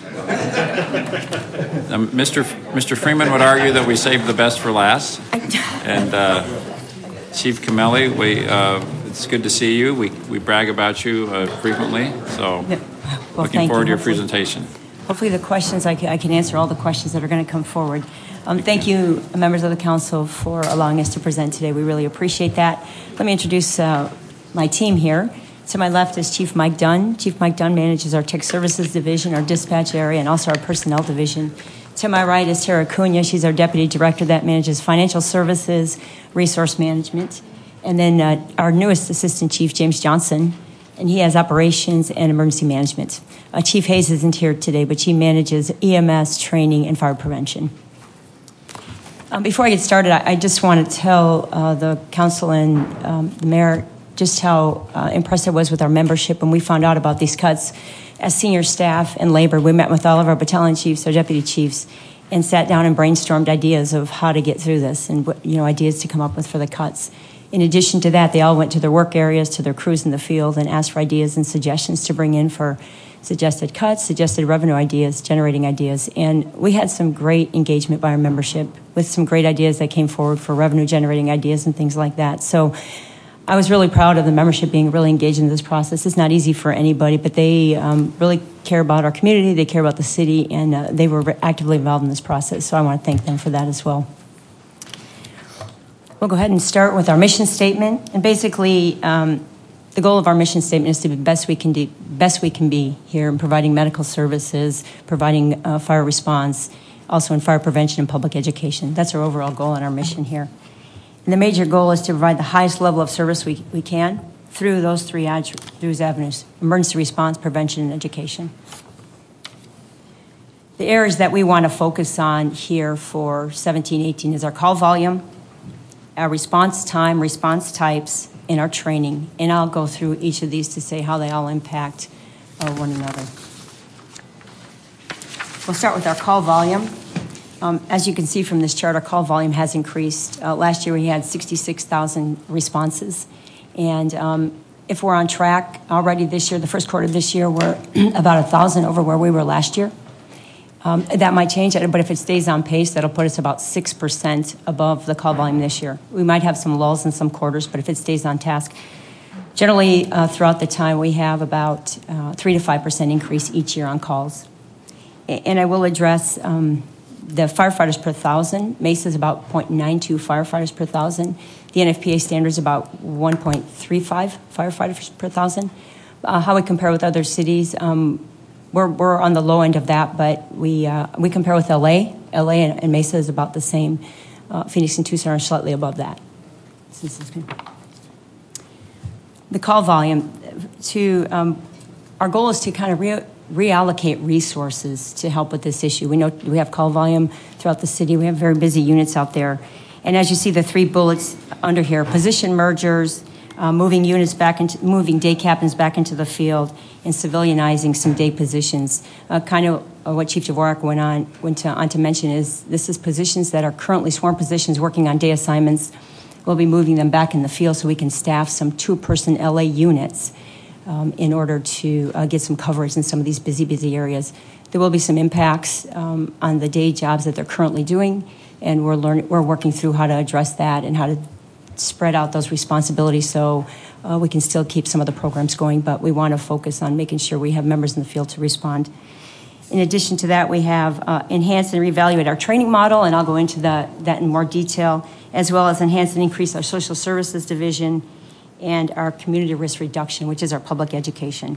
Um, Mister Mister Freeman would argue that we saved the best for last. And uh, Chief Camelli, we uh, it's good to see you. We we brag about you uh, frequently. So well, looking forward you. to your presentation. Hopefully the questions, I can, I can answer all the questions that are going to come forward. Um, thank you, members of the council, for allowing us to present today. We really appreciate that. Let me introduce uh, my team here. To my left is Chief Mike Dunn. Chief Mike Dunn manages our Tech Services Division, our dispatch area, and also our Personnel Division. To my right is Tara Cunha. She's our Deputy Director that manages Financial Services, Resource Management. And then uh, our newest Assistant Chief, James Johnson, and he has Operations and Emergency Management. Uh, Chief Hayes isn't here today, but he manages E M S, training, and fire prevention. Um, before I get started, I, I just want to tell uh, the council and um, the mayor just how uh, impressed I was with our membership when we found out about these cuts. As senior staff and labor, we met with all of our battalion chiefs, our deputy chiefs, and sat down and brainstormed ideas of how to get through this and what, you know, ideas to come up with for the cuts. In addition to that, they all went to their work areas, to their crews in the field, and asked for ideas and suggestions to bring in for suggested cuts, suggested revenue ideas, generating ideas. And we had some great engagement by our membership with some great ideas that came forward for revenue generating ideas and things like that. So I was really proud of the membership being really engaged in this process. It's not easy for anybody, but they um, really care about our community, they care about the city, and uh, they were actively involved in this process. So I want to thank them for that as well. We'll go ahead and start with our mission statement. And basically, um, the goal of our mission statement is to be best we can do, best we can be here in providing medical services, providing uh, fire response, also in fire prevention and public education. That's our overall goal and our mission here. And the major goal is to provide the highest level of service we, we can through those three ad, through those avenues: emergency response, prevention, and education. The areas that we want to focus on here for seventeen eighteen is our call volume, our response time, response types, and our training. And I'll go through each of these to say how they all impact uh, one another. We'll start with our call volume. Um, as you can see from this chart, our call volume has increased. Uh, last year we had sixty-six thousand responses. And um, if we're on track already this year, the first quarter of this year, we're about one thousand over where we were last year. Um, that might change, but if it stays on pace, that'll put us about six percent above the call volume this year. We might have some lulls in some quarters, but if it stays on task, generally uh, throughout the time, we have about uh, three to five percent increase each year on calls. And I will address um, the firefighters per thousand. Mesa is about zero point nine two firefighters per thousand. The N F P A standard is about one point three five firefighters per thousand. Uh, how we compare with other cities, um, we're, we're on the low end of that, but we uh, we compare with L A. L A and, and Mesa is about the same. Uh, Phoenix and Tucson are slightly above that. This is good. The call volume. To um, our goal is to kind of re- reallocate resources to help with this issue. We know we have call volume throughout the city. We have very busy units out there. And as you see the three bullets under here, position mergers, uh, moving units back into, moving day captains back into the field, and civilianizing some day positions. Uh, kind of uh, what Chief Dvorak went on, went to, on to mention is this is positions that are currently sworn positions working on day assignments. We'll be moving them back in the field so we can staff some two-person L A units Um, in order to uh, get some coverage in some of these busy, busy areas. There will be some impacts um, on the day jobs that they're currently doing, and we're learning, we're working through how to address that and how to spread out those responsibilities so uh, we can still keep some of the programs going, but we want to focus on making sure we have members in the field to respond. In addition to that, we have uh, enhanced and reevaluate our training model, and I'll go into the, that in more detail, as well as enhance and increase our social services division and our community risk reduction, which is our public education.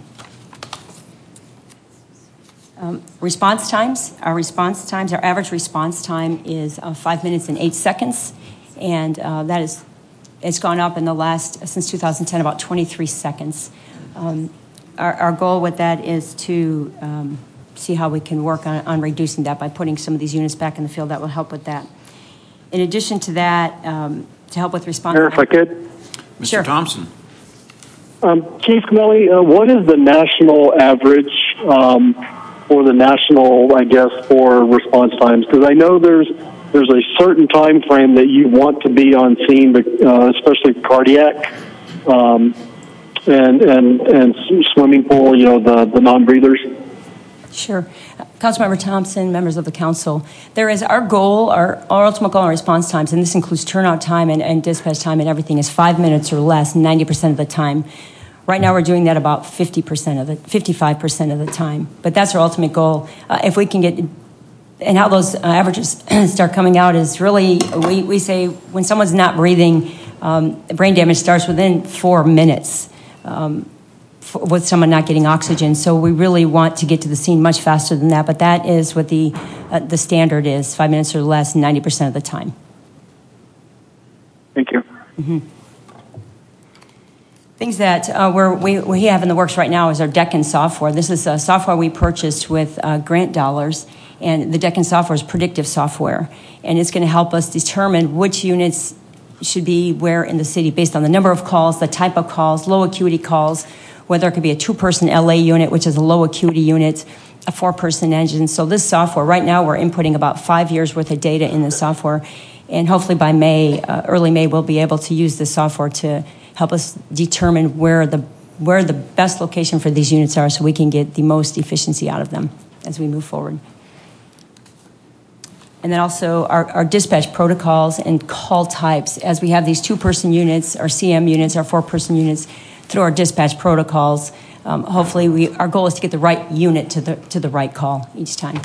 Um, response times, our response times, our average response time is uh, five minutes and eight seconds, and uh, that is, it's gone up in the last, since two thousand ten, about twenty-three seconds. Um, our, our goal with that is to um, see how we can work on, on reducing that by putting some of these units back in the field. That will help with that. In addition to that, um, to help with response. Mayor, if I could. Mister Sure. Thompson. Um, Chief Camelli, uh, what is the national average um, or the national, I guess, for response times? Because I know there's there's a certain time frame that you want to be on scene, but, uh, especially cardiac um, and and and swimming pool. You know, the the non-breathers. Sure. Councilmember Thompson, members of the council, there is our goal, our, our ultimate goal on response times, and this includes turnout time and, and dispatch time and everything, is five minutes or less ninety percent of the time. Right now we're doing that about fifty percent of the, fifty-five percent of the time. But that's our ultimate goal. Uh, if we can get, and how those uh, averages start coming out is really, we, we say when someone's not breathing, um, brain damage starts within four minutes. Um, with someone not getting oxygen. So we really want to get to the scene much faster than that, but that is what the uh, the standard is, five minutes or less, ninety percent of the time. Thank you. Mm-hmm. Things that uh, we're, we, we have in the works right now is our Deccan software. This is a software we purchased with uh, grant dollars, and the Deccan software is predictive software, and it's going to help us determine which units should be where in the city based on the number of calls, the type of calls, low acuity calls, whether it could be a two-person L A unit, which is a low acuity unit, a four-person engine. So this software, right now we're inputting about five years worth of data in the software, and hopefully by May, uh, early May, we'll be able to use this software to help us determine where the where the best location for these units are so we can get the most efficiency out of them as we move forward. And then also our, our dispatch protocols and call types, as we have these two-person units, our C M units, our four-person units, through our dispatch protocols. Um, hopefully, we, our goal is to get the right unit to the, to the right call each time.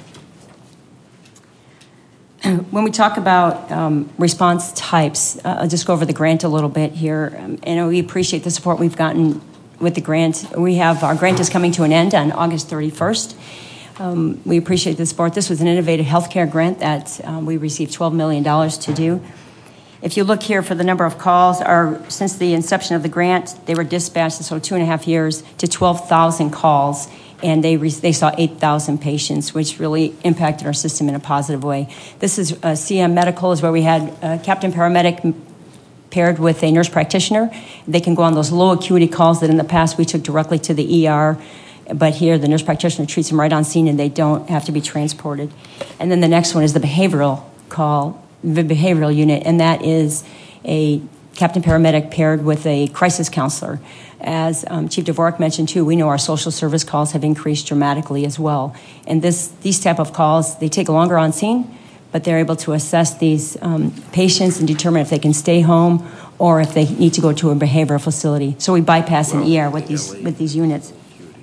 When we talk about um, response types, uh, I'll just go over the grant a little bit here. Um, and we appreciate the support we've gotten with the grant. We have, our grant is coming to an end on August thirty-first. Um, we appreciate the support. This was an innovative healthcare grant that um, we received twelve million dollars to do. If you look here for the number of calls, our, since the inception of the grant, they were dispatched, so two and a half years, to twelve thousand calls. And they, re- they saw eight thousand patients, which really impacted our system in a positive way. This is uh, C M Medical, is where we had a captain paramedic paired with a nurse practitioner. They can go on those low acuity calls that in the past we took directly to the E R, but here the nurse practitioner treats them right on scene and they don't have to be transported. And then the next one is the behavioral call, the behavioral unit, and that is a captain paramedic paired with a crisis counselor. As um, Chief Dvorak mentioned too, we know our social service calls have increased dramatically as well. And this, these type of calls, they take longer on scene, but they're able to assess these um, patients and determine if they can stay home or if they need to go to a behavioral facility. So we bypass an E R with these, with these units.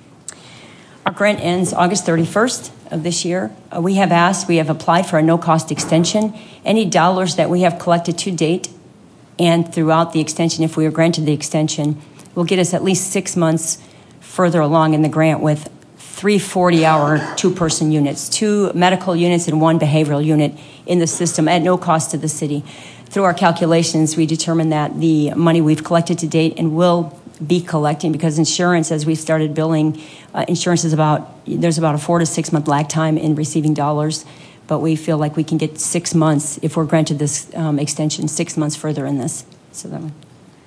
Our grant ends August thirty-first of this year. Uh, we have asked, we have applied for a no-cost extension. Any dollars that we have collected to date and throughout the extension, if we are granted the extension, will get us at least six months further along in the grant with three forty-hour two-person units, two medical units and one behavioral unit in the system at no cost to the city. Through our calculations, we determined that the money we've collected to date and will be collecting, because insurance, as we've started billing, uh, insurance is about, there's about a four to six month lag time in receiving dollars, but we feel like we can get six months if we're granted this um, extension, six months further in this. So that one.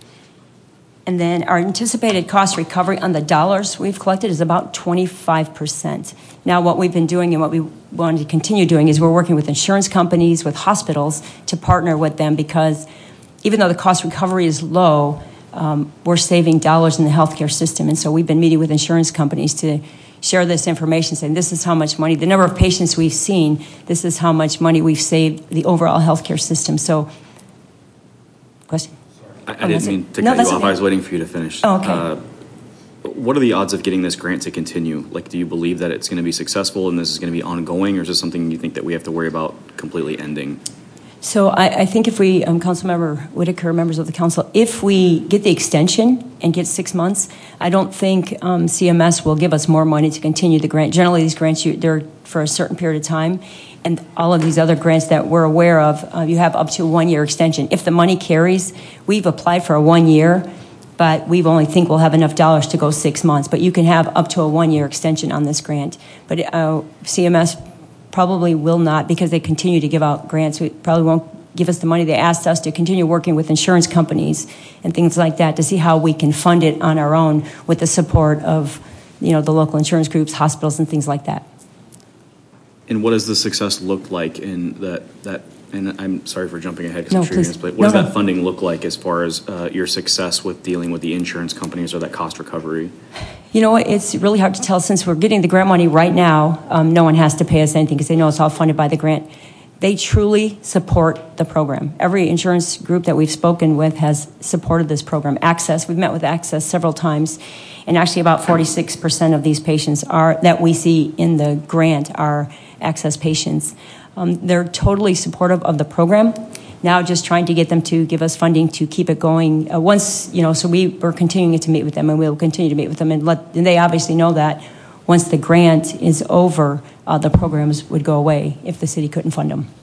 And then our anticipated cost recovery on the dollars we've collected is about twenty-five percent. Now, what we've been doing and what we want to continue doing is we're working with insurance companies, with hospitals, to partner with them, because even though the cost recovery is low, um, we're saving dollars in the healthcare system. And so we've been meeting with insurance companies to share this information, saying this is how much money, the number of patients we've seen, this is how much money we've saved the overall healthcare system. So, question? I, I Oh, didn't that's mean it. to No, cut that's you off. okay. I was waiting for you to finish. Oh, okay. Uh, what are the odds of getting this grant to continue? Like, do you believe that it's going to be successful and this is going to be ongoing, or is this something you think that we have to worry about completely ending? So I, I think if we, um, Councilmember Whitaker, members of the council, if we get the extension and get six months, I don't think um, C M S will give us more money to continue the grant. Generally, these grants, you, they're for a certain period of time. And all of these other grants that we're aware of, uh, you have up to a one-year extension. If the money carries, we've applied for a one-year, but we only think we'll have enough dollars to go six months. But you can have up to a one-year extension on this grant. But uh, C M S probably will not, because they continue to give out grants. We probably won't give us the money. They asked us to continue working with insurance companies and things like that to see how we can fund it on our own with the support of, you know, the local insurance groups, hospitals, and things like that. And what does the success look like in that, that and I'm sorry for jumping ahead because No, I'm sure you're please. going to split. What No, does no. that funding look like as far as uh, your success with dealing with the insurance companies or that cost recovery? You know what? It's really hard to tell since we're getting the grant money right now. Um, no one has to pay us anything because they know it's all funded by the grant. They truly support the program. Every insurance group that we've spoken with has supported this program. Access, we've met with Access several times, and actually about forty-six percent of these patients are that we see in the grant are Access patients. Um, they're totally supportive of the program. Now just trying to get them to give us funding to keep it going. Uh, once, you know, so we, we're continuing to meet with them, and we'll continue to meet with them, and, let, and they obviously know that once the grant is over, uh, the programs would go away if the city couldn't fund them.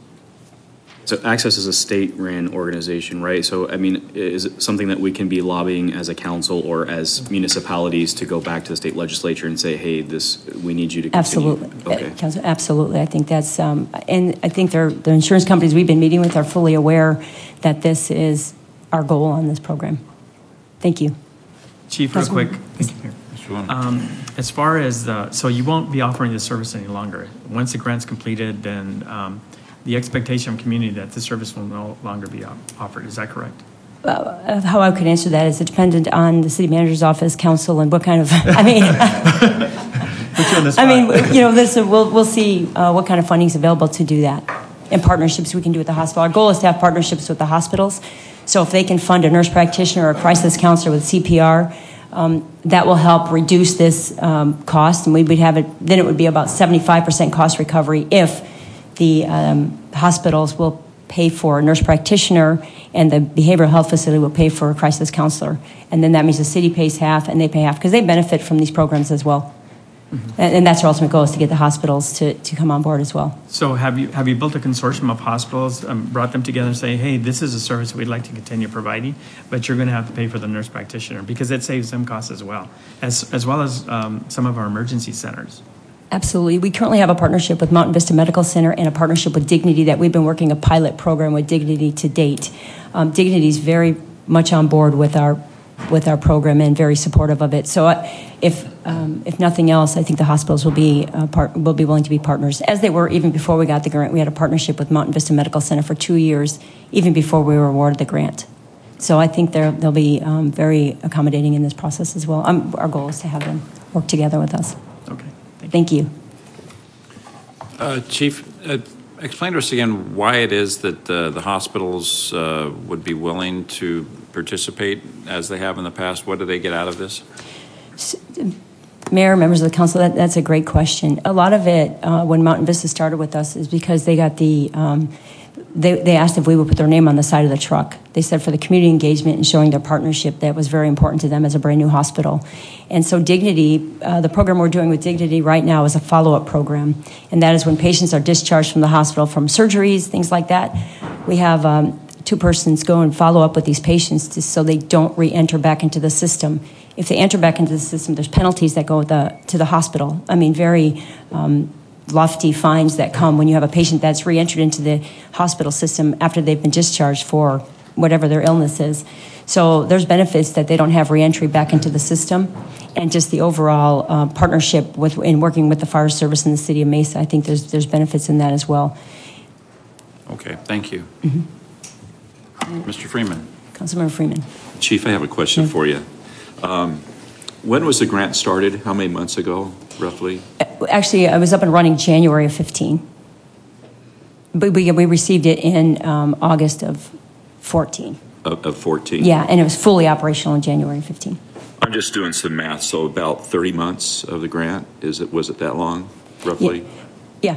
So Access is a state-ran organization, right? So, I mean, is it something that we can be lobbying as a council or as municipalities to go back to the state legislature and say, hey, this, we need you to continue? Absolutely. Okay. Uh, Council, absolutely. I think that's, um, and I think they're, the insurance companies we've been meeting with are fully aware that this is our goal on this program. Thank you. Chief, real Councilman- quick. Thank you, Mayor. Um, as far as, uh, so you won't be offering this service any longer. Once the grant's completed, then um, the expectation of community that this service will no longer be op- offered. Is that correct? Uh, how I could answer that is it dependent on the city manager's office, council, and what kind of, I mean, Put you on the spot. I mean, you know, this, we'll, we'll see uh, what kind of funding is available to do that. and partnerships we can do with the hospital. Our goal is to have partnerships with the hospitals. So if they can fund a nurse practitioner or a crisis counselor with C P R, um, that will help reduce this um, cost, and we would have it. Then it would be about seventy-five percent cost recovery if the um, hospitals will pay for a nurse practitioner and the behavioral health facility will pay for a crisis counselor. And then that means the city pays half and they pay half because they benefit from these programs as well. Mm-hmm. And, and that's our ultimate goal, is to get the hospitals to, to come on board as well. So have you have you built a consortium of hospitals, um, brought them together and say, hey, this is a service we'd like to continue providing, but you're going to have to pay for the nurse practitioner, because it saves them costs as well, as, as well as um, some of our emergency centers. Absolutely. We currently have a partnership with Mountain Vista Medical Center and a partnership with Dignity that we've been working a pilot program with Dignity to date. Um, Dignity is very much on board with our with our program and very supportive of it. So, uh, if um, if nothing else, I think the hospitals will be uh, part, will be willing to be partners, as they were even before we got the grant. We had a partnership with Mountain Vista Medical Center for two years, even before we were awarded the grant. So, I think they're, they'll be um, very accommodating in this process as well. Um, our goal is to have them work together with us. Okay. Thank you. Uh, Chief, uh, explain to us again why it is that uh, the hospitals uh, would be willing to participate as they have in the past. What do they get out of this? Mayor, members of the council, that, that's a great question. A lot of it, uh, when Mountain Vista started with us, is because they got the, um, they, they asked if we would put their name on the side of the truck. They said for the community engagement and showing their partnership, that was very important to them as a brand new hospital. And so Dignity, uh, the program we're doing with Dignity right now is a follow-up program. And that is when patients are discharged from the hospital from surgeries, things like that. We have um, two persons go and follow up with these patients to, so they don't re-enter back into the system. If they enter back into the system, there's penalties that go with the, to the hospital. I mean, very um, lofty fines that come when you have a patient that's re-entered into the hospital system after they've been discharged for whatever their illness is. So there's benefits that they don't have re-entry back into the system, and just the overall uh, partnership with in working with the fire service in the city of Mesa. I think there's there's benefits in that as well. Okay, thank you. Mm-hmm. Mister Freeman. Councilmember Freeman. Chief, I have a question Yeah. for you. Um, when was the grant started? How many months ago, roughly? Actually, I was up and running January of fifteen. But we, we received it in um, August of fourteen. Of, of fourteen? Yeah, and it was fully operational in January of fifteen. I'm just doing some math, so about thirty months of the grant. Is it, was it that long, roughly? Yeah.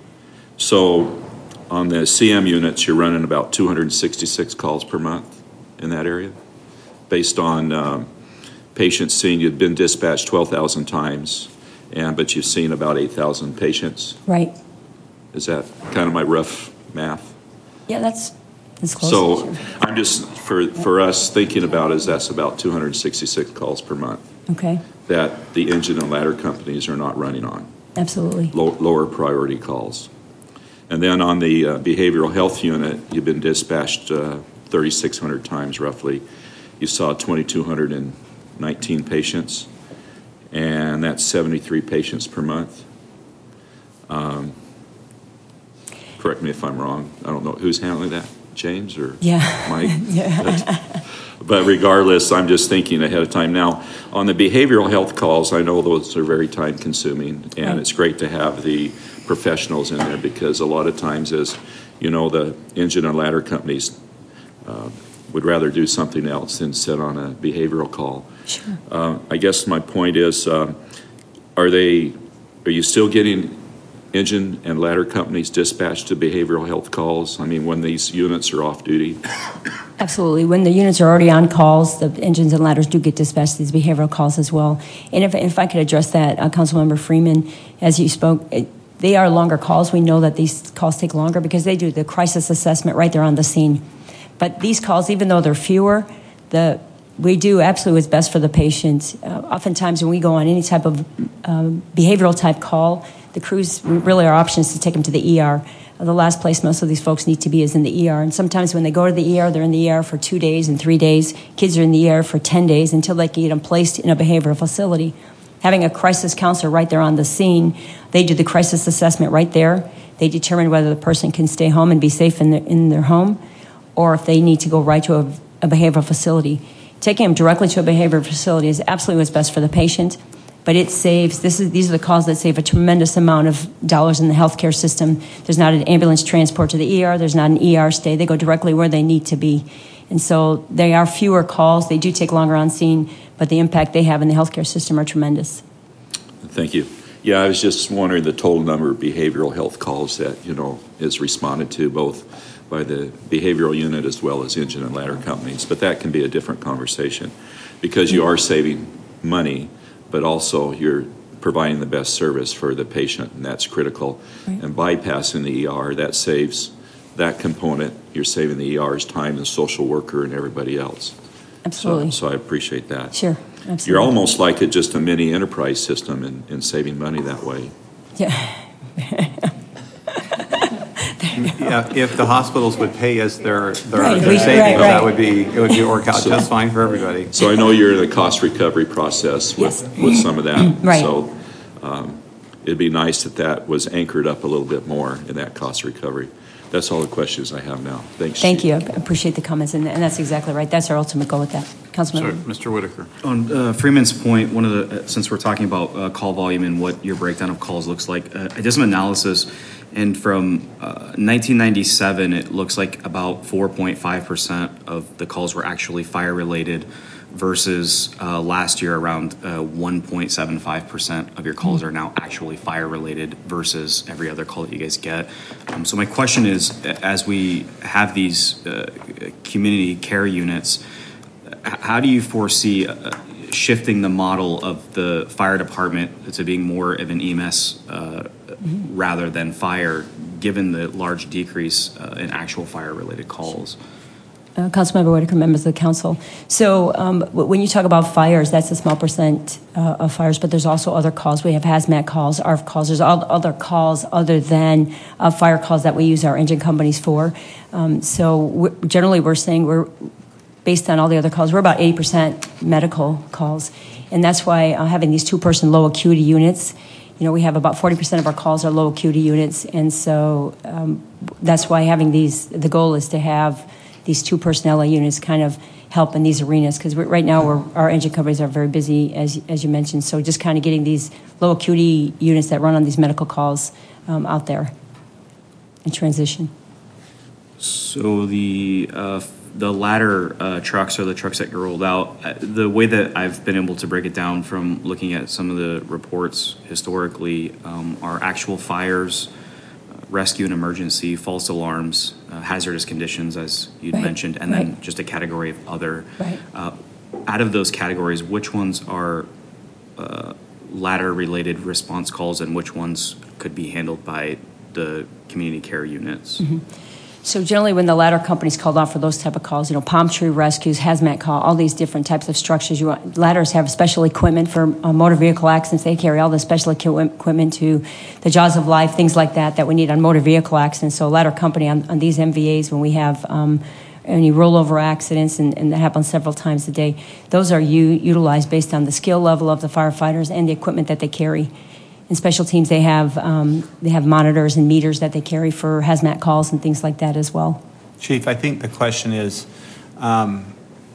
So on the C M units, you're running about two hundred sixty-six calls per month in that area? Based on um, patients seen, you've been dispatched twelve thousand times, and but you've seen about eight thousand patients. Right. Is that kind of my rough math? Yeah, that's, that's close. So I'm just, for, for us, thinking about is that's about two hundred sixty-six calls per month Okay, that the engine and ladder companies are not running on, absolutely. low, lower priority calls. And then on the uh, behavioral health unit, you've been dispatched uh, thirty-six hundred times roughly. You saw twenty-two hundred nineteen patients, and that's seventy-three patients per month. Um, correct me if I'm wrong. I don't know who's handling that, James or Yeah. Mike? Yeah. But, but regardless, I'm just thinking ahead of time. Now, on the behavioral health calls, I know those are very time consuming, and Right. it's great to have the professionals in there, because a lot of times, as you know, the engine and ladder companies uh, would rather do something else than sit on a behavioral call. Sure. Uh, I guess my point is, um, are they, are you still getting engine and ladder companies dispatched to behavioral health calls? I mean, when these units are off duty? Absolutely. When the units are already on calls, the engines and ladders do get dispatched to these behavioral calls as well. And if, if I could address that, uh, Councilmember Freeman, as you spoke, it, they are longer calls. We know that these calls take longer because they do the crisis assessment right there on the scene. But these calls, even though they're fewer, the we do absolutely what's best for the patient. Uh, oftentimes when we go on any type of um, behavioral type call, the crews, really our option is to take them to the E R. Uh, the last place most of these folks need to be is in the E R. And sometimes when they go to the E R, they're in the E R for two days and three days. Kids are in the E R for ten days until they can get them placed in a behavioral facility. Having a crisis counselor right there on the scene, they do the crisis assessment right there. They determine whether the person can stay home and be safe in their, in their home, or if they need to go right to a, a behavioral facility. Taking them directly to a behavioral facility is absolutely what's best for the patient. but it saves, this is, these are the calls that save a tremendous amount of dollars in the healthcare system. There's not an ambulance transport to the E R, there's not an E R stay, they go directly where they need to be. And so they are fewer calls, they do take longer on scene, but the impact they have in the healthcare system are tremendous. Thank you. Yeah, I was just wondering the total number of behavioral health calls that, you know, is responded to both by the behavioral unit as well as engine and ladder companies. But that can be a different conversation because you are saving money, but also you're providing the best service for the patient, and that's critical. Right. And bypassing the E R, that saves that component. You're saving the E R's time, the social worker, and everybody else. Absolutely. So, so I appreciate that. Sure, absolutely. You're almost like a, just a mini enterprise system in, in saving money that way. Yeah. Yeah, if the hospitals would pay us their, their, Right, their we- savings, right, right. that would be, it would be work out So- just fine for everybody. So I know you're in a cost recovery process with, Yes. with some of that. Right. So um, it'd be nice if that was anchored up a little bit more in that cost recovery. That's all the questions I have now. Thanks. Thank Chief. you, I appreciate the comments, and, and that's exactly right. That's our ultimate goal with that. Sorry, Councilmember. Mister Whitaker. On uh, Freeman's point, one of the, uh, since we're talking about uh, call volume and what your breakdown of calls looks like, uh, I did some analysis, and from uh, nineteen ninety-seven, it looks like about four point five percent of the calls were actually fire-related versus uh, last year around uh, one point seven five percent of your calls are now actually fire-related versus every other call that you guys get. Um, so my question is, as we have these uh, community care units, how do you foresee uh, shifting the model of the fire department to being more of an E M S uh, mm-hmm. rather than fire, given the large decrease uh, in actual fire-related calls? Uh, Councilmember Whitaker, members of the council. So um, w- when you talk about fires, that's a small percent uh, of fires, but there's also other calls. We have hazmat calls, A R F calls. There's all other calls other than uh, fire calls that we use our engine companies for. Um, so we're, generally we're saying we're, based on all the other calls, we're about eighty percent medical calls. And that's why uh, having these two-person low acuity units, you know, we have about forty percent of our calls are low acuity units. And so um, that's why having these, the goal is to have these two-person L A units kind of help in these arenas, because right now we're, our engine companies are very busy, as, as you mentioned. So just kind of getting these low acuity units that run on these medical calls um, out there in transition. So the uh, the ladder uh, trucks are the trucks that get rolled out. Uh, The way that I've been able to break it down from looking at some of the reports historically um, are actual fires, uh, rescue and emergency, false alarms, uh, hazardous conditions, as you'd Right, mentioned, and right. then just a category of other. Right. Uh, out of those categories, which ones are uh, ladder-related response calls and which ones could be handled by the community care units? Mm-hmm. So generally when the ladder companies called off for those type of calls, you know, palm tree rescues, hazmat call, all these different types of structures. You want, ladders have special equipment for uh, motor vehicle accidents. They carry all the special equi- equipment to the jaws of life, things like that, that we need on motor vehicle accidents. So a ladder company on, on these M V As, when we have um, any rollover accidents, and, and that happens several times a day, those are u- utilized based on the skill level of the firefighters and the equipment that they carry. In special teams, they have um, they have monitors and meters that they carry for hazmat calls and things like that as well. Chief, I think the question is, um,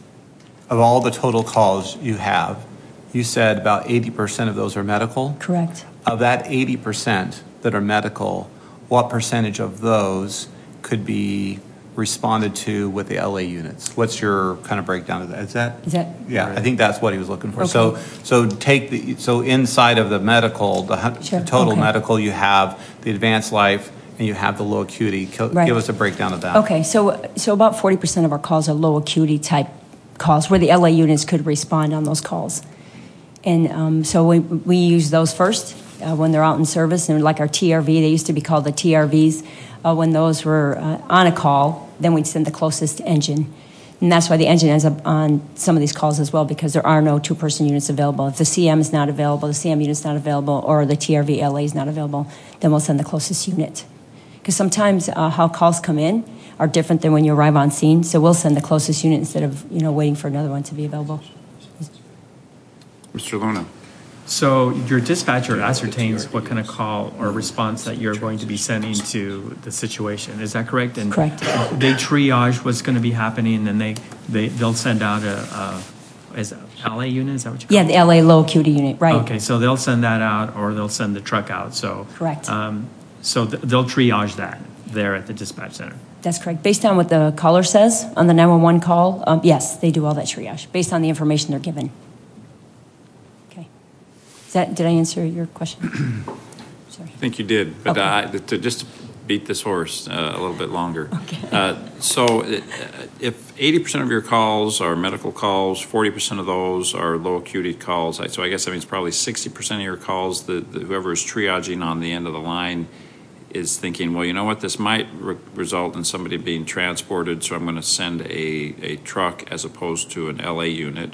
of all the total calls you have, you said about eighty percent of those are medical? Correct. Of that eighty percent that are medical, what percentage of those could be responded to with the L A units? What's your kind of breakdown of that? Is that? Is that? Yeah, I think that's what he was looking for. Okay. So, so take the, so inside of the medical, the, hun- Sure, the total okay. medical, you have the advanced life and you have the low acuity. Kill- Right. Give us a breakdown of that. Okay, so so about forty percent of our calls are low acuity type calls, where the L A units could respond on those calls, and um, so we we use those first uh, when they're out in service, and like our T R V, they used to be called the T R Vs. Uh, when those were uh, on a call, then we'd send the closest engine. And that's why the engine ends up on some of these calls as well, because there are no two-person units available. If the C M is not available, the C M unit's not available, or the T R V L A is not available, then we'll send the closest unit. Because sometimes uh, how calls come in are different than when you arrive on scene, so we'll send the closest unit instead of, you know, waiting for another one to be available. Mister Luna. So your dispatcher ascertains what kind of call or response that you're going to be sending to the situation. Is that correct? And Correct. They triage what's going to be happening, and they, they, they'll send out a, a, as a L A unit, is that what you call Yeah, it? the L A low acuity unit, right. Okay, so they'll send that out, or they'll send the truck out, so. Correct. um, So th- they'll triage that there at the dispatch center. That's correct. Based on what the caller says on the nine one one call, um, yes, they do all that triage, based on the information they're given. Okay. Is that, did I answer your question? Sorry. I think you did, but Okay. uh, to just beat this horse uh, a little bit longer. Uh, So uh, if eighty percent of your calls are medical calls, forty percent of those are low acuity calls, I- so I guess that means probably sixty percent of your calls, the, the, whoever is triaging on the end of the line is thinking, well, you know what, this might re- result in somebody being transported, so I'm going to send a, a truck as opposed to an L A unit.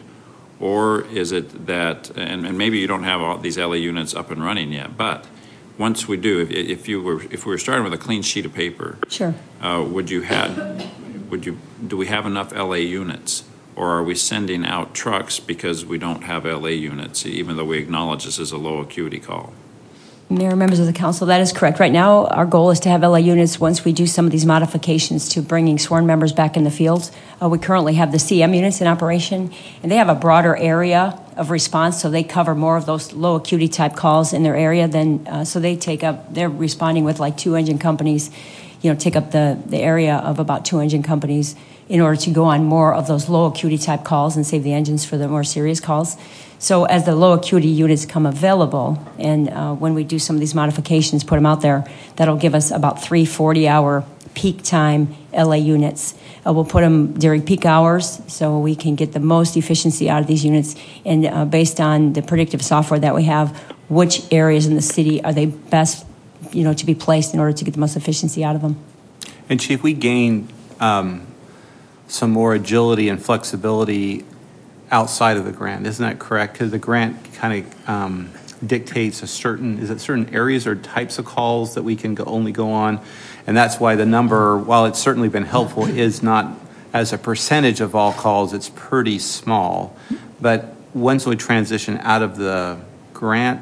Or is it that, and, and maybe you don't have all these L A units up and running yet, but once we do, if, if you were, if we were starting with a clean sheet of paper, Sure. uh, would you have, would you, do we have enough L A units? Or are we sending out trucks because we don't have L A units, even though we acknowledge this is a low acuity call? Mayor, members of the council, that is correct. Right now, our goal is to have L A units once we do some of these modifications to bringing sworn members back in the field. Uh, we currently have the C M units in operation, and they have a broader area of response, so they cover more of those low acuity type calls in their area. Than uh, so they take up, they're responding with like two engine companies, you know, take up the, the area of about two engine companies in order to go on more of those low acuity type calls and save the engines for the more serious calls. So as the low acuity units come available, and uh, when we do some of these modifications, put them out there, that'll give us about three forty-hour peak time L A units. Uh, we'll put them during peak hours so we can get the most efficiency out of these units. And uh, based on the predictive software that we have, which areas in the city are they best, you know, to be placed in order to get the most efficiency out of them. And Chief, we gained um, some more agility and flexibility outside of the grant. Isn't that correct? Because the grant kind of um, dictates a certain, is it certain areas or types of calls that we can go, only go on? And that's why the number, while it's certainly been helpful, is not as a percentage of all calls, it's pretty small. But once we transition out of the grant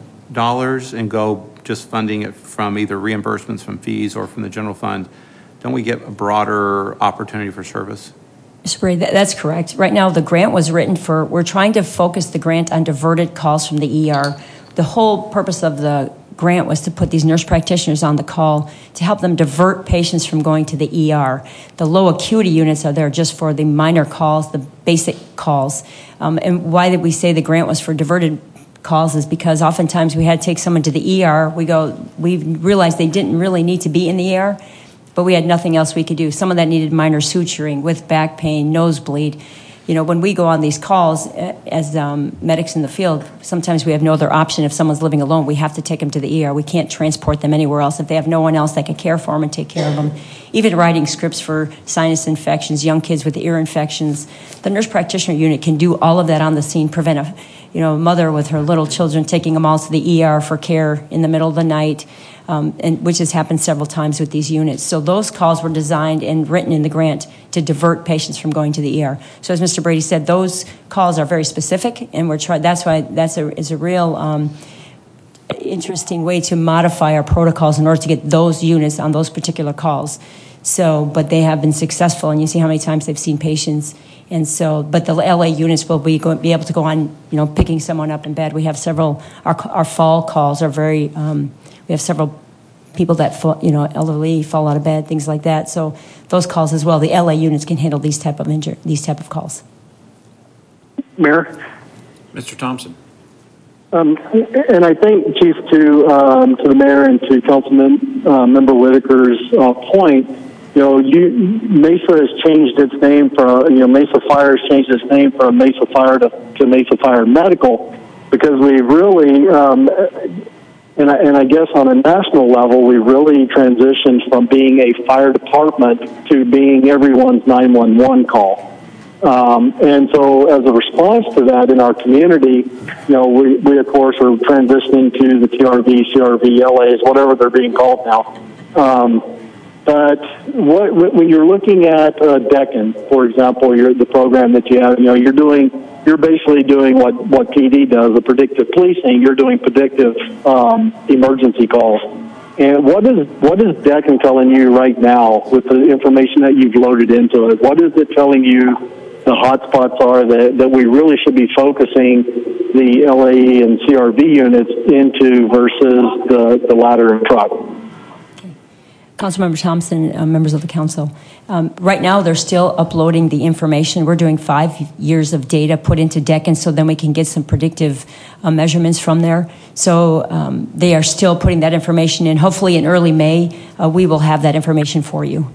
dollars and go just funding it from either reimbursements from fees or from the general fund, don't we get a broader opportunity for service? Mister Brady, that, that's correct. Right now, the grant was written for, we're trying to focus the grant on diverted calls from the E R. The whole purpose of the grant was to put these nurse practitioners on the call to help them divert patients from going to the E R. The low acuity units are there just for the minor calls, the basic calls. Um, and why did we say the grant was for diverted calls is because oftentimes we had to take someone to the E R. We go, we realized they didn't really need to be in the E R, but we had nothing else we could do. Someone that needed minor suturing with back pain, nosebleed. You know, when we go on these calls as um, medics in the field, sometimes we have no other option. If someone's living alone, we have to take them to the E R. We can't transport them anywhere else if they have no one else that can care for them and take care of them. Even writing scripts for sinus infections, young kids with ear infections. The nurse practitioner unit can do all of that on the scene, prevent a, you know, a mother with her little children taking them all to the E R for care in the middle of the night. Um, and which has happened several times with these units. So those calls were designed and written in the grant to divert patients from going to the E R. So as Mister Brady said, those calls are very specific, and we're trying. That's why that's a is a real um, interesting way to modify our protocols in order to get those units on those particular calls. So, but they have been successful, and you see how many times they've seen patients. And so, but the L A units will be going, be able to go on, you know, picking someone up in bed. We have several. Our our fall calls are very. Um, We have several people that, fall, you know, elderly, fall out of bed, things like that. So those calls as well. The L A units can handle these type of injur- these type of calls. Mayor? Mister Thompson. Um, and I think, Chief, to um, to the mayor and to Councilman uh, Member Whitaker's uh, point, you know, you, Mesa has changed its name from, you know, Mesa Fire has changed its name from Mesa Fire to, to Mesa Fire Medical because we really, um, and I, and I guess on a national level, we really transitioned from being a fire department to being everyone's nine one one call. Um, and so as a response to that in our community, you know, we, we of course are transitioning to the T R V, C R V, L As, whatever they're being called now. Um, but what, when you're looking at uh, Deccan, for example, you're, the program that you have, you know, you're doing, you're basically doing what, what P D does, the predictive policing. You're doing predictive um, emergency calls. And what is what is Deccan telling you right now with the information that you've loaded into it? What is it telling you the hotspots are that, that we really should be focusing the L A E and C R V units into versus the, the ladder and truck. Councilmember Thompson, uh, members of the council. Um, right now, they're still uploading the information. We're doing five years of data put into D E C, and so then we can get some predictive uh, measurements from there. So um, they are still putting that information in. Hopefully in early May, uh, we will have that information for you.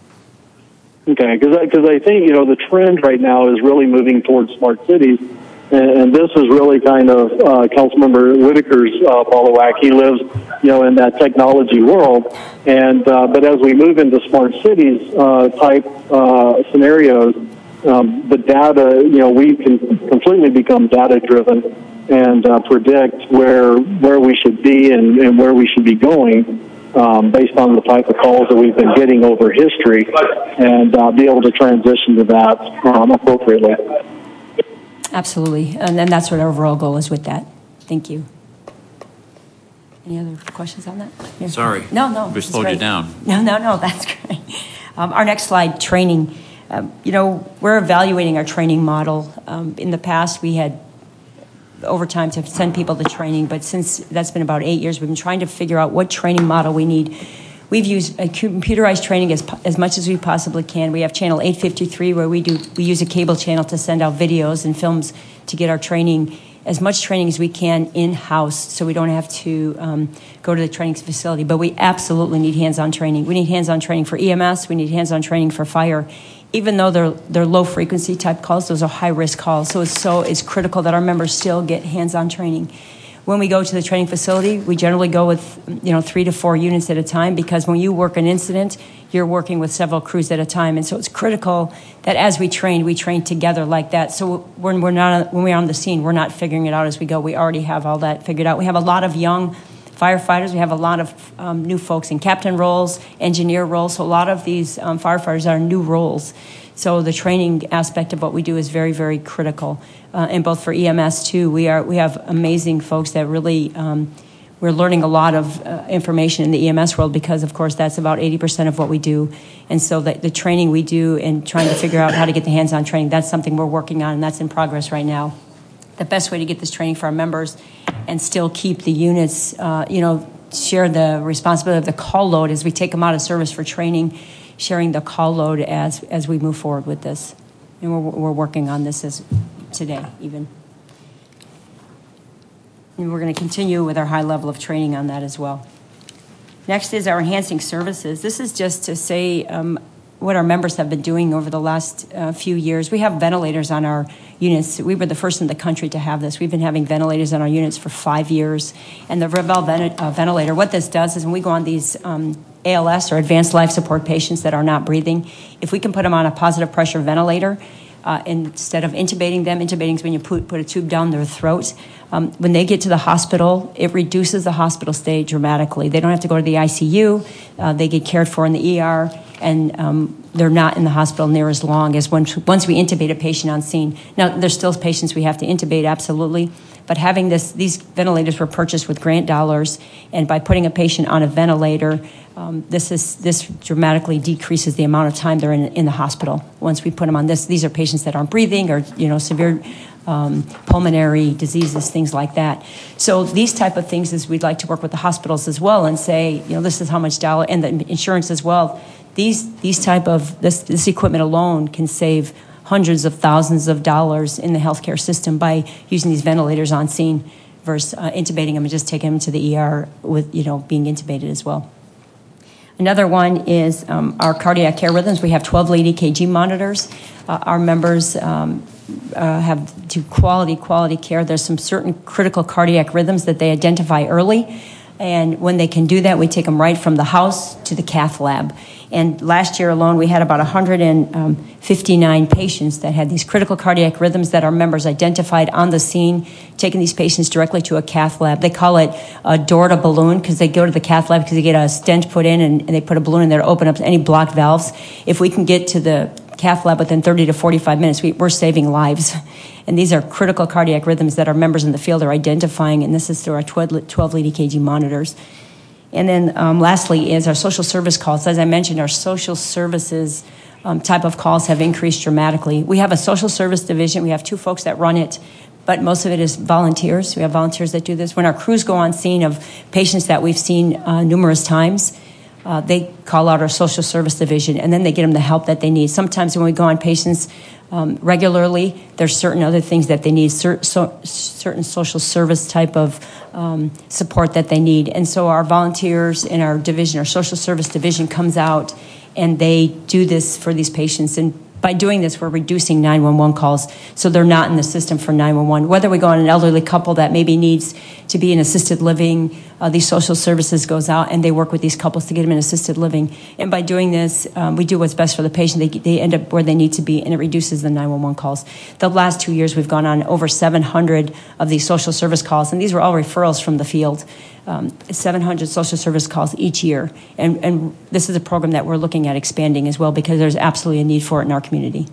Okay, because I, I think, you know, the trend right now is really moving towards smart cities. And, and this is really kind of uh, Councilmember Whitaker's uh, ball of wax. He lives, you know, in that technology world. And uh, but as we move into smart cities uh, type uh, scenarios, um, the data, you know, we can completely become data driven and uh, predict where where we should be and, and where we should be going um, based on the type of calls that we've been getting over history, and uh, be able to transition to that um, appropriately. Absolutely, and then that's what our overall goal is with that. Thank you. Any other questions on that? Yeah. Sorry. No, no. We slowed you down. No, no, no, that's great. Um, our next slide, training. Um, you know, we're evaluating our training model. Um, in the past, we had overtime to send people to training, but since that's been about eight years, we've been trying to figure out what training model we need. We've used a computerized training as, as much as we possibly can. We have channel eight fifty-three where we do we use a cable channel to send out videos and films to get our training, as much training as we can in-house, so we don't have to um, go to the training facility. But we absolutely need hands-on training. We need hands-on training for E M S. We need hands-on training for fire. Even though they're they're low-frequency type calls, those are high-risk calls. So it's so it's critical that our members still get hands-on training. When we go to the training facility, we generally go with, you know, three to four units at a time, because when you work an incident, you're working with several crews at a time. And so it's critical that as we train, we train together like that. So when we're not, when we're on the scene, we're not figuring it out as we go. We already have all that figured out. We have a lot of young firefighters. We have a lot of um, new folks in captain roles, engineer roles. So a lot of these um, firefighters are new roles. So the training aspect of what we do is very, very critical. Uh, and both for E M S too, we are we have amazing folks that really um, we're learning a lot of uh, information in the E M S world, because of course that's about eighty percent of what we do. And so the, the training we do and trying to figure out how to get the hands-on training, that's something we're working on, and that's in progress right now. The best way to get this training for our members and still keep the units, uh, you know, share the responsibility of the call load as we take them out of service for training, sharing the call load as as we move forward with this. And we're, we're working on this as today even. And we're going to continue with our high level of training on that as well. Next is our enhancing services. This is just to say um, what our members have been doing over the last uh, few years. We have ventilators on our units. We were the first in the country to have this. We've been having ventilators on our units for five years. And the Revel vent- uh, ventilator, what this does is when we go on these um, A L S or advanced life support patients that are not breathing, if we can put them on a positive pressure ventilator, Uh, instead of intubating them, intubating is when you put, put a tube down their throat. Um, when they get to the hospital, it reduces the hospital stay dramatically. They don't have to go to the I C U. Uh, they get cared for in the E R, and um, they're not in the hospital near as long as once, once we intubate a patient on scene. Now, there's still patients we have to intubate, absolutely, but having this, these ventilators were purchased with grant dollars, and by putting a patient on a ventilator, Um, this is this dramatically decreases the amount of time they're in, in the hospital. Once we put them on this, these are patients that aren't breathing, or you know, severe um, pulmonary diseases, things like that. So these type of things is we'd like to work with the hospitals as well and say, you know, this is how much dollar, and the insurance as well. These these type of this this equipment alone can save hundreds of thousands of dollars in the healthcare system by using these ventilators on scene versus uh, intubating them and just taking them to the E R with, you know, being intubated as well. Another one is um, our cardiac care rhythms. We have twelve lead E K G monitors. Uh, our members um, uh, have do quality, quality care. There's some certain critical cardiac rhythms that they identify early. And when they can do that, we take them right from the house to the cath lab. And last year alone, we had about one hundred fifty-nine patients that had these critical cardiac rhythms that our members identified on the scene, taking these patients directly to a cath lab. They call it a door to balloon, because they go to the cath lab because they get a stent put in, and, and they put a balloon in there to open up any blocked valves. If we can get to the cath lab within thirty to forty-five minutes, we, we're saving lives. And these are critical cardiac rhythms that our members in the field are identifying, and this is through our twelve lead E K G monitors. And then um, lastly is our social service calls. As I mentioned, our social services um, type of calls have increased dramatically. We have a social service division. We have two folks that run it, but most of it is volunteers. We have volunteers that do this. When our crews go on scene of patients that we've seen uh, numerous times, uh, they call out our social service division, and then they get them the help that they need. Sometimes when we go on patients um, regularly, there's certain other things that they need, cer- so, certain social service type of um, support that they need. And so our volunteers in our division, our social service division, comes out and they do this for these patients. And by doing this, we're reducing nine one one calls, so they're not in the system for nine one one. Whether we go on an elderly couple that maybe needs to be in assisted living, uh, these social services goes out and they work with these couples to get them in assisted living. And by doing this, um, we do what's best for the patient. They, they end up where they need to be, and it reduces the nine one one calls. The last two years, we've gone on over seven hundred of these social service calls, and these were all referrals from the field. Um, seven hundred social service calls each year. And, and this is a program that we're looking at expanding as well, because there's absolutely a need for it in our community.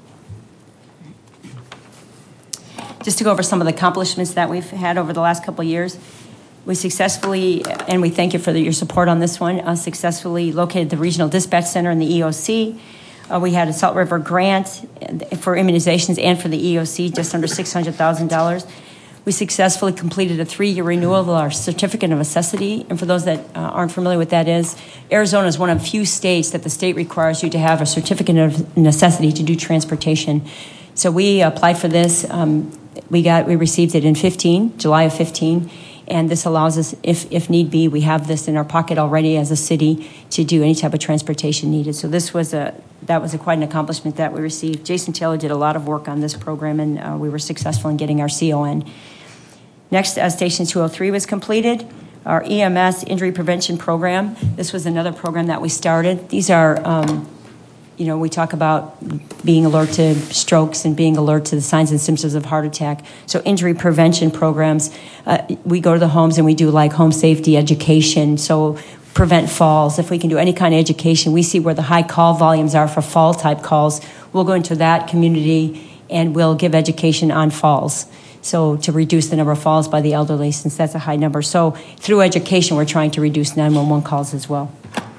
Just to go over some of the accomplishments that we've had over the last couple of years, we successfully, and we thank you for the, your support on this one, uh, successfully located the Regional Dispatch Center in the E O C. Uh, we had a Salt River grant for immunizations and for the E O C, just under six hundred thousand dollars. We successfully completed a three-year renewal of our Certificate of Necessity. And for those that uh, aren't familiar with that is, Arizona is one of few states that the state requires you to have a Certificate of Necessity to do transportation. So we applied for this. Um, we got, we received it in fifteen, July of fifteen. And this allows us, if, if need be, we have this in our pocket already as a city to do any type of transportation needed. So this was a, that was a, quite an accomplishment that we received. Jason Taylor did a lot of work on this program, and uh, we were successful in getting our C O N. Next, uh, Station two oh three was completed. Our E M S Injury Prevention Program. This was another program that we started. These are, um, you know, we talk about being alert to strokes and being alert to the signs and symptoms of heart attack. So injury prevention programs, uh, we go to the homes and we do like home safety education. So prevent falls. If we can do any kind of education, we see where the high call volumes are for fall type calls. We'll go into that community and we'll give education on falls. So to reduce the number of falls by the elderly, since that's a high number. So through education, we're trying to reduce nine one one calls as well.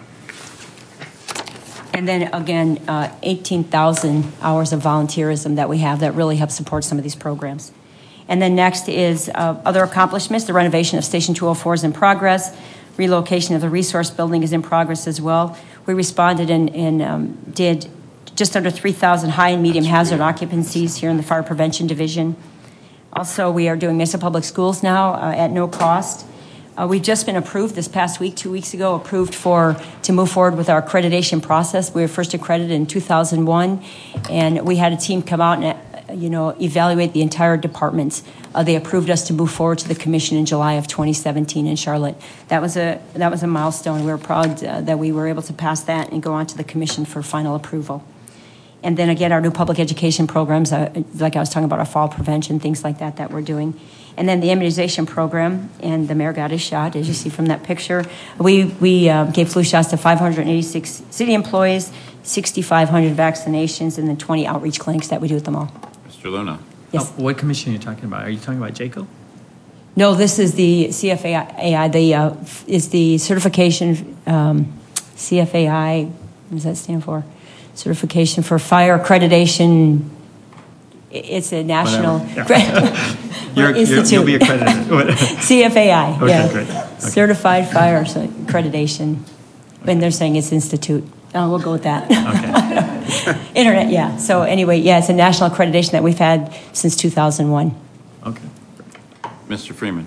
And then again, uh, eighteen thousand hours of volunteerism that we have that really help support some of these programs. And then next is uh, other accomplishments. The renovation of Station two oh four is in progress. Relocation of the resource building is in progress as well. We responded and, and um, did just under three thousand high and medium hazard occupancies here in the Fire Prevention Division. Also, we are doing Mesa Public Schools now uh, at no cost. Uh, we've just been approved this past week, two weeks ago, approved for to move forward with our accreditation process. We were first accredited in two thousand one, and we had a team come out and uh, you know evaluate the entire department. Uh, they approved us to move forward to the commission in July of twenty seventeen in Charlotte. That was a that was a milestone. We were proud uh, that we were able to pass that and go on to the commission for final approval. And then again, our new public education programs, uh, like I was talking about, our fall prevention, things like that that we're doing. And then the immunization program, and the mayor got his shot, as you see from that picture. We, we uh, gave flu shots to five hundred eighty-six city employees, six thousand five hundred vaccinations, and then twenty outreach clinics that we do with them all. Mister Luna. Yes. Oh, what commission are you talking about? Are you talking about JACO? No, this is the C F A I, the, uh, is the certification, um, C F A I, what does that stand for? Certification for Fire Accreditation. It's a national yeah. you're, institute. You'll be accredited. C F A I, okay, yeah. Great. Okay. Certified Fire Accreditation. When they're saying it's institute. Oh, we'll go with that. Okay. Internet, yeah. So anyway, yeah, it's a national accreditation that we've had since two thousand one. Okay. Mister Freeman.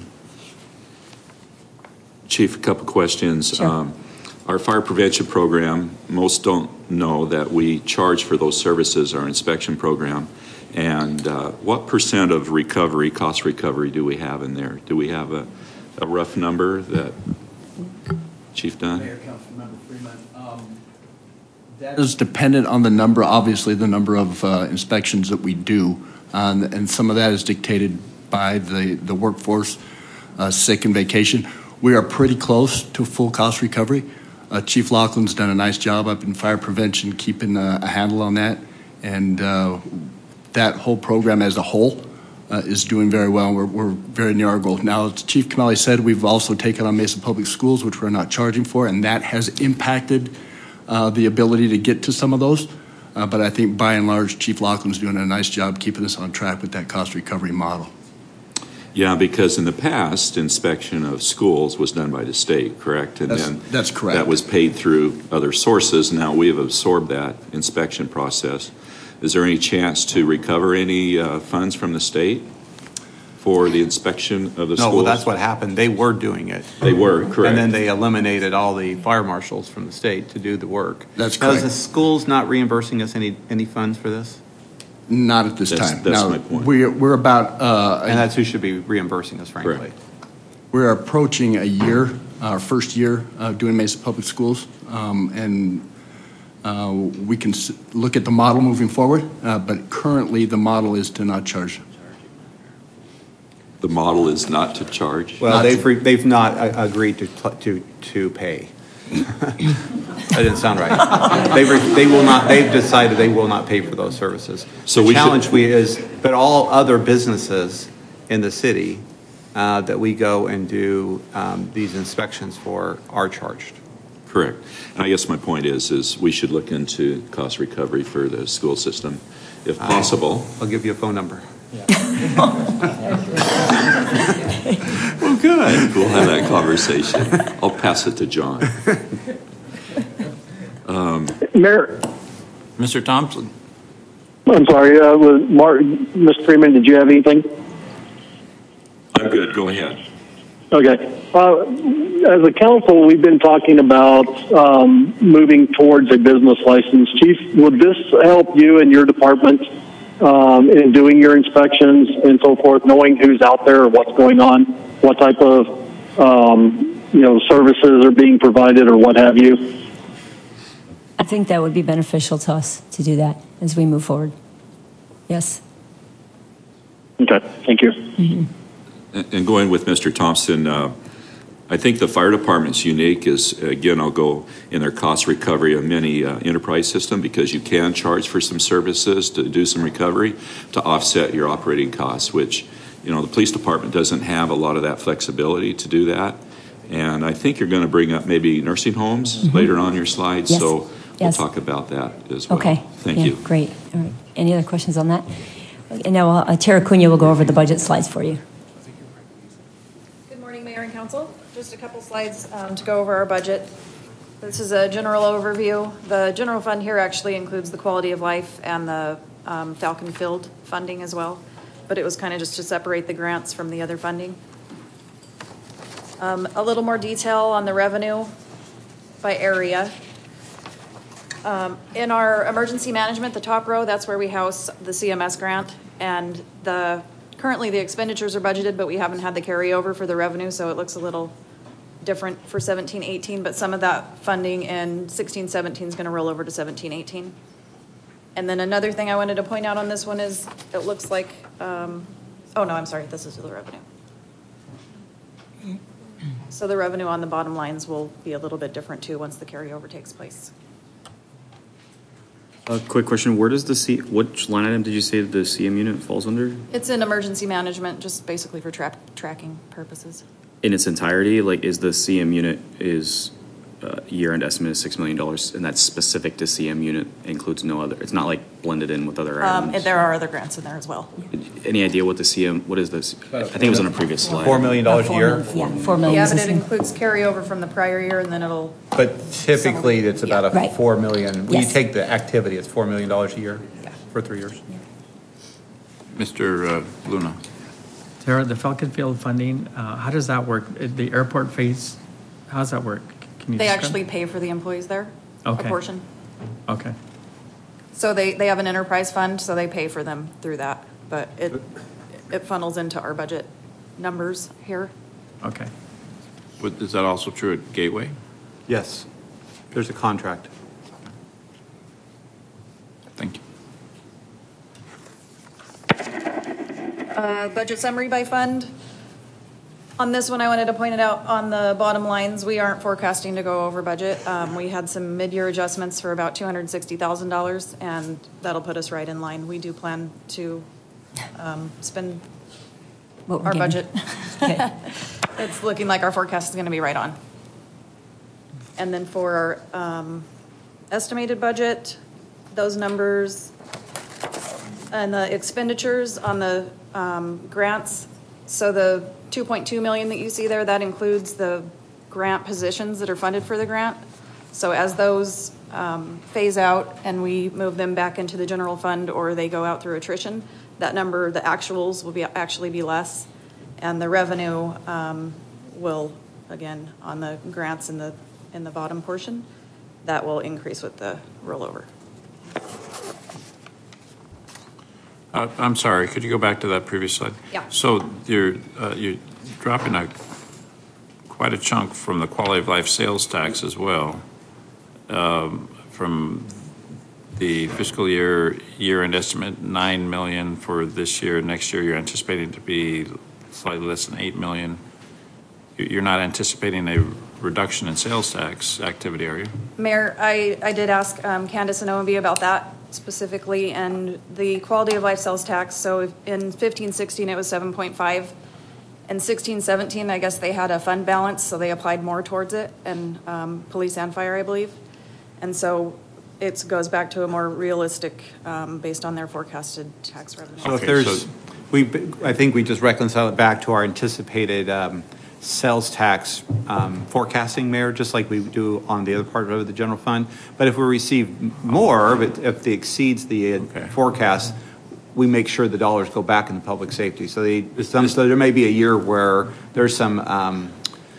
Chief, a couple questions. Sure. Um, our fire prevention program, most don't know that we charge for those services, our inspection program. And uh, what percent of recovery, cost recovery, do we have in there? Do we have a, a rough number that Chief Dunn? Mayor, Councilmember Freeman, um, that is dependent on the number, obviously, the number of uh, inspections that we do. Um, and some of that is dictated by the, the workforce, uh, sick and vacation. We are pretty close to full cost recovery. Uh, Chief Laughlin's done a nice job up in fire prevention, keeping uh, a handle on that. And uh, that whole program as a whole uh, is doing very well. We're, we're very near our goal. Now, as Chief Kamali said, we've also taken on Mesa Public Schools, which we're not charging for, and that has impacted uh, the ability to get to some of those. Uh, but I think by and large, Chief Laughlin's doing a nice job keeping us on track with that cost recovery model. Yeah, because in the past, inspection of schools was done by the state, correct? And That's- then that's correct. That was paid through other sources. Now we have absorbed that inspection process. Is there any chance to recover any uh, funds from the state for the inspection of the No, schools? well, that's what happened. They were doing it. They were, correct. And then they eliminated all the fire marshals from the state to do the work. That's Now, is correct. the schools not reimbursing us any, any funds for this? Not at this That's- time. that's Now, my point. We're, we're about, uh, And that's who should be reimbursing us, frankly. Correct. we're approaching a year, our first year uh, doing Mesa Public Schools, um, and uh, we can s- look at the model moving forward, uh, but currently the model is to not charge. The model is not to charge? Well, Not they've, to- re- they've not uh, agreed to, pl- to, to pay. That didn't sound right. They, re- they will not, they've decided they will not pay for those services. So The we should- challenge we is, but all other businesses in the city uh, that we go and do um, these inspections for are charged. Correct. And I guess my point is, is we should look into cost recovery for the school system, if possible. I'll give you a phone number. Well, good. We'll have that conversation. I'll pass it to John. Um, Mayor, Mister Thompson? I'm sorry, uh, was Mark, Mister Freeman, did you have anything? I'm good. Go ahead. Okay. Uh, as a council, we've been talking about um, moving towards a business license. Chief, would this help you and your department um, in doing your inspections and so forth, knowing who's out there or what's going on, what type of um, you know services are being provided or what have you? I think that would be beneficial to us to do that as we move forward. Yes. Okay. Thank you. Mm-hmm. And going with Mister Thompson, uh, I think the fire department's unique is, again, I'll go in their cost recovery of many uh, enterprise system because you can charge for some services to do some recovery to offset your operating costs, which, you know, the police department doesn't have a lot of that flexibility to do that. And I think you're going to bring up maybe nursing homes Mm-hmm. later on in your slides, Yes. so we'll Yes. talk about that as well. Okay. Thank Yeah, you. Great. All right. Any other questions on that? And now uh, Tara Cunha will go over the budget slides for you. Good morning, Mayor and Council. Just a couple slides um, to go over our budget. This is a general overview. The general fund here actually includes the quality of life and the um, Falcon Field funding as well, but it was kind of just to separate the grants from the other funding. Um, a little more detail on the revenue by area. Um, in our emergency management, the top row, that's where we house the C M S grant, and the currently the expenditures are budgeted, but we haven't had the carryover for the revenue, so it looks a little different for seventeen eighteen, but some of that funding in sixteen seventeen is going to roll over to seventeen eighteen. And then another thing I wanted to point out on this one is it looks like, um, oh no, I'm sorry, this is the revenue. So the revenue on the bottom lines will be a little bit different too once the carryover takes place. A quick question: where does the C? Which line item did you say the C M unit falls under? It's in emergency management, just basically for tra- tracking purposes. In its entirety, like, is the C M unit is uh, year-end estimate is six million dollars, and that's specific to C M unit, includes no other. It's not like blended in with other Um, items. and there are other grants in there as well. Any idea what the C M? What is this? I think it was on a previous slide. Four million dollars a year. Yeah, four million. Yeah, is but the it same. includes carryover from the prior year, and then it'll. But typically, it's about a Right. four million. When you Yes. take the activity, it's four million dollars a year for three years. Mister uh, Luna? Tara, the Falcon Field funding, uh, how does that work? Uh, The airport phase, how does that work? Can you They describe? actually pay for the employees there, a Okay. portion. Okay. So they, they have an enterprise fund, so they pay for them through that, but it, it funnels into our budget numbers here. Okay. But is that also true at Gateway? Yes, there's a contract. Thank you. Uh, budget summary by fund. On this one, I wanted to point it out on the bottom lines, we aren't forecasting to go over budget. Um, we had some mid-year adjustments for about two hundred sixty thousand dollars, and that'll put us right in line. We do plan to um, spend What we're our getting. budget. Okay. It's looking like our forecast is going to be right on. And then for our um, estimated budget, those numbers and the expenditures on the um, grants. So the two point two million that you see there, that includes the grant positions that are funded for the grant. So as those um, phase out and we move them back into the general fund or they go out through attrition, that number, the actuals will be actually be less, and the revenue um, will, again, on the grants in the in the bottom portion, that will increase with the rollover. Uh, I'm sorry, could you go back to that previous slide? Yeah. So you're, uh, you're dropping a, quite a chunk from the quality of life sales tax as well. Um, from the fiscal year, year-end estimate, nine million for this year. Next year, you're anticipating to be slightly less than eight million. You're not anticipating a reduction in sales tax activity, are you? Mayor, I, I did ask um, Candace and O M B about that specifically, and the quality of life sales tax, so if in fifteen sixteen it was seven point five, and sixteen seventeen I guess they had a fund balance, so they applied more towards it, and um, police and fire, I believe. And so it goes back to a more realistic, um, based on their forecasted tax revenue. So if there's, we, I think we just reconcile it back to our anticipated um, sales tax um, forecasting, Mayor, just like we do on the other part of the general fund. But if we receive more, but if it exceeds the okay. forecast, we make sure the dollars go back in the public safety. So, they, some, so there may be a year where there's some um,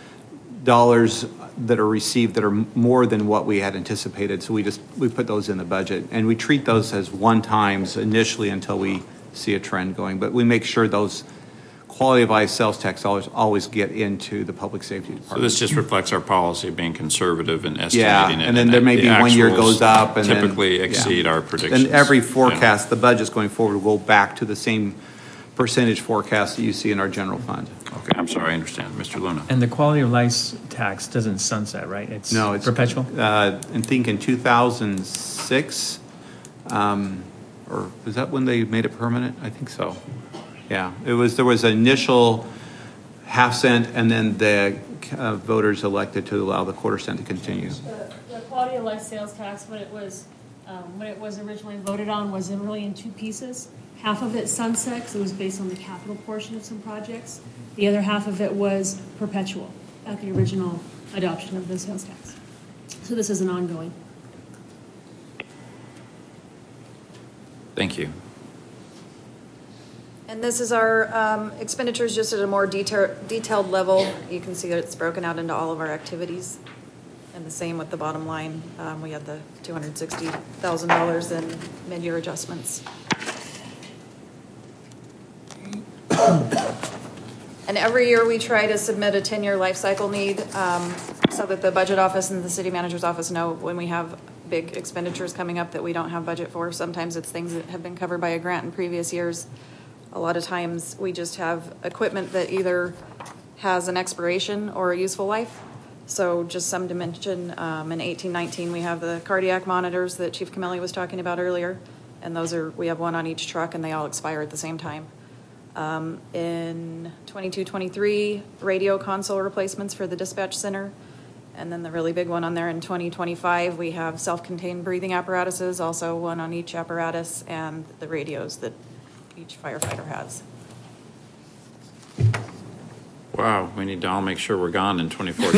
dollars that are received that are more than what we had anticipated. So we just we put those in the budget, and we treat those as one times initially until we see a trend going. But we make sure those quality of life sales tax dollars always get into the public safety department. So this just reflects our policy of being conservative and estimating yeah, it. and then and there may the be one year goes up and typically then, exceed yeah. our predictions. And every forecast, yeah. the budgets going forward will go back to the same percentage forecast that you see in our general fund. Okay, I'm sorry, I understand. Mister Luna. And the quality of life tax doesn't sunset, right? It's no, it's perpetual? Uh, I think in two thousand six, um, or was that when they made it permanent? I think so. Yeah, it was. There was an initial half cent, and then the uh, voters elected to allow the quarter cent to continue. The, the quality of life sales tax, when it was um, when it was originally voted on, was in really in two pieces. Half of it sunset, because it was based on the capital portion of some projects. The other half of it was perpetual at the original adoption of the sales tax. So this is an ongoing. Thank you. And this is our um, expenditures just at a more detail, detailed level. You can see that it's broken out into all of our activities. And the same with the bottom line. Um, we had the two hundred sixty thousand dollars in mid-year adjustments. And every year we try to submit a ten-year life cycle need um, so that the budget office and the city manager's office know when we have big expenditures coming up that we don't have budget for. Sometimes it's things that have been covered by a grant in previous years. A lot of times we just have equipment that either has an expiration or a useful life. So just some dimension, um, in eighteen nineteen we have the cardiac monitors that Chief Camilli was talking about earlier. And those are, we have one on each truck and they all expire at the same time. Um, in twenty-two twenty-three, radio console replacements for the dispatch center. And then the really big one on there in twenty twenty-five, we have self-contained breathing apparatuses, also one on each apparatus, and the radios that each firefighter has. Wow, we need to all make sure we're gone in twenty-four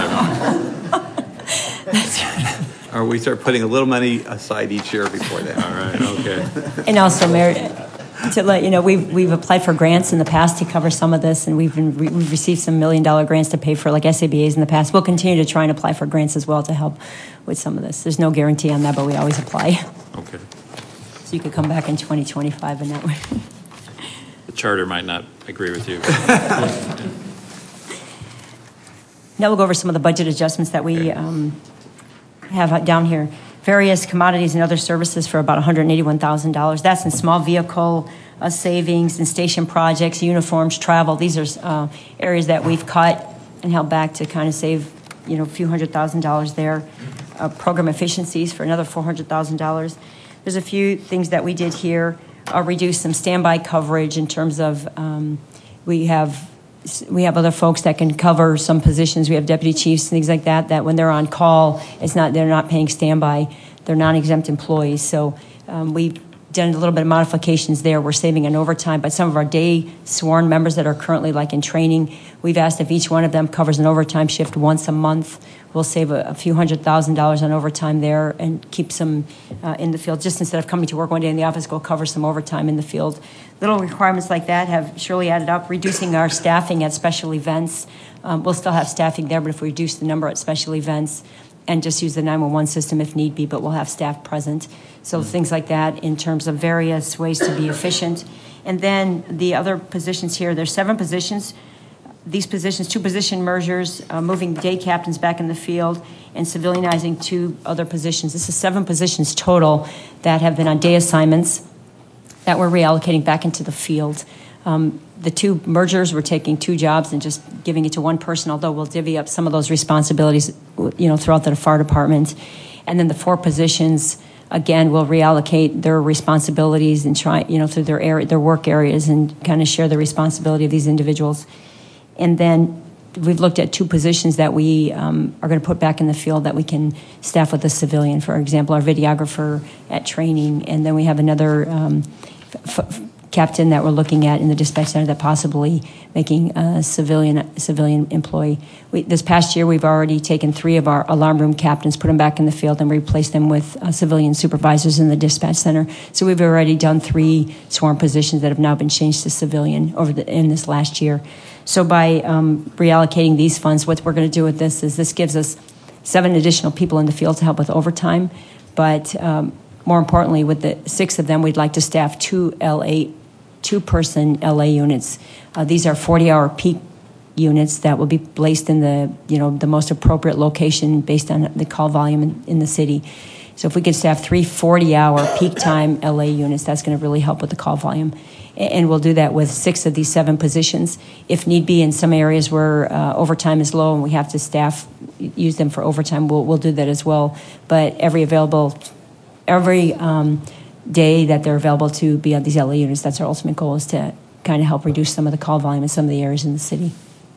twenty-five. Or we start putting a little money aside each year before that. All right, okay. And also, Mayor, to let you know, we've, we've applied for grants in the past to cover some of this, and we've been, we've received some million dollar grants to pay for like S A B As in the past. We'll continue to try and apply for grants as well to help with some of this. There's no guarantee on that, but we always apply. Okay. So you could come back in twenty twenty-five in that way. The charter might not agree with you. Now we'll go over some of the budget adjustments that we um, have down here. Various commodities and other services for about one hundred eighty-one thousand dollars. That's in small vehicle uh, savings and station projects, uniforms, travel. These are uh, areas that we've cut and held back to kind of save, you know, a few hundred thousand dollars there. Uh, program efficiencies for another four hundred thousand dollars. There's a few things that we did here. Uh, reduce some standby coverage in terms of um, we have we have other folks that can cover some positions. We have deputy chiefs and things like that, that when they're on call, it's not they're not paying standby. they're non-exempt employees. So um, we've done a little bit of modifications there. We're saving on overtime, but some of our day sworn members that are currently like in training, we've asked if each one of them covers an overtime shift once a month. We'll save a, a few hundred thousand dollars on overtime there and keep some uh, in the field. Just instead of coming to work one day in the office, go cover some overtime in the field. Little requirements like that have surely added up. Reducing our staffing at special events. Um, we'll still have staffing there, but if we reduce the number at special events and just use the nine one one system if need be, but we'll have staff present. So things like that in terms of various ways to be efficient. And then the other positions here, there's seven positions. These positions, two position mergers, uh, moving day captains back in the field, and civilianizing two other positions. This is seven positions total that have been on day assignments that we're reallocating back into the field. Um, the two mergers, we're taking two jobs and just giving it to one person, although we'll divvy up some of those responsibilities, you know, throughout the fire department. And then the four positions, again, we'll reallocate their responsibilities and try, you know, through their area, their work areas, and kind of share the responsibility of these individuals. And then we've looked at two positions that we um, are going to put back in the field that we can staff with a civilian. For example, our videographer at training, and then we have another um, f- f- captain that we're looking at in the dispatch center that possibly making a civilian civilian employee. We, this past year, we've already taken three of our alarm room captains, put them back in the field, and replaced them with uh, civilian supervisors in the dispatch center. So we've already done three sworn positions that have now been changed to civilian over the, in this last year. So by um, reallocating these funds, what we're going to do with this is this gives us seven additional people in the field to help with overtime. But um, more importantly, with the six of them, we'd like to staff two L A, two-person L A units. Uh, these are forty-hour peak units that will be placed in the, you know, the most appropriate location based on the call volume in, in the city. So if we could staff three forty-hour peak time L A units, that's going to really help with the call volume. And we'll do that with six of these seven positions. If need be, in some areas where uh, overtime is low and we have to staff, use them for overtime, we'll, we'll do that as well. But every available, every um, day that they're available to be on these L A units, that's our ultimate goal, is to kind of help reduce some of the call volume in some of the areas in the city.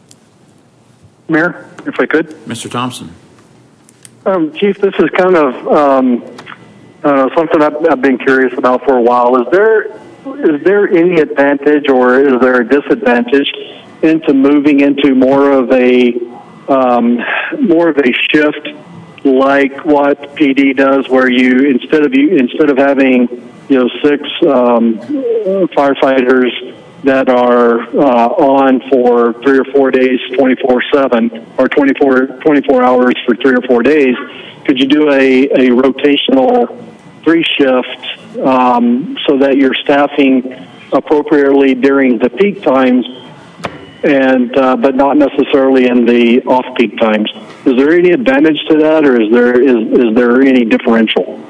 Mayor, if I could. Mister Thompson. Um, Chief, this is kind of um, uh, something I've, I've been curious about for a while. Is there is there any advantage or is there a disadvantage into moving into more of a um, more of a shift like what P D does, where you instead of you instead of having you know six um, firefighters that are uh, on for three or four days, twenty-four seven, or twenty-four, twenty-four hours for three or four days, could you do a, a rotational three shift um, so that you're staffing appropriately during the peak times, and uh, but not necessarily in the off-peak times? Is there any advantage to that, or is there is is there any differential?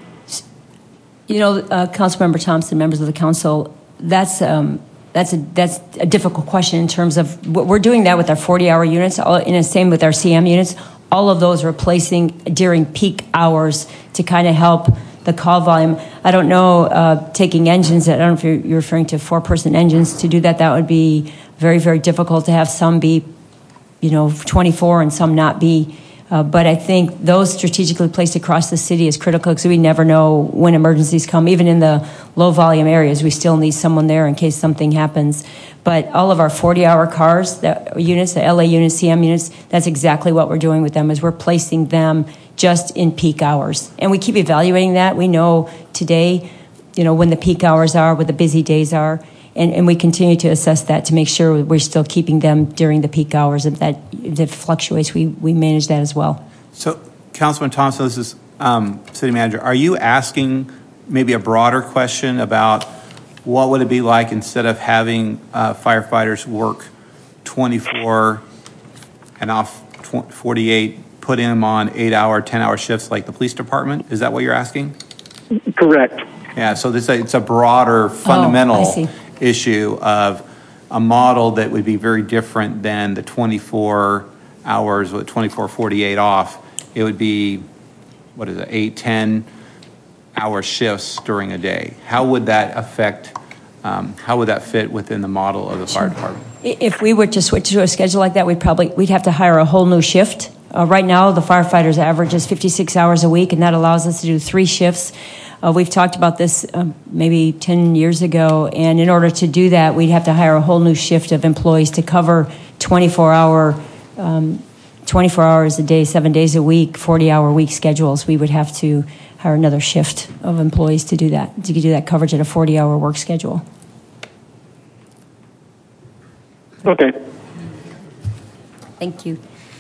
You know, uh, Councilmember Thompson, members of the council, that's um, that's a that's a difficult question in terms of what we're doing that with our forty-hour units, all, and the same with our C M units. All of those are placing during peak hours to kind of help the call volume. I don't know, uh, taking engines, I don't know if you're, you're referring to four-person engines. To do that, that would be very, very difficult to have some be, you know, twenty-four and some not be. Uh, but I think those strategically placed across the city is critical because we never know when emergencies come. Even in the low-volume areas, we still need someone there in case something happens. But all of our forty-hour cars, the units, the L A units, C M units, that's exactly what we're doing with them, is we're placing them just in peak hours. And we keep evaluating that. We know today, you know, when the peak hours are, what the busy days are, and, and we continue to assess that to make sure we're still keeping them during the peak hours. If that, if it fluctuates, we, we manage that as well. So, Councilman Thompson, this is um, City Manager. Are you asking maybe a broader question about what would it be like instead of having uh, firefighters work twenty-four and off forty-eight, put them on eight-hour, ten-hour shifts like the police department? Is that what you're asking? Correct. Yeah, so this it's a broader fundamental oh, issue of a model that would be very different than the twenty-four hours with twenty-four, forty-eight off. It would be, what is it, eight, ten hour shifts during a day. How would that affect, um, how would that fit within the model of the fire department? If we were to switch to a schedule like that, we'd probably, we'd have to hire a whole new shift Uh, right now, the firefighters average is fifty-six hours a week, and that allows us to do three shifts. Uh, we've talked about this um, maybe ten years ago, and in order to do that, we'd have to hire a whole new shift of employees to cover twenty-four hour, um, twenty-four hours a day, seven days a week, forty hour week schedules. We would have to hire another shift of employees to do that, to do that coverage at a forty hour work schedule. Okay. Thank you.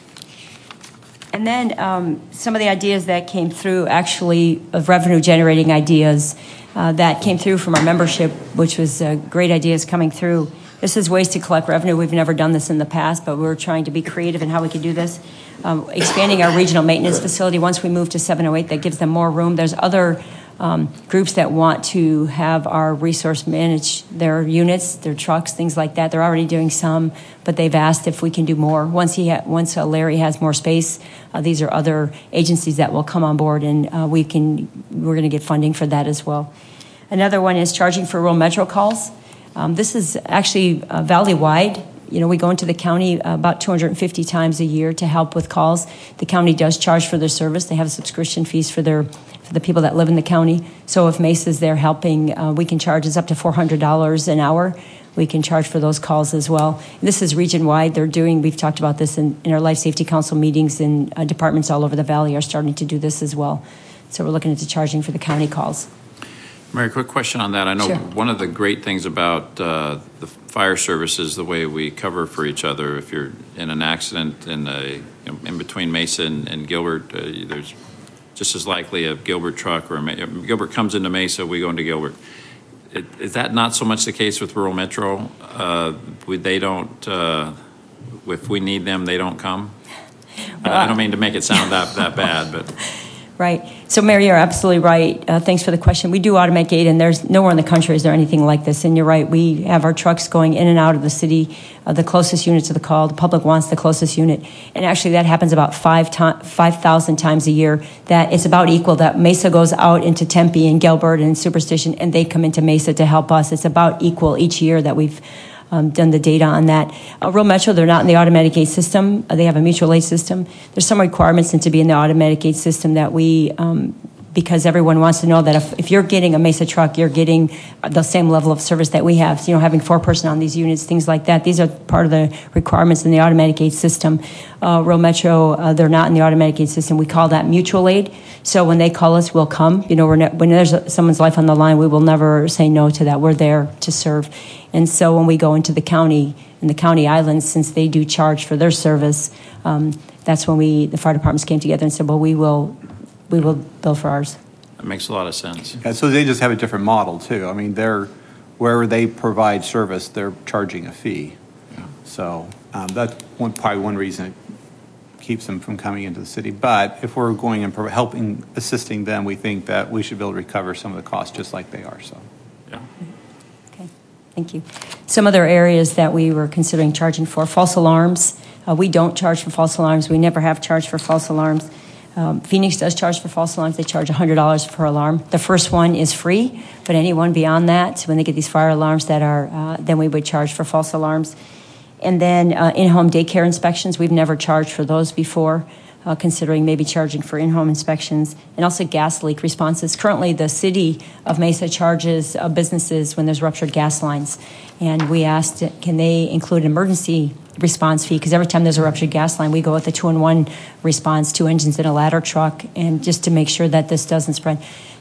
And then um, some of the ideas that came through, actually, of revenue generating ideas uh, that came through from our membership, which was uh, great ideas coming through. This is ways to collect revenue. We've never done this in the past, but we're trying to be creative in how we can do this. Um, expanding our regional maintenance facility, once we move to seven oh eight, that gives them more room. There's other um, groups that want to have our resource manage their units, their trucks, things like that. They're already doing some, but they've asked if we can do more. Once he ha- once uh, Larry has more space, uh, these are other agencies that will come on board, and uh, we can we're going to get funding for that as well. Another one is charging for rural metro calls. Um, this is actually uh, valley-wide. You know, we go into the county uh, about two hundred fifty times a year to help with calls. The county does charge for their service. They have subscription fees for their for the people that live in the county. So if Mesa's there helping, uh, we can charge us up to four hundred dollars an hour. We can charge for those calls as well. And this is region-wide. They're doing, we've talked about this in, in our Life Safety Council meetings, and uh, departments all over the valley are starting to do this as well. So we're looking into charging for the county calls. Mary, quick question on that. I know Sure. one of the great things about uh, the fire service is the way we cover for each other. If you're in an accident in a, you know, in between Mesa and, and Gilbert, uh, there's just as likely a Gilbert truck or a Ma- Gilbert comes into Mesa, we go into Gilbert. It, is that not so much the case with rural metro? Uh, we, they don't. Uh, if we need them, they don't come. Well, I, I don't mean to make it sound that that bad, but. Right. So, Mary, you're absolutely right. Uh, thanks for the question. We do automatic gate, and there's nowhere in the country is there anything like this. And you're right. We have our trucks going in and out of the city, uh, the closest unit to the call. The public wants the closest unit. And actually, that happens about five to- five thousand times a year. That it's about equal. That Mesa goes out into Tempe and Gilbert and Superstition, and they come into Mesa to help us. It's about equal each year that we've Um, done the data on that. Uh, Rural Metro, they're not in the automatic gate system. Uh, they have a mutual aid system. There's some requirements to be in the automatic gate system that we, um, because everyone wants to know that if, if you're getting a Mesa truck, you're getting the same level of service that we have. So, you know, having four person on these units, things like that. These are part of the requirements in the automatic gate system. Uh, Rural Metro, uh, they're not in the automatic gate system. We call that mutual aid. So when they call us, we'll come. You know, we're ne- when there's a, someone's life on the line, we will never say no to that. We're there to serve. And so when we go into the county, in the county islands, since they do charge for their service, um, that's when we, the fire departments came together and said, well, we will, we will bill for ours. That makes a lot of sense. Yeah, so they just have a different model too. I mean, they're wherever they provide service, they're charging a fee. Yeah. So um, that's one probably one reason it keeps them from coming into the city. But if we're going and pro- helping, assisting them, we think that we should be able to recover some of the costs just like they are. So. Yeah. Okay, thank you. Some other areas that we were considering charging for, false alarms. Uh, we don't charge for false alarms. We never have charged for false alarms. Um, Phoenix does charge for false alarms. They charge one hundred dollars per alarm. The first one is free, but anyone beyond that, when they get these fire alarms that are, uh, then we would charge for false alarms. And then uh, in-home daycare inspections, we've never charged for those before, uh, considering maybe charging for in-home inspections. And also gas leak responses. Currently, the city of Mesa charges uh, businesses when there's ruptured gas lines. And we asked, can they include an emergency response fee? Because every time there's a ruptured gas line, we go with a two-in-one response, two engines in a ladder truck, and just to make sure that this doesn't spread.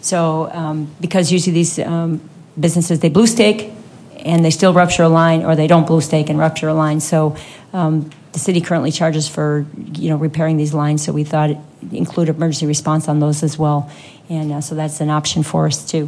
So um, because usually these um, businesses, they blue stake, and they still rupture a line, or they don't blue stake and rupture a line. So um, the city currently charges for, you know, repairing these lines. So we thought it include emergency response on those as well, and uh, so that's an option for us too.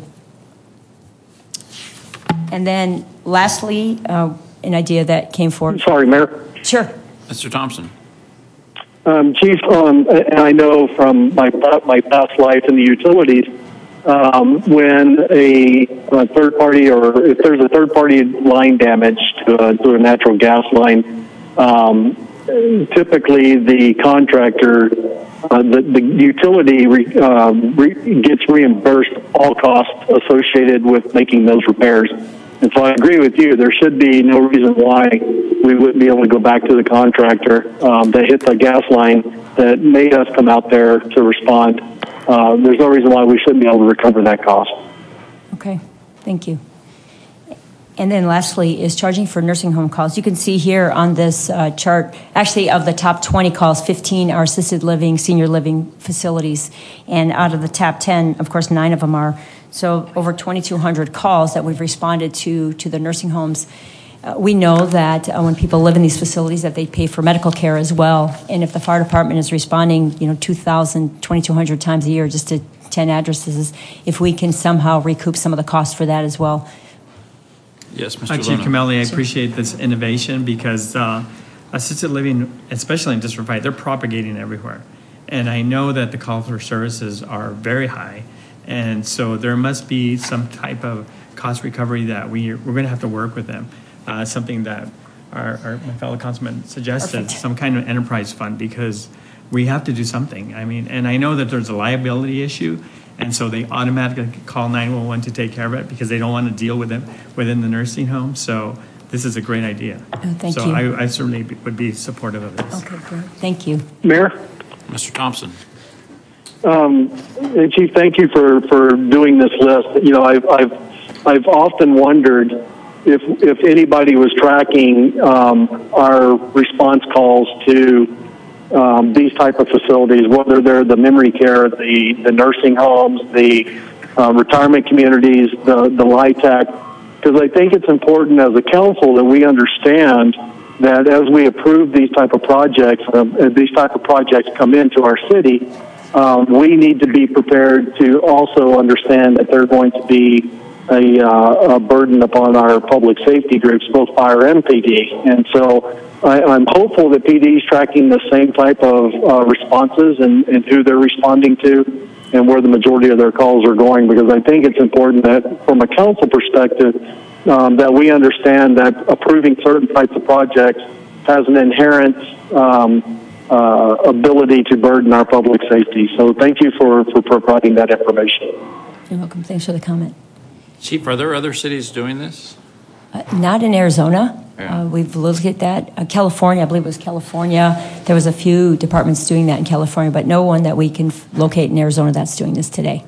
And then, lastly, uh, an idea that came forward. Sorry, Mayor. Sure, Mister Thompson. Um, Chief, um, and I know from my my past life in the utilities. Um, when a, a third party, or if there's a third party line damage to a, to a natural gas line, um, typically the contractor, uh, the, the utility re, um, re, gets reimbursed all costs associated with making those repairs. And so I agree with you. There should be no reason why we wouldn't be able to go back to the contractor um, that hit the gas line that made us come out there to respond. Uh, there's no reason why we shouldn't be able to recover that cost. Okay, thank you. And then lastly is charging for nursing home calls. You can see here on this uh, chart, actually of the top twenty calls, fifteen are assisted living, senior living facilities. And out of the top ten, of course, nine of them are. So over twenty-two hundred calls that we've responded to to the nursing homes. Uh, we know that uh, when people live in these facilities that they pay for medical care as well. And if the fire department is responding, you know, two thousand, twenty-two hundred times a year just to ten addresses, if we can somehow recoup some of the cost for that as well. Yes, Mister Hi, Chief Luna. Camelli, I appreciate this innovation because uh, assisted living, especially in District five, they're propagating everywhere. And I know that the call for services are very high. And so there must be some type of cost recovery that we, we're going to have to work with them. Uh, something that our, our, my fellow councilman suggested, Perfect. some kind of enterprise fund, because we have to do something. I mean, and I know that there's a liability issue, and so they automatically call nine one one to take care of it because they don't want to deal with it within the nursing home. So this is a great idea. Oh, thank so you. I, I certainly be, would be supportive of this. Okay, great. Thank you. Mayor? Mister Thompson. Um, and Chief, thank you for, for doing this list. You know, I've, I've, I've often wondered if, if anybody was tracking um, our response calls to um, these type of facilities, whether they're the memory care, the, the nursing homes, the uh, retirement communities, the, the LIHTC, because I think it's important as a council that we understand that as we approve these type of projects, um, as these type of projects come into our city, um, we need to be prepared to also understand that they're going to be a, uh, a burden upon our public safety groups, both fire and P D. And so I, I'm hopeful that P D is tracking the same type of uh, responses and, and who they're responding to and where the majority of their calls are going, because I think it's important that from a council perspective, um, that we understand that approving certain types of projects has an inherent um, uh, ability to burden our public safety. So thank you for, for providing that information. You're welcome. Thanks for the comment. Chief, are there other cities doing this? Uh, not in Arizona. Yeah. Uh, we've looked at that. Uh, California, I believe it was California. There was a few departments doing that in California, but no one that we can f- locate in Arizona that's doing this today.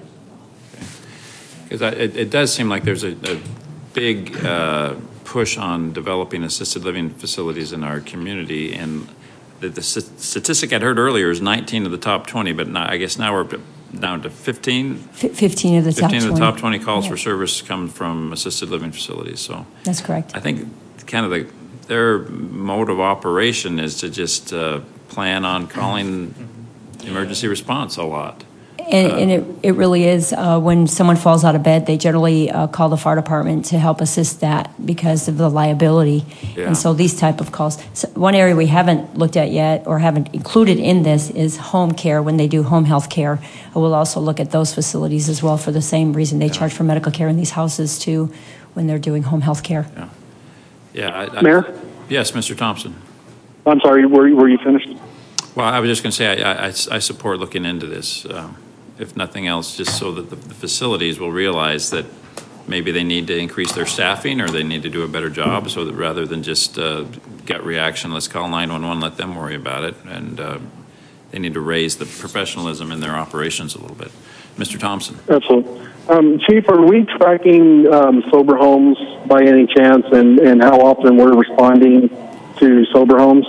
Because it, it does seem like there's a, a big uh, push on developing assisted living facilities in our community. And the, the statistic I'd heard earlier is nineteen of the top twenty, but now, I guess now we're down to fifteen. F- fifteen of the top twenty. fifteen of the top twenty calls Yeah. for service come from assisted living facilities. So That's correct. I think kind of the, their mode of operation is to just uh, plan on calling emergency response a lot. And, Uh, and it, it really is, uh, when someone falls out of bed, they generally uh, call the fire department to help assist that because of the liability. Yeah. And so these type of calls. So one area we haven't looked at yet or haven't included in this is home care when they do home health care. We'll also look at those facilities as well for the same reason they charge for medical care in these houses too when they're doing home health care. Yeah. Yeah. I, I, Mayor? Yes, Mister Thompson. I'm sorry, were, were you finished? Well, I was just going to say I, I, I support looking into this, uh, if nothing else, just so that the, the facilities will realize that maybe they need to increase their staffing or they need to do a better job, so that rather than just uh, gut reaction, let's call nine one one, let them worry about it, and uh, they need to raise the professionalism in their operations a little bit. Mister Thompson. Absolutely. Um, Chief, are we tracking um, sober homes by any chance, and, and how often we're responding to sober homes?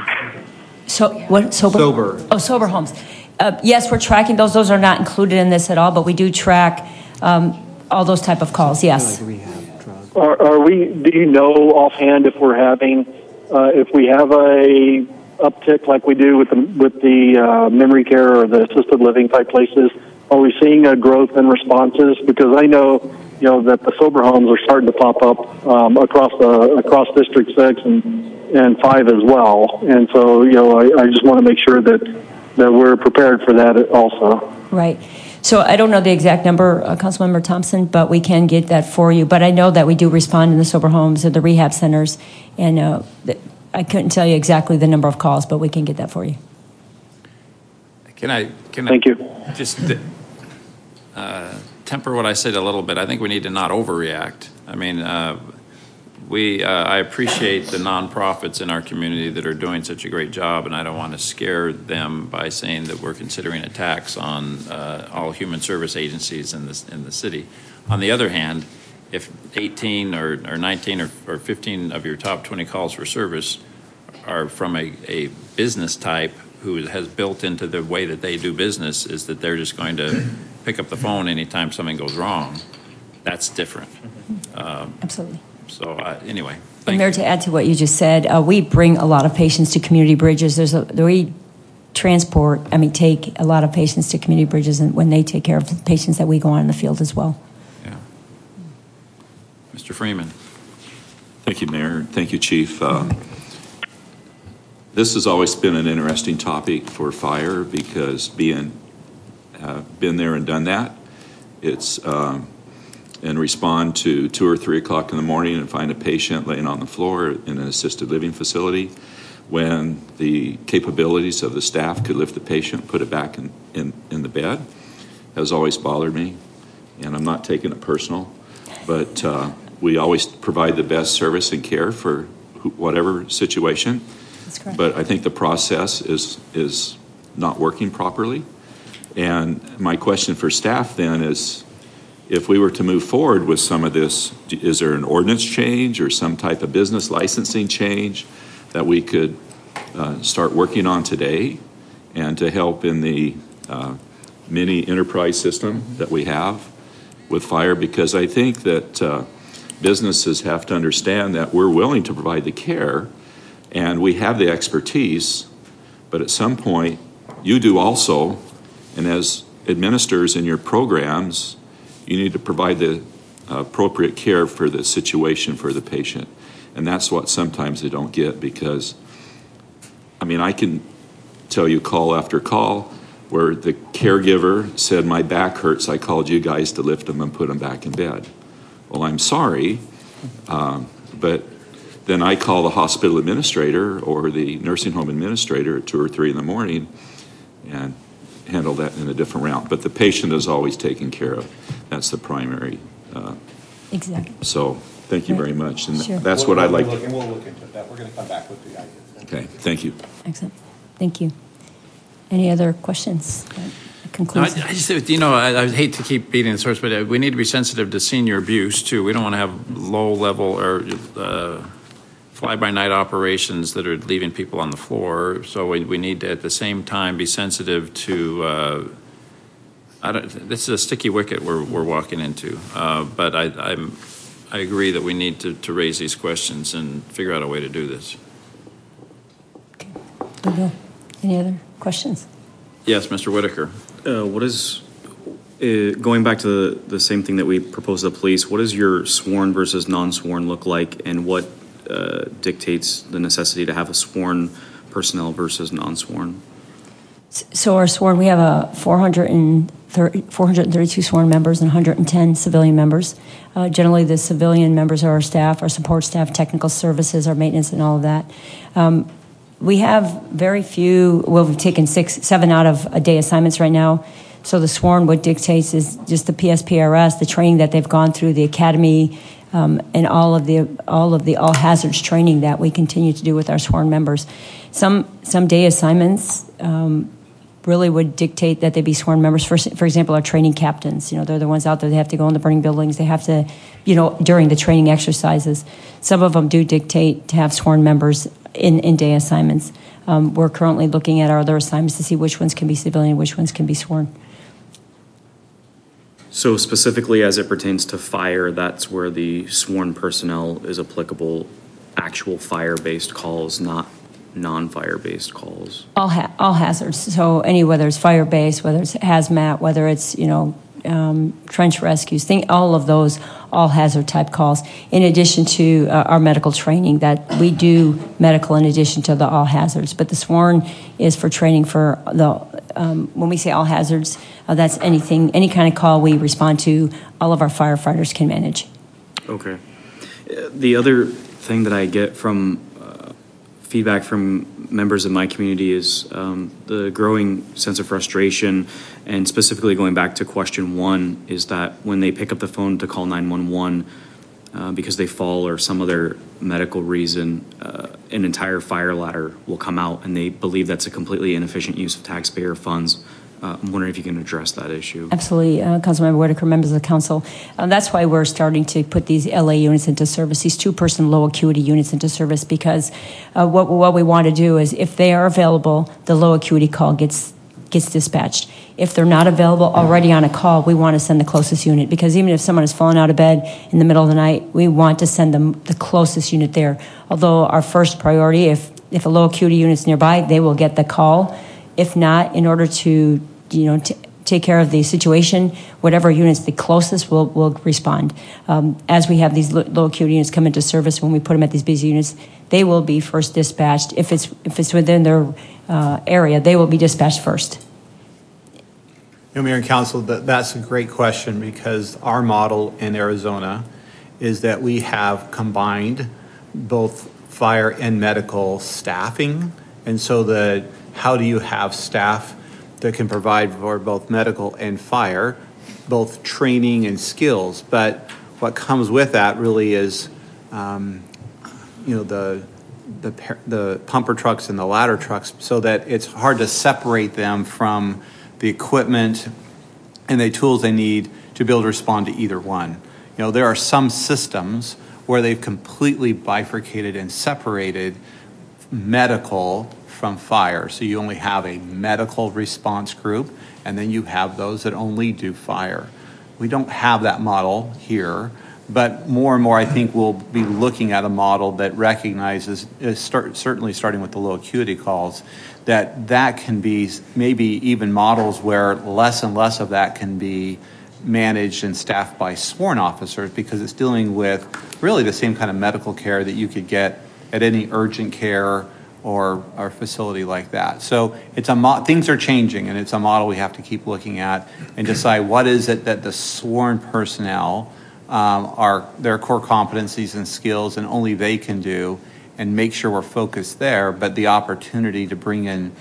So what? Sober. Sober. Oh, sober homes. Uh, yes, we're tracking those. Those are not included in this at all, but we do track um, all those type of calls. Yes. Are, are we? Do you know offhand if we're having, uh, if we have a uptick like we do with the with the uh, memory care or the assisted living type places? Are we seeing a growth in responses? Because I know, you know, that the sober homes are starting to pop up um, across the across District Six and and Five as well. And so, you know, I, I just want to make sure that that we're prepared for that also. Right. So I don't know the exact number, uh, Councilmember Thompson, but we can get that for you. But I know that we do respond in the sober homes and the rehab centers, and uh, th- I couldn't tell you exactly the number of calls, but we can get that for you. Can I? Can Thank I you. Just uh, temper what I said a little bit. I think we need to not overreact. I mean, uh, we, uh, I appreciate the nonprofits in our community that are doing such a great job, and I don't want to scare them by saying that we're considering a tax on uh, all human service agencies in this in the city. On the other hand, if eighteen or, or nineteen or, or fifteen of your top twenty calls for service are from a, a business type who has built into the way that they do business is that they're just going to pick up the phone anytime something goes wrong, that's different. Um, Absolutely. So uh, anyway, And thank Mayor, you. to add to what you just said, uh, we bring a lot of patients to Community Bridges. There's a, we transport, I mean, take a lot of patients to Community Bridges, and when they take care of the patients that we go on in the field as well. Yeah. Mister Freeman. Thank you, Mayor. Thank you, Chief. Um, this has always been an interesting topic for fire because being uh, been there and done that, it's um, and respond to two or three o'clock in the morning and find a patient laying on the floor in an assisted living facility when the capabilities of the staff could lift the patient, put it back in, in, in the bed, has always bothered me. And I'm not taking it personal, but uh, we always provide the best service and care for wh- whatever situation. That's correct. But I think the process is is not working properly. And my question for staff then is, if we were to move forward with some of this, is there an ordinance change or some type of business licensing change that we could uh, start working on today and to help in the uh, mini enterprise system that we have with fire? Because I think that uh, businesses have to understand that we're willing to provide the care and we have the expertise, but at some point you do also, and as administrators in your programs, you need to provide the uh, appropriate care for the situation for the patient. And that's what sometimes they don't get because, I mean, I can tell you call after call where the caregiver said, my back hurts, I called you guys to lift them and put them back in bed. Well, I'm sorry, um, but then I call the hospital administrator or the nursing home administrator at two or three in the morning and handle that in a different route. But the patient is always taken care of. That's the primary. Uh, exactly. So thank you very much. And Sure. that's what I'd like. We'll look- And we'll look into that. We're going to come back with the ideas. Okay, thank you. Excellent. Thank you. Any other questions? No, I, Conclusion. I just, you know, I, I hate to keep beating the source, but uh, we need to be sensitive to senior abuse too. We don't want to have low level or uh, fly by night operations that are leaving people on the floor. So we, we need to at the same time be sensitive to. Uh, I don't, this is a sticky wicket we're we're walking into. Uh, but I, I'm I agree that we need to, to raise these questions and figure out a way to do this. We will. Any other questions? Yes, Mister Whitaker. Uh, what is, uh, going back to the, the same thing that we proposed to the police, what does your sworn versus non-sworn look like, and what uh, dictates the necessity to have a sworn personnel versus non-sworn? So our sworn, we have a four hundred thirty, four hundred thirty-two sworn members and one hundred ten civilian members. Uh, generally, the civilian members are our staff, our support staff, technical services, our maintenance, and all of that. Um, we have very few, well, we've taken six, seven out of a day assignments right now. So the sworn, what dictates is just the P S P R S, the training that they've gone through, the academy, um, and all of the all of the all hazards training that we continue to do with our sworn members. Some some day assignments um, really would dictate that they be sworn members. For for example, our training captains, you know, they're the ones out there. They have to go in the burning buildings. They have to, you know, during the training exercises. Some of them do dictate to have sworn members in in day assignments. Um, we're currently looking at our other assignments to see which ones can be civilian, which ones can be sworn. So specifically as it pertains to fire, that's where the sworn personnel is applicable, actual fire-based calls, not non-fire-based calls. All ha- all hazards. So any, whether it's fire-based, whether it's hazmat, whether it's, you know, um, trench rescues, thing, all of those all hazard type calls. In addition to uh, our medical training, that we do medical in addition to the all hazards. But the sworn is for training for the. Um, when we say all hazards, uh, that's anything, any kind of call we respond to. All of our firefighters can manage. Okay. Uh, The other thing that I get from uh, feedback from members of my community is um, the growing sense of frustration, and specifically going back to question one, is that when they pick up the phone to call nine one one, uh, because they fall or some other medical reason, uh, an entire fire ladder will come out, and they believe that's a completely inefficient use of taxpayer funds. Uh, I'm wondering if you can address that issue. Absolutely, uh, Councilmember Whitaker, members of the council. Uh, that's why we're starting to put these L A units into service, these two-person low acuity units into service, because uh, what, what we want to do is, if they are available, the low acuity call gets gets dispatched. If they're not available already on a call, we want to send the closest unit, because even if someone has fallen out of bed in the middle of the night, we want to send them the closest unit there. Although our first priority, if, if a low acuity unit's nearby, they will get the call. If not, in order to, you know, t- take care of the situation, whatever unit's the closest will will respond. Um, as we have these low acuity units come into service, when we put them at these busy units, they will be first dispatched. If it's if it's within their uh, area, they will be dispatched first. You know, Mayor and Council, that, that's a great question, because our model in Arizona is that we have combined both fire and medical staffing. And so the how do you have staff that can provide for both medical and fire, both training and skills? But what comes with that really is, um, you know, the, the the pumper trucks and the ladder trucks, so that it's hard to separate them from the equipment and the tools they need to be able to respond to either one. You know, there are some systems where they've completely bifurcated and separated medical from fire. So you only have a medical response group, and then you have those that only do fire. We don't have that model here, but more and more I think we'll be looking at a model that recognizes, is start, certainly starting with the low acuity calls, that that can be maybe even models where less and less of that can be managed and staffed by sworn officers, because it's dealing with really the same kind of medical care that you could get at any urgent care or or facility like that. So it's a mo- things are changing, and it's a model we have to keep looking at and decide what is it that the sworn personnel um, are their core competencies and skills, and only they can do, and make sure we're focused there. But the opportunity to bring in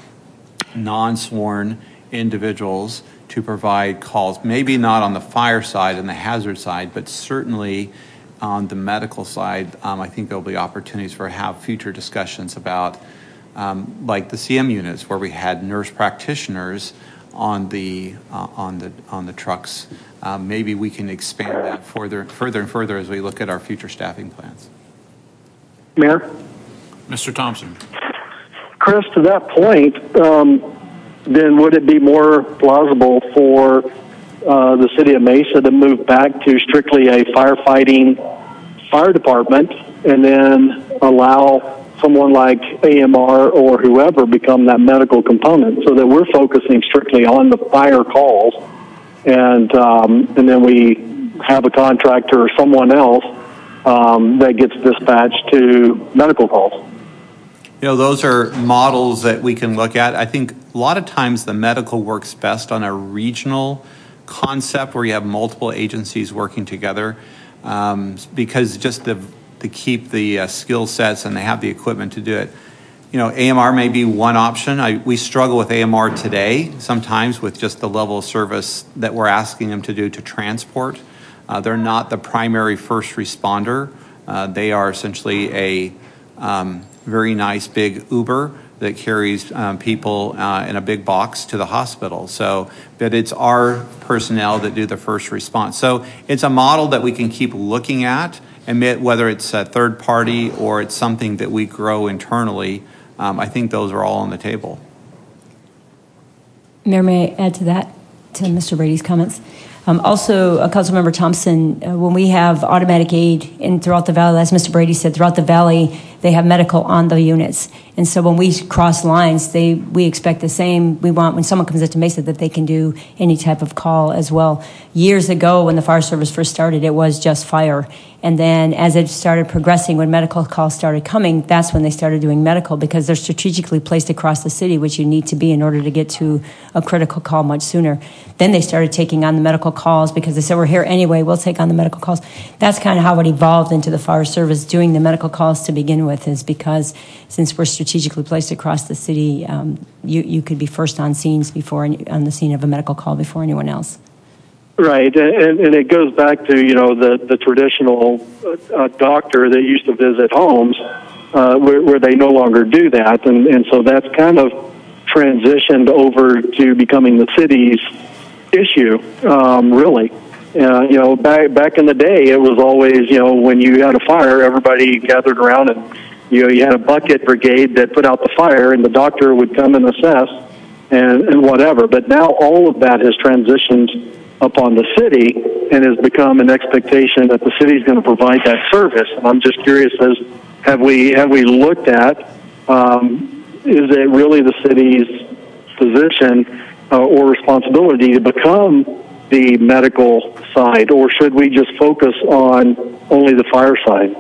non-sworn individuals to provide calls, maybe not on the fire side and the hazard side, but certainly on the medical side, um, I think there'll be opportunities for have future discussions about, um, like the C M units, where we had nurse practitioners on the uh, on the on the trucks. Um, maybe we can expand that further, further and further as we look at our future staffing plans. Mayor, Mister Thompson. Chris, to that point, um, then would it be more plausible for Uh, the city of Mesa to move back to strictly a firefighting fire department, and then allow someone like A M R or whoever become that medical component, so that we're focusing strictly on the fire calls, and um, and then we have a contractor or someone else um, that gets dispatched to medical calls? You know, those are models that we can look at. I think a lot of times the medical works best on a regional concept where you have multiple agencies working together, um, because just the to keep the uh, skill sets, and they have the equipment to do it. You know, A M R may be one option. I, we struggle with A M R today sometimes with just the level of service that we're asking them to do to transport. Uh, they're not the primary first responder. Uh, they are essentially a um, very nice big Uber that carries um, people uh, in a big box to the hospital. So, but it's our personnel that do the first response. So it's a model that we can keep looking at, and whether it's a third party or it's something that we grow internally. Um, I think those are all on the table. Mayor, may I add to that, to Mister Brady's comments? Um, also, uh, Councilmember Thompson, uh, when we have automatic aid in throughout the valley, as Mister Brady said, throughout the valley, they have medical on the units. And so when we cross lines, they we expect the same. We want, when someone comes into Mesa, that they can do any type of call as well. Years ago, when the fire service first started, it was just fire. And then as it started progressing, when medical calls started coming, that's when they started doing medical, because they're strategically placed across the city, which you need to be in order to get to a critical call much sooner. Then they started taking on the medical calls because they said, we're here anyway, we'll take on the medical calls. That's kind of how it evolved into the fire service doing the medical calls to begin with, is because since we're strategically placed across the city, um, you, you could be first on scenes before, on the scene of a medical call before anyone else. Right, and, and it goes back to, you know, the, the traditional uh, doctor that used to visit homes uh, where, where they no longer do that. And, and so that's kind of transitioned over to becoming the city's issue, um, really. Uh, you know, back, back in the day, it was always, you know, when you had a fire, everybody gathered around and, you know, you had a bucket brigade that put out the fire and the doctor would come and assess and, and whatever. But now all of that has transitioned upon the city and has become an expectation that the city is going to provide that service. And I'm just curious as have we have we looked at um, is it really the city's position uh, or responsibility to become the medical side, or should we just focus on only the fire side?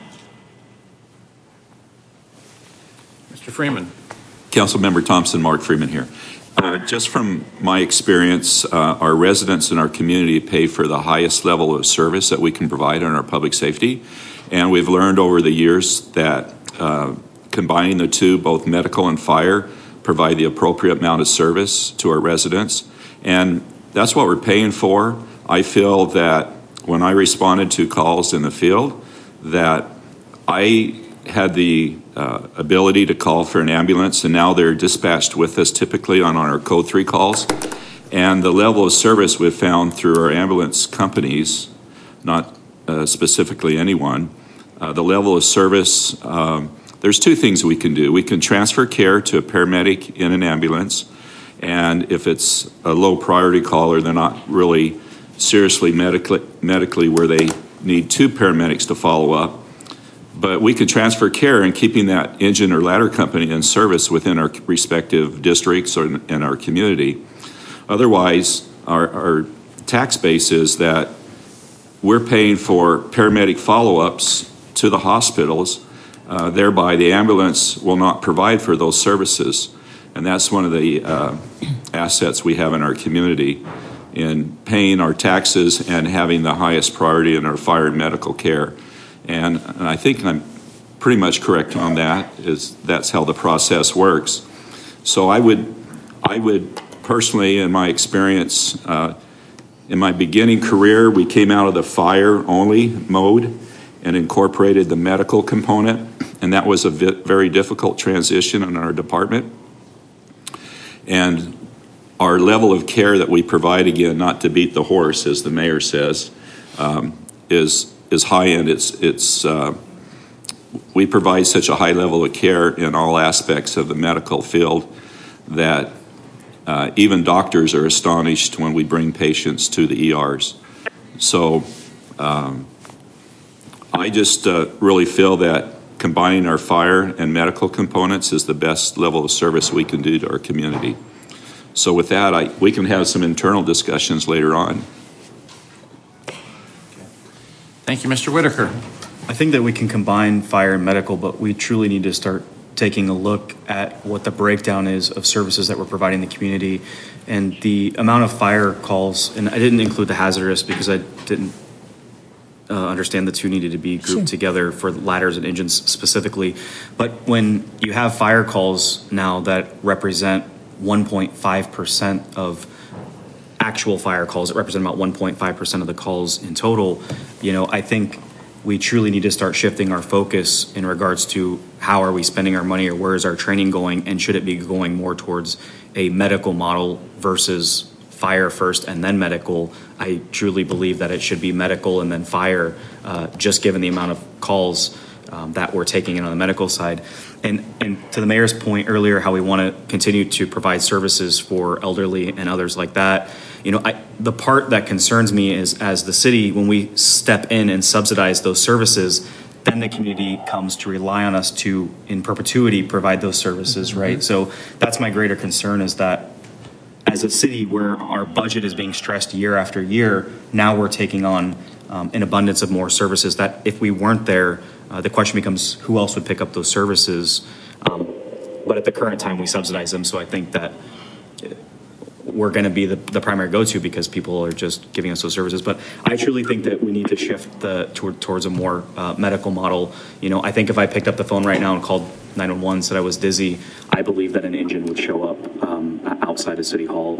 Mister Freeman. Councilmember Thompson, Mark Freeman here. Uh, just from my experience, uh, our residents in our community pay for the highest level of service that we can provide on our public safety. And we've learned over the years that uh, combining the two, both medical and fire, provide the appropriate amount of service to our residents. And that's what we're paying for. I feel that when I responded to calls in the field, that I had the uh, ability to call for an ambulance, and now they're dispatched with us typically on our code three calls. And the level of service we've found through our ambulance companies, not uh, specifically anyone, uh, the level of service, um, there's two things we can do. We can transfer care to a paramedic in an ambulance, and if it's a low priority call or they're not really seriously medically, medically where they need two paramedics to follow up, but we could transfer care and keeping that engine or ladder company in service within our respective districts or in our community. Otherwise, our, our tax base is that we're paying for paramedic follow-ups to the hospitals, uh, thereby the ambulance will not provide for those services. And that's one of the uh, assets we have in our community in paying our taxes and having the highest priority in our fire and medical care. And, and I think I'm pretty much correct on that, is that's how the process works. So I would, I would personally, in my experience, uh, in my beginning career, we came out of the fire only mode and incorporated the medical component, and that was a very difficult transition in our department. And our level of care that we provide, again, not to beat the horse, as the mayor says, um, is is high end. It's it's uh, we provide such a high level of care in all aspects of the medical field that uh, even doctors are astonished when we bring patients to the E Rs. So um, I just uh, really feel that combining our fire and medical components is the best level of service we can do to our community. So with that, I, we can have some internal discussions later on. Thank you, Mister Whitaker. I think that we can combine fire and medical, but we truly need to start taking a look at what the breakdown is of services that we're providing the community and the amount of fire calls. And I didn't include the hazardous because I didn't uh, understand the two needed to be grouped sure. together for ladders and engines specifically. But when you have fire calls now that represent one point five percent of actual fire calls, that represent about one point five percent of the calls in total, you know, I think we truly need to start shifting our focus in regards to how are we spending our money or where is our training going, and should it be going more towards a medical model versus fire first and then medical. I truly believe that it should be medical and then fire, uh, just given the amount of calls um, that we're taking in on the medical side. And, and to the mayor's point earlier, how we want to continue to provide services for elderly and others like that. You know, I, the part that concerns me is, as the city, when we step in and subsidize those services, then the community comes to rely on us to, in perpetuity, provide those services, mm-hmm. right? So that's my greater concern, is that as a city where our budget is being stressed year after year, now we're taking on um, an abundance of more services that if we weren't there, uh, the question becomes who else would pick up those services? Um, but at the current time, we subsidize them, so I think that we're going to be the, the primary go-to because people are just giving us those services. But I truly think that we need to shift the toward, towards a more uh, medical model. You know, I think if I picked up the phone right now and called nine one one, said I was dizzy, I believe that an engine would show up um, outside of City Hall and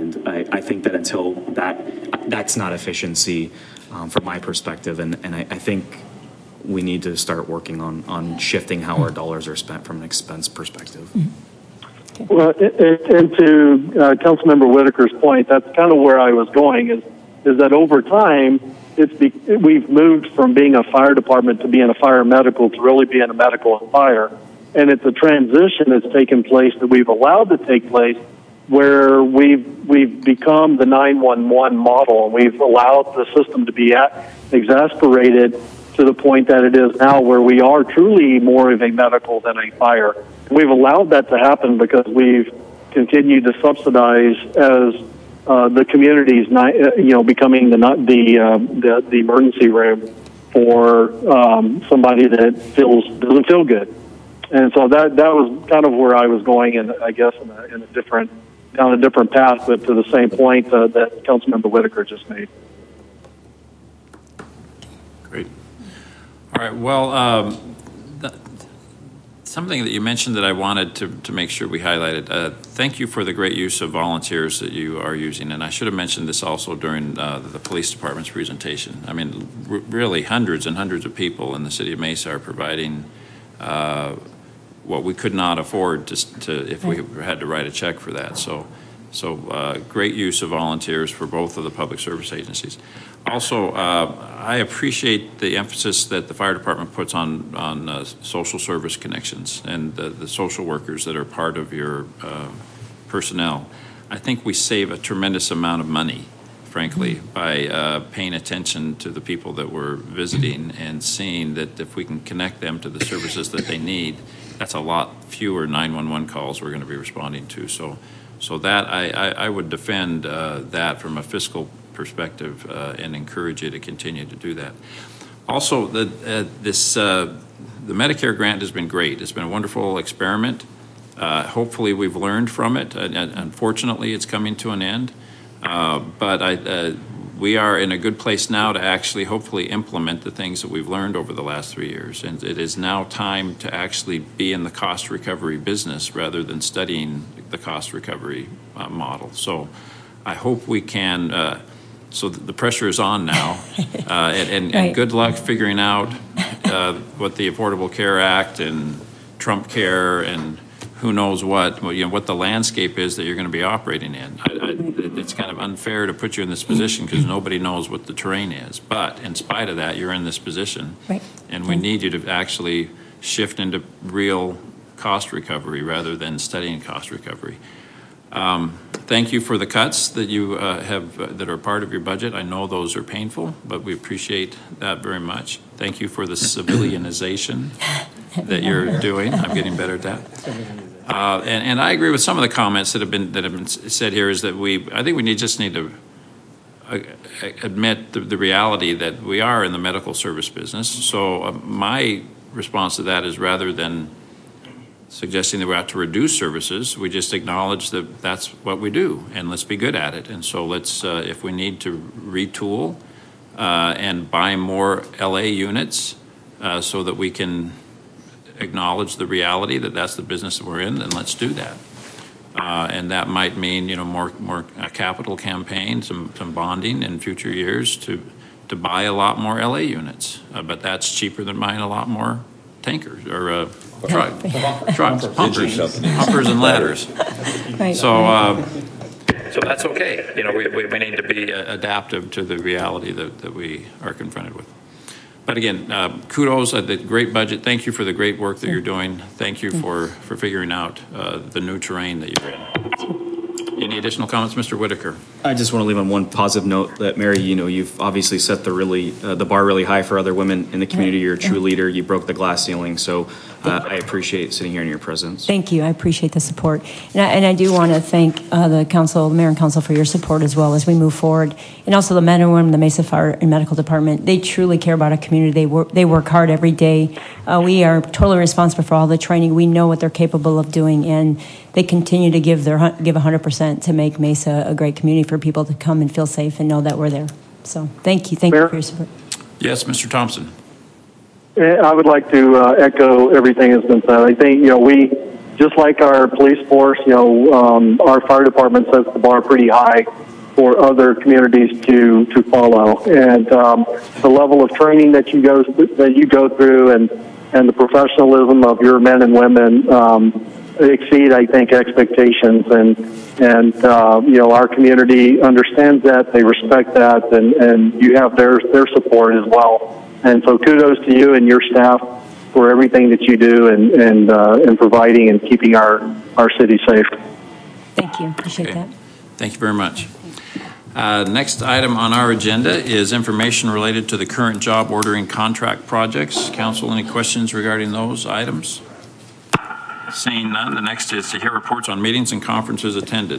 And I, I think that until that, that's not efficiency um, from my perspective. And, and I, I think we need to start working on, on shifting how our dollars are spent from an expense perspective. Well, it, it, and to uh, Councilmember Whitaker's point, that's kind of where I was going, is, is that over time, it's be, we've moved from being a fire department to being a fire medical to really being a medical and fire. And it's a transition that's taken place that we've allowed to take place where we've, we've become the nine one one model, and we've allowed the system to be at, exasperated to the point that it is now where we are truly more of a medical than a fire. We've allowed that to happen because we've continued to subsidize as uh, the community's, you know, becoming the the, uh, the the emergency room for um, somebody that feels doesn't feel good. And so that that was kind of where I was going, and I guess in a, in a different down a different path, but to the same point uh, that Councilmember Whitaker just made. Great. All right. Well, um, the, something that you mentioned that I wanted to, to make sure we highlighted. Uh, thank you for the great use of volunteers that you are using. And I should have mentioned this also during uh, the police department's presentation. I mean, r- really hundreds and hundreds of people in the city of Mesa are providing uh, what we could not afford to, to if we had to write a check for that. So, so uh, great use of volunteers for both of the public service agencies. Also, uh, I appreciate the emphasis that the fire department puts on on uh, social service connections and the, the social workers that are part of your uh, personnel. I think we save a tremendous amount of money, frankly, by uh, paying attention to the people that we're visiting and seeing that if we can connect them to the services that they need, that's a lot fewer nine one one calls we're going to be responding to. So, so that I, I, I would defend uh, that from a fiscal perspective uh, and encourage you to continue to do that. Also, the uh, this uh, the Medicare grant has been great. It's been a wonderful experiment. Uh, hopefully, we've learned from it. Uh, unfortunately, it's coming to an end. Uh, but I, uh, we are in a good place now to actually hopefully implement the things that we've learned over the last three years. And it is now time to actually be in the cost recovery business rather than studying the cost recovery uh, model. So I hope we can, uh, so the pressure is on now. Uh, and, and, right. and good luck figuring out uh, what the Affordable Care Act and Trump Care and who knows what, you know, what the landscape is that you're going to be operating in. I, I, it's kind of unfair to put you in this position because nobody knows what the terrain is. But in spite of that, you're in this position. Right. And we need you to actually shift into real cost recovery rather than studying cost recovery. Um, thank you for the cuts that you uh, have uh, that are part of your budget. I know those are painful, but we appreciate that very much. Thank you for the civilianization that you're doing. I'm getting better at that. Uh, and, and I agree with some of the comments that have been that have been said here. Is that we? I think we need just need to uh, admit the, the reality that we are in the medical service business. So uh, my response to that is rather than suggesting that we have to reduce services, we just acknowledge that that's what we do, and let's be good at it. And so let's, uh, if we need to retool uh, and buy more L A units uh, so that we can acknowledge the reality that that's the business that we're in, then let's do that. Uh, and that might mean, you know, more more a capital campaign, some some bonding in future years to to buy a lot more L A units. Uh, but that's cheaper than buying a lot more tankers or uh, truck, trucks, pumpers, pumpers and ladders. Right. So, uh, so that's okay. You know, we, we, we need to be uh, adaptive to the reality that, that we are confronted with. But again, uh, kudos at the great budget. Thank you for the great work that you're doing. Thank you for, for figuring out uh, the new terrain that you're in. Any additional comments, Mister Whitaker? I just want to leave on one positive note that Mary, you know, you've obviously set the really uh, the bar really high for other women in the community. You're a true leader. You broke the glass ceiling. So uh, I appreciate sitting here in your presence. Thank you. I appreciate the support. And I, and I do want to thank uh, the council, the mayor and council for your support as well as we move forward. And also the men and women, the Mesa Fire and Medical Department. They truly care about our community. They work, they work hard every day. Uh, we are totally responsible for all the training. We know what they're capable of doing, and they continue to give their give one hundred percent to make Mesa a great community for people to come and feel safe and know that we're there. So thank you. Thank Mayor? you for your support. Yes, Mister Thompson. I would like to uh, echo everything that's been said. I think, you know, we just like our police force, you know, um, our fire department sets the bar pretty high for other communities to to follow, and um, the level of training that you go that you go through, and and the professionalism of your men and women um, exceed, I think, expectations, and and uh, you know, our community understands that, they respect that, and and you have their their support as well. And so, kudos to you and your staff for everything that you do, and and uh, in providing and keeping our our city safe. Thank you. Appreciate Okay. that. Thank you very much. Uh, next item on our agenda is information related to the current job ordering contract projects. Council, any questions regarding those items? Seeing none, the next is to hear reports on meetings and conferences attended.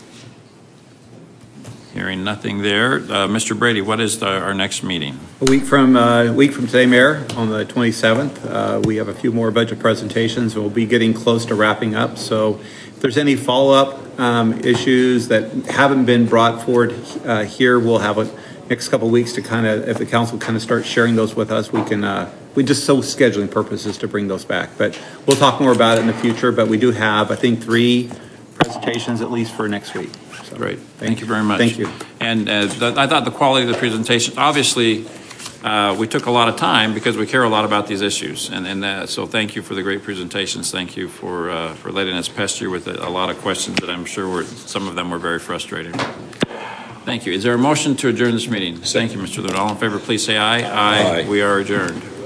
Hearing nothing there. Uh, Mister Brady, what is the, our next meeting? A week from uh, a week from today, Mayor, on the twenty-seventh, uh, we have a few more budget presentations. We'll be getting close to wrapping up. So if there's any follow-up um, issues that haven't been brought forward uh, here, we'll have a next couple of weeks to kind of, if the council kind of starts sharing those with us, we can, uh, we just so scheduling purposes to bring those back. But we'll talk more about it in the future. But we do have, I think, three presentations at least for next week. So, Great. Thank, thank you very much. Thank you. And uh, th- I thought the quality of the presentation, obviously, uh, we took a lot of time because we care a lot about these issues. And, and uh, so thank you for the great presentations. Thank you for uh, for letting us pester you with a, a lot of questions that I'm sure were, some of them were very frustrating. Thank you. Is there a motion to adjourn this meeting? Thank you, Mister Luna. All in favor, please say aye. Aye. Aye. We are adjourned.